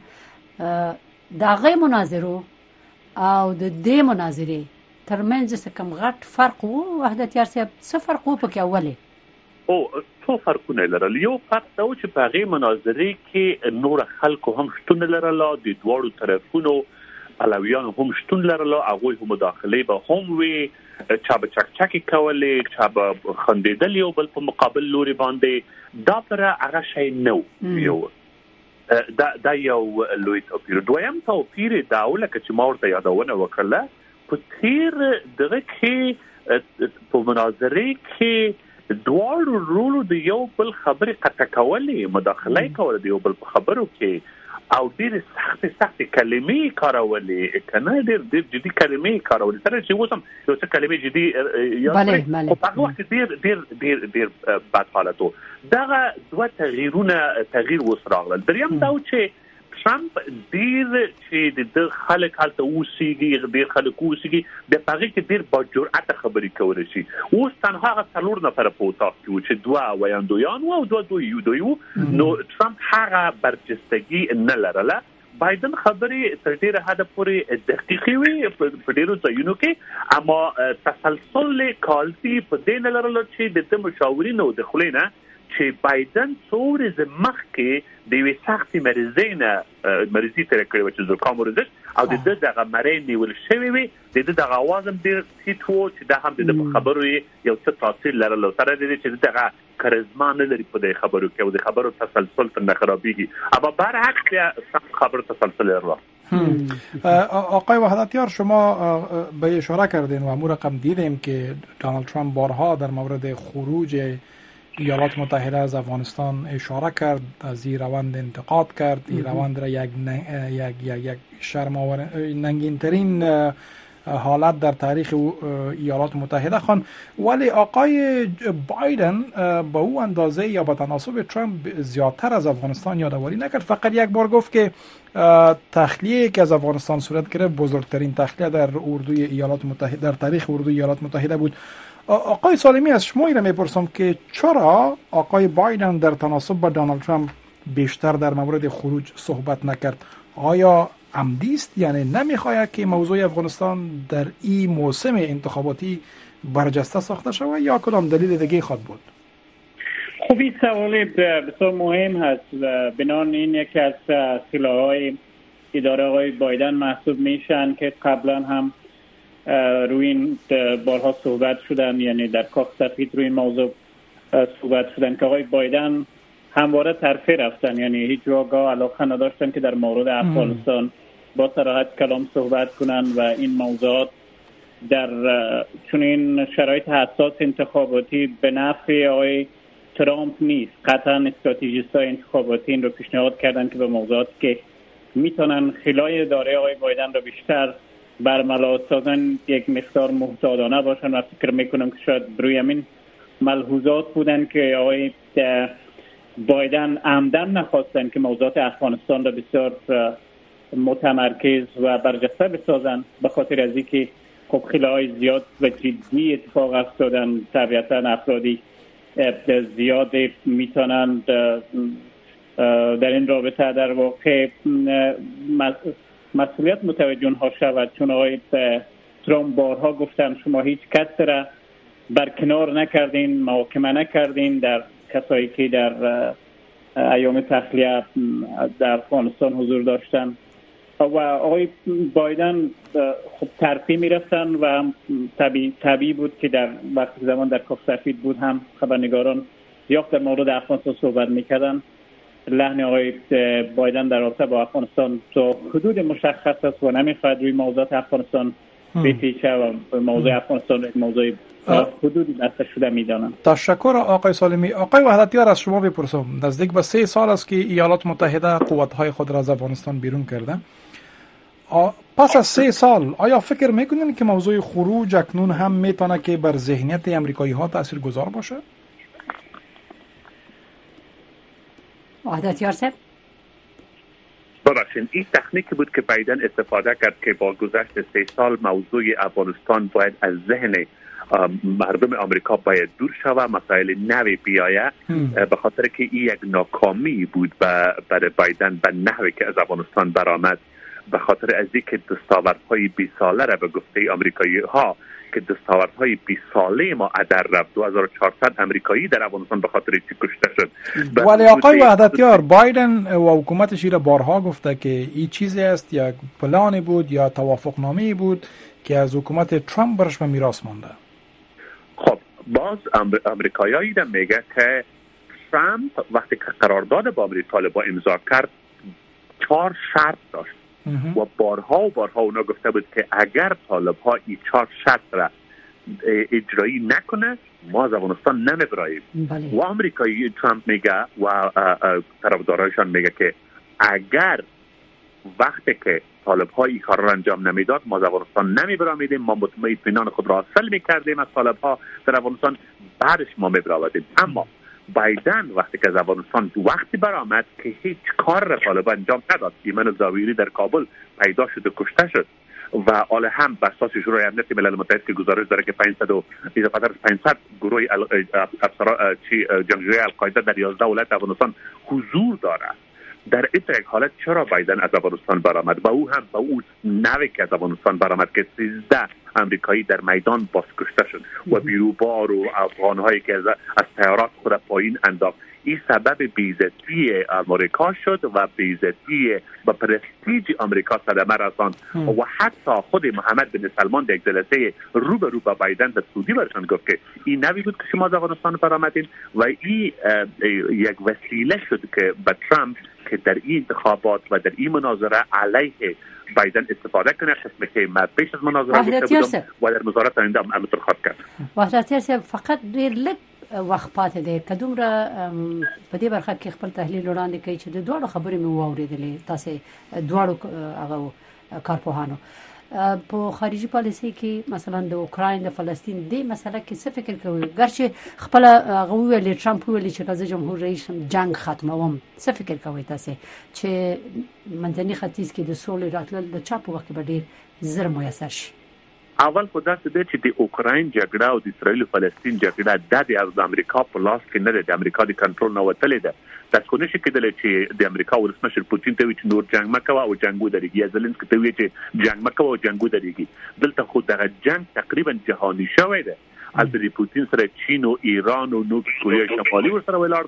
د هغه مناظره او د دې مناظره ترمنځ څه کم غټ فرق وو؟ وحدت یار صاحب څه فرق وو پکې اوله؟ او څو فرقونه لرل. یو فرق دا و چې په هغې مناظرې کې نور خلکو هم شتون لرله، د دواړو طرفونو پلویان هم شتون لرله، هغوی هم مداخلې به هم وي، چا به چکچکې کولې، چا به خندېدل یو بل په مقابل لوري باندې. دا پره هغه شی نه و. یو دا دا یو لوی توپیر. دویم توپیر دا و لکه چې ما ورته یادونه وکړله، په تیر دغه کې په مناظرې کې دواړو رولو د یو بل خبرې قطع کولې، مداخله کول د یو بل په خبرو کې، او ډېرې سختې سختې کلمې کارولې، کنه ډېر ډېر جدي کلمې کارولې. سره چې اوس هم یو څه کلمې جدي یاد کړئ، خو په هغه وخت ډېر ډېر ډېر ډېر بد حالت و. دغه دوه تغییرونه تغییر اوس راغلل. دریم دا و چې ټرمپ ډېر چې د خلک هلته اوسېږي، ډېر خلک اوسېږي، د هغې کې ډېر باجرأته خبرې کولی شي. اوس تنها هغه څلور نفره په اتاق کې وو چې دوه ویاندویان وو او دوه دوی یودوی وو، نو ټرمپ هغه برجستګي نه لرله. بایدن خبرې تر ډېره حده پورې دقیقې وې په ډېرو ځایونو کې، اما تسلسل کالتي په دې نه لرله چې د ده مشاورینو د خولې نه چې بایدن څو ورځې مخکې د یوې سختې مریضۍ نه مریضي تېره کړې وه چې زکام ورزش، او د ده دغه مرۍ نیول شوې وې، د ده دغه اواز هم ډېر ټیټ و چې دا هم د ده په خبرو یې یو څه تاثیر لرل، او سره د دې چې دغه کرزما نه لري په دې خبرو کې، او د خبرو تسلسل ترنه خرابېږي. اما برعکس خبر تسلسل لرل. آقای وحدتیار، شما به اشاره کردین و امور رقم دیدیم که دونالد ترامپ بارها در مورد خروج ایالات متحده از افغانستان اشاره کرد، از این روند انتقاد کرد. این روند را یک یک یک یک شرم‌آور ننگین ترین حالت در تاریخ ایالات متحده خوان. ولی آقای بایدن با او اندازه یا با تناسب ترامپ زیادتر از افغانستان یادآوری نکرد. فقط یک بار گفت که تخلیه که از افغانستان صورت گرفت بزرگترین تخلیه در اردوی ایالات متحده در تاریخ اردوی ایالات متحده بود. آقای سالمی، از شما این را میپرسم که چرا آقای بایدن در تناسب با دونالد ترامپ بیشتر در مورد خروج صحبت نکرد؟ آیا عمدی است، یعنی نمیخواهد که موضوع افغانستان در این موسم انتخاباتی برجسته ساخته شود، یا کدام دلیل دیگه خواهد بود؟ خب این سوال بسیار مهم هست و بنان این یکی از سلاح‌های اداره آقای بایدن محسوب میشن که قبلا هم روی این بارها صحبت شدن، یعنی در کاخ سفید روی این موضوع صحبت شدن که آقای بایدن همواره طرفه رفتن، یعنی هیچ جاگاه علاقه نداشتن که در مورد افغانستان با صراحت کلام صحبت کنند و این موضوعات در چنین شرایط حساس انتخاباتی به نفع آقای ترامپ نیست. قطعا استراتژیست‌های انتخاباتی این رو پیشنهاد کردن که به موضوعاتی که میتونن خلای اداره آقای بایدن رو بیشتر برملا سازن یک مقدار محتاطانه باشن و فکر میکنم که شاید بروی همین ملحوظات بودن که آقای بایدن عمدن نخواستن که موضوعات افغانستان را بسیار متمرکز و برجسته بسازن، به خاطر از اینکه خب خلاهای زیاد و جدی اتفاق افتادن. طبیعتا افرادی زیاد میتونند در این رابطه در واقع مسئولیت متوجه ها شود، چون آقای ترامپ بارها گفتن شما هیچ کس را برکنار نکردین، محاکمه نکردین در کسایی که در ایام تخلیه در افغانستان حضور داشتن و آقای بایدن خب ترفیع میرفتن و طبیعی طبیعی بود که در وقتی زمان در کاخ سفید بود هم خبرنگاران زیاد در مورد افغانستان صحبت میکردن. لحن آقای بایدن در رابطه با افغانستان تا حدود مشخص است و نمیخواد روی موضوعات افغانستان بپیچه و موضوع افغانستان موضوع حدودی بسته شده میدانم. تشکر آقای سالمی. آقای وحدتیار از شما بپرسم، نزدیک به سه سال است که ایالات متحده قوت‌های خود را از افغانستان بیرون کرده. پس از سه سال آیا فکر میکنین که موضوع خروج اکنون هم میتونه که بر ذهنیت امریکایی ها تاثیرگذار باشه؟ وحدتیار صاحب ببخشید، این تکنیکی بود که بایدن استفاده کرد که با گذشت سه سال موضوع افغانستان باید از ذهن مردم آمریکا باید دور شود، مسائل نوی بیایه، به خاطر که این یک ناکامی بود برای بایدن به نحوی که از افغانستان برآمد، به خاطر از اینکه دستاوردهای بیست ساله را به گفته آمریکایی ها که دستاوردهای بیست ساله ما ادر رفت، دو هزار و چهارصد آمریکایی در افغانستان به خاطر چی کشته شد. ولی آقای وحدتیار، بایدن و حکومتش را بارها گفته که این چیزی است، یک پلانی بود یا توافقنامه‌ای بود که از حکومت ترامپ برش به میراث مانده. خب باز آمریکایی را میگه که ترامپ وقتی که قرارداد با طالبان امضا کرد چهار شرط داشت و بارها و بارها اونا گفته بود که اگر طالب‌ها این چهار شرط را اجرایی نکنه ما از افغانستان نمیبراییم. و آمریکایی ترامپ میگه و طرفدارایشان میگه که اگر وقتی که طالب‌ها این کار را انجام نمیداد ما از افغانستان نمیبرامیدیم، ما اطمینان خود را حاصل میکردیم از طالب‌ها در افغانستان، بعدش ما میبرامیدیم. اما بایدن وقتی که از افغانستان وقتی برآمد که هیچ کار را طالبان انجام نداد، ایمن زاویری در کابل پیدا شد و کشته شد و حالا هم بر اساس شورای امنیت ملل متحد که گزارش داره که پانصد و پانصد گروه افسران چی جنگجوی القاعده در یازده ولایت افغانستان حضور داره. در این حالت چرا بایدن از افغانستان برآمد و او هم با او نوی که از افغانستان برآمد که سیزده امریکایی در میدان باز کشته شد و بیروبار و افغان‌هایی که از از طیارات خود پایین انداخت، این سبب بی‌عزتی آمریکا شد و بی‌عزتی و پرستیژ آمریکا صدمه رساند و حتی خود محمد بن سلمان در یک جلسه رو به رو با بایدن در سعودی برشان گفت که این نوی بود که شما از افغانستان برآمدین و این یک وسیله شد که به ترامپ که در این انتخابات و در این مناظره علیه بایدن استفاده کنه، قسمی که من پیش از مناظره گفته بودم و در مظاهرات آینده هم امتر خواهد کرد. وحدتیار صاحب فقط ډیر لږ وخت پاتې دی که دومره په دې برخه کې خپل تحلیل وړاندې کوي چې د دواړو خبرې مې واورېدلې تاسې دواړو هغه کارپوهانو په خارجي پالیسۍ کې مثلا د اوکراین د فلسطین دې مسله کې څه فکر کوي؟ ګرچې خپل هغه ویلي ټرمپ ویلي چې که زه جمهور رئیس جنگ ختموم، څه فکر کوي تاسې چې منځني ختیځ کې د سولې راتلل د چا په وخت کې به ډېر زر میسر شي؟ اول خو داسې دی چې د اوکراین جګړه او د اسرائیل او فلسطین جګړه د از امریکا په لاس کې نه ده، د امریکا د کنټرول نه وتلې ده. تاسو نشئ کېدلی چې د امریکا ولسمشر پوتین ته وایي چې نور جنګ مه کوه او جنګ ودرېږي، یا زلنسکي ته وایي چې جنګ مه کوه او جنګ ودرېږي. دلته خو دغه جنګ تقریبا جهاني شوی دی. هلته د پوتین سره چین او ایران او نورد کوریا شمالي ورسره ولاړ دي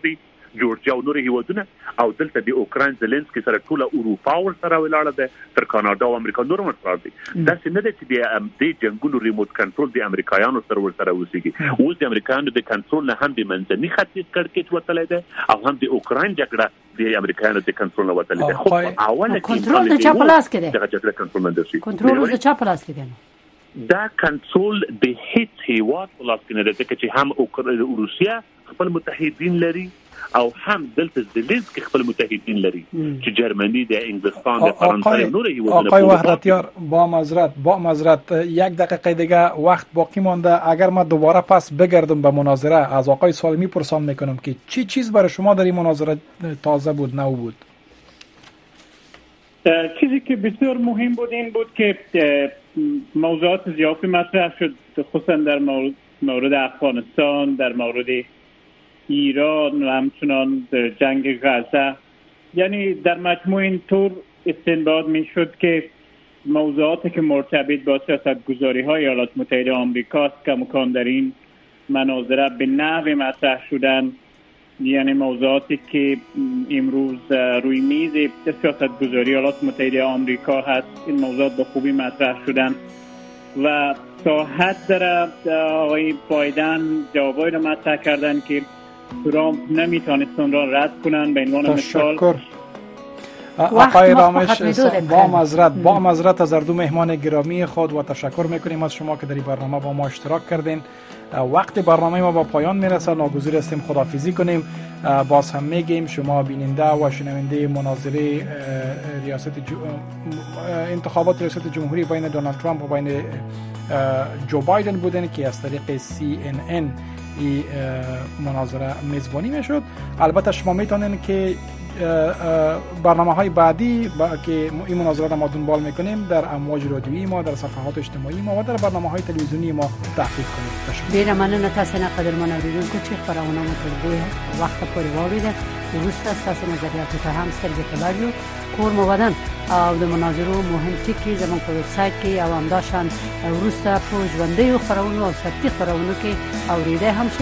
جورجیا او نور هیوادونه او دلته د اوکران زيلنسکي سره ټول اروپا ور سره ولاړه ده تر کاناډا او امریکا نور ور سره دي دا څنګه د دې جنگونو ریموت کنټرول د امریکایانو سره ور سره وسیږي اوس د امریکایانو د کنټرول نه هم د منځني ختیځ کړکېچ وتلې ده او هم د اوکران جګړه د امریکایانو د کنټرول نه وتلې ده خو اوله کنټرول د چا په لاس کې ده دا جګړه کنټرول نه ده کنټرول د چا په لاس کې ده دا کنټرول د هیڅ هیواد په لاس کې نه ده چې هم روسیا خپل متحدین لري او هم دلته زيلنسکي خپل متحدین لري چې جرمنی د انګلستان د فرانسه نور هیوادونه آقای وحدتیار با معذرت با معذرت یک دقیقه دیگه وقت باقی مانده اگر من دوباره پس بگردم به مناظره از آقای سالمی پرسان میکنم که چی چیز برای شما در این مناظره تازه بود نو بود چیزی که بسیار مهم بود این بود که موضوعات زیادی مطرح شد خصوصا در مورد افغانستان در مورد ایران و همچنان در جنگ غزه یعنی در مجموع این طور استنباط می شد که موضوعاتی که مرتبط با سیاستگذاری های ایالات متحده آمریکا است که مکان در این مناظره به نحو مطرح شدن یعنی موضوعاتی که امروز روی میز سیاستگذاری ایالات متحده آمریکا هست این موضوعات به خوبی مطرح شدن و تا حد در آقای بایدن جوابایی را مطرح کردن که ترامپ نمیتونست اون را رد کنن به عنوان مثال آقای رامش با معذرت با معذرت از هر دو مهمان گرامی خود و تشکر میکنیم از شما که در این برنامه با ما اشتراک کردین وقت برنامه ما با پایان میرسه ناگزیر هستیم خداحافظی کنیم باز هم میگیم شما بیننده و شنونده مناظره ریاست جو... انتخابات ریاست جمهوری بین دونالد ترامپ و بین جو بایدن بودن که از طریق سی ان ان این مناظره میزبانی میشد البته شما میتونین که برنامه های بعدی با که این مناظره را ما دنبال میکنیم در امواج رادیویی ما در صفحات اجتماعی ما و در برنامه های تلویزیونی ما تحقیق کنیم ډیره مننه تاسو نه قدرمن اوریدونکو چې خبرونه مو تر دې وخت پورې واوریدل وروسته تاسو نظریاتو ته هم سترګې کلاریو کور مو بدن او د مناظرو مهم ټکي زموږ په ویب سایټ کې او همداشان وروسته په ژوندۍ خبرونو او سرتي خبرونو کې اوریدل هم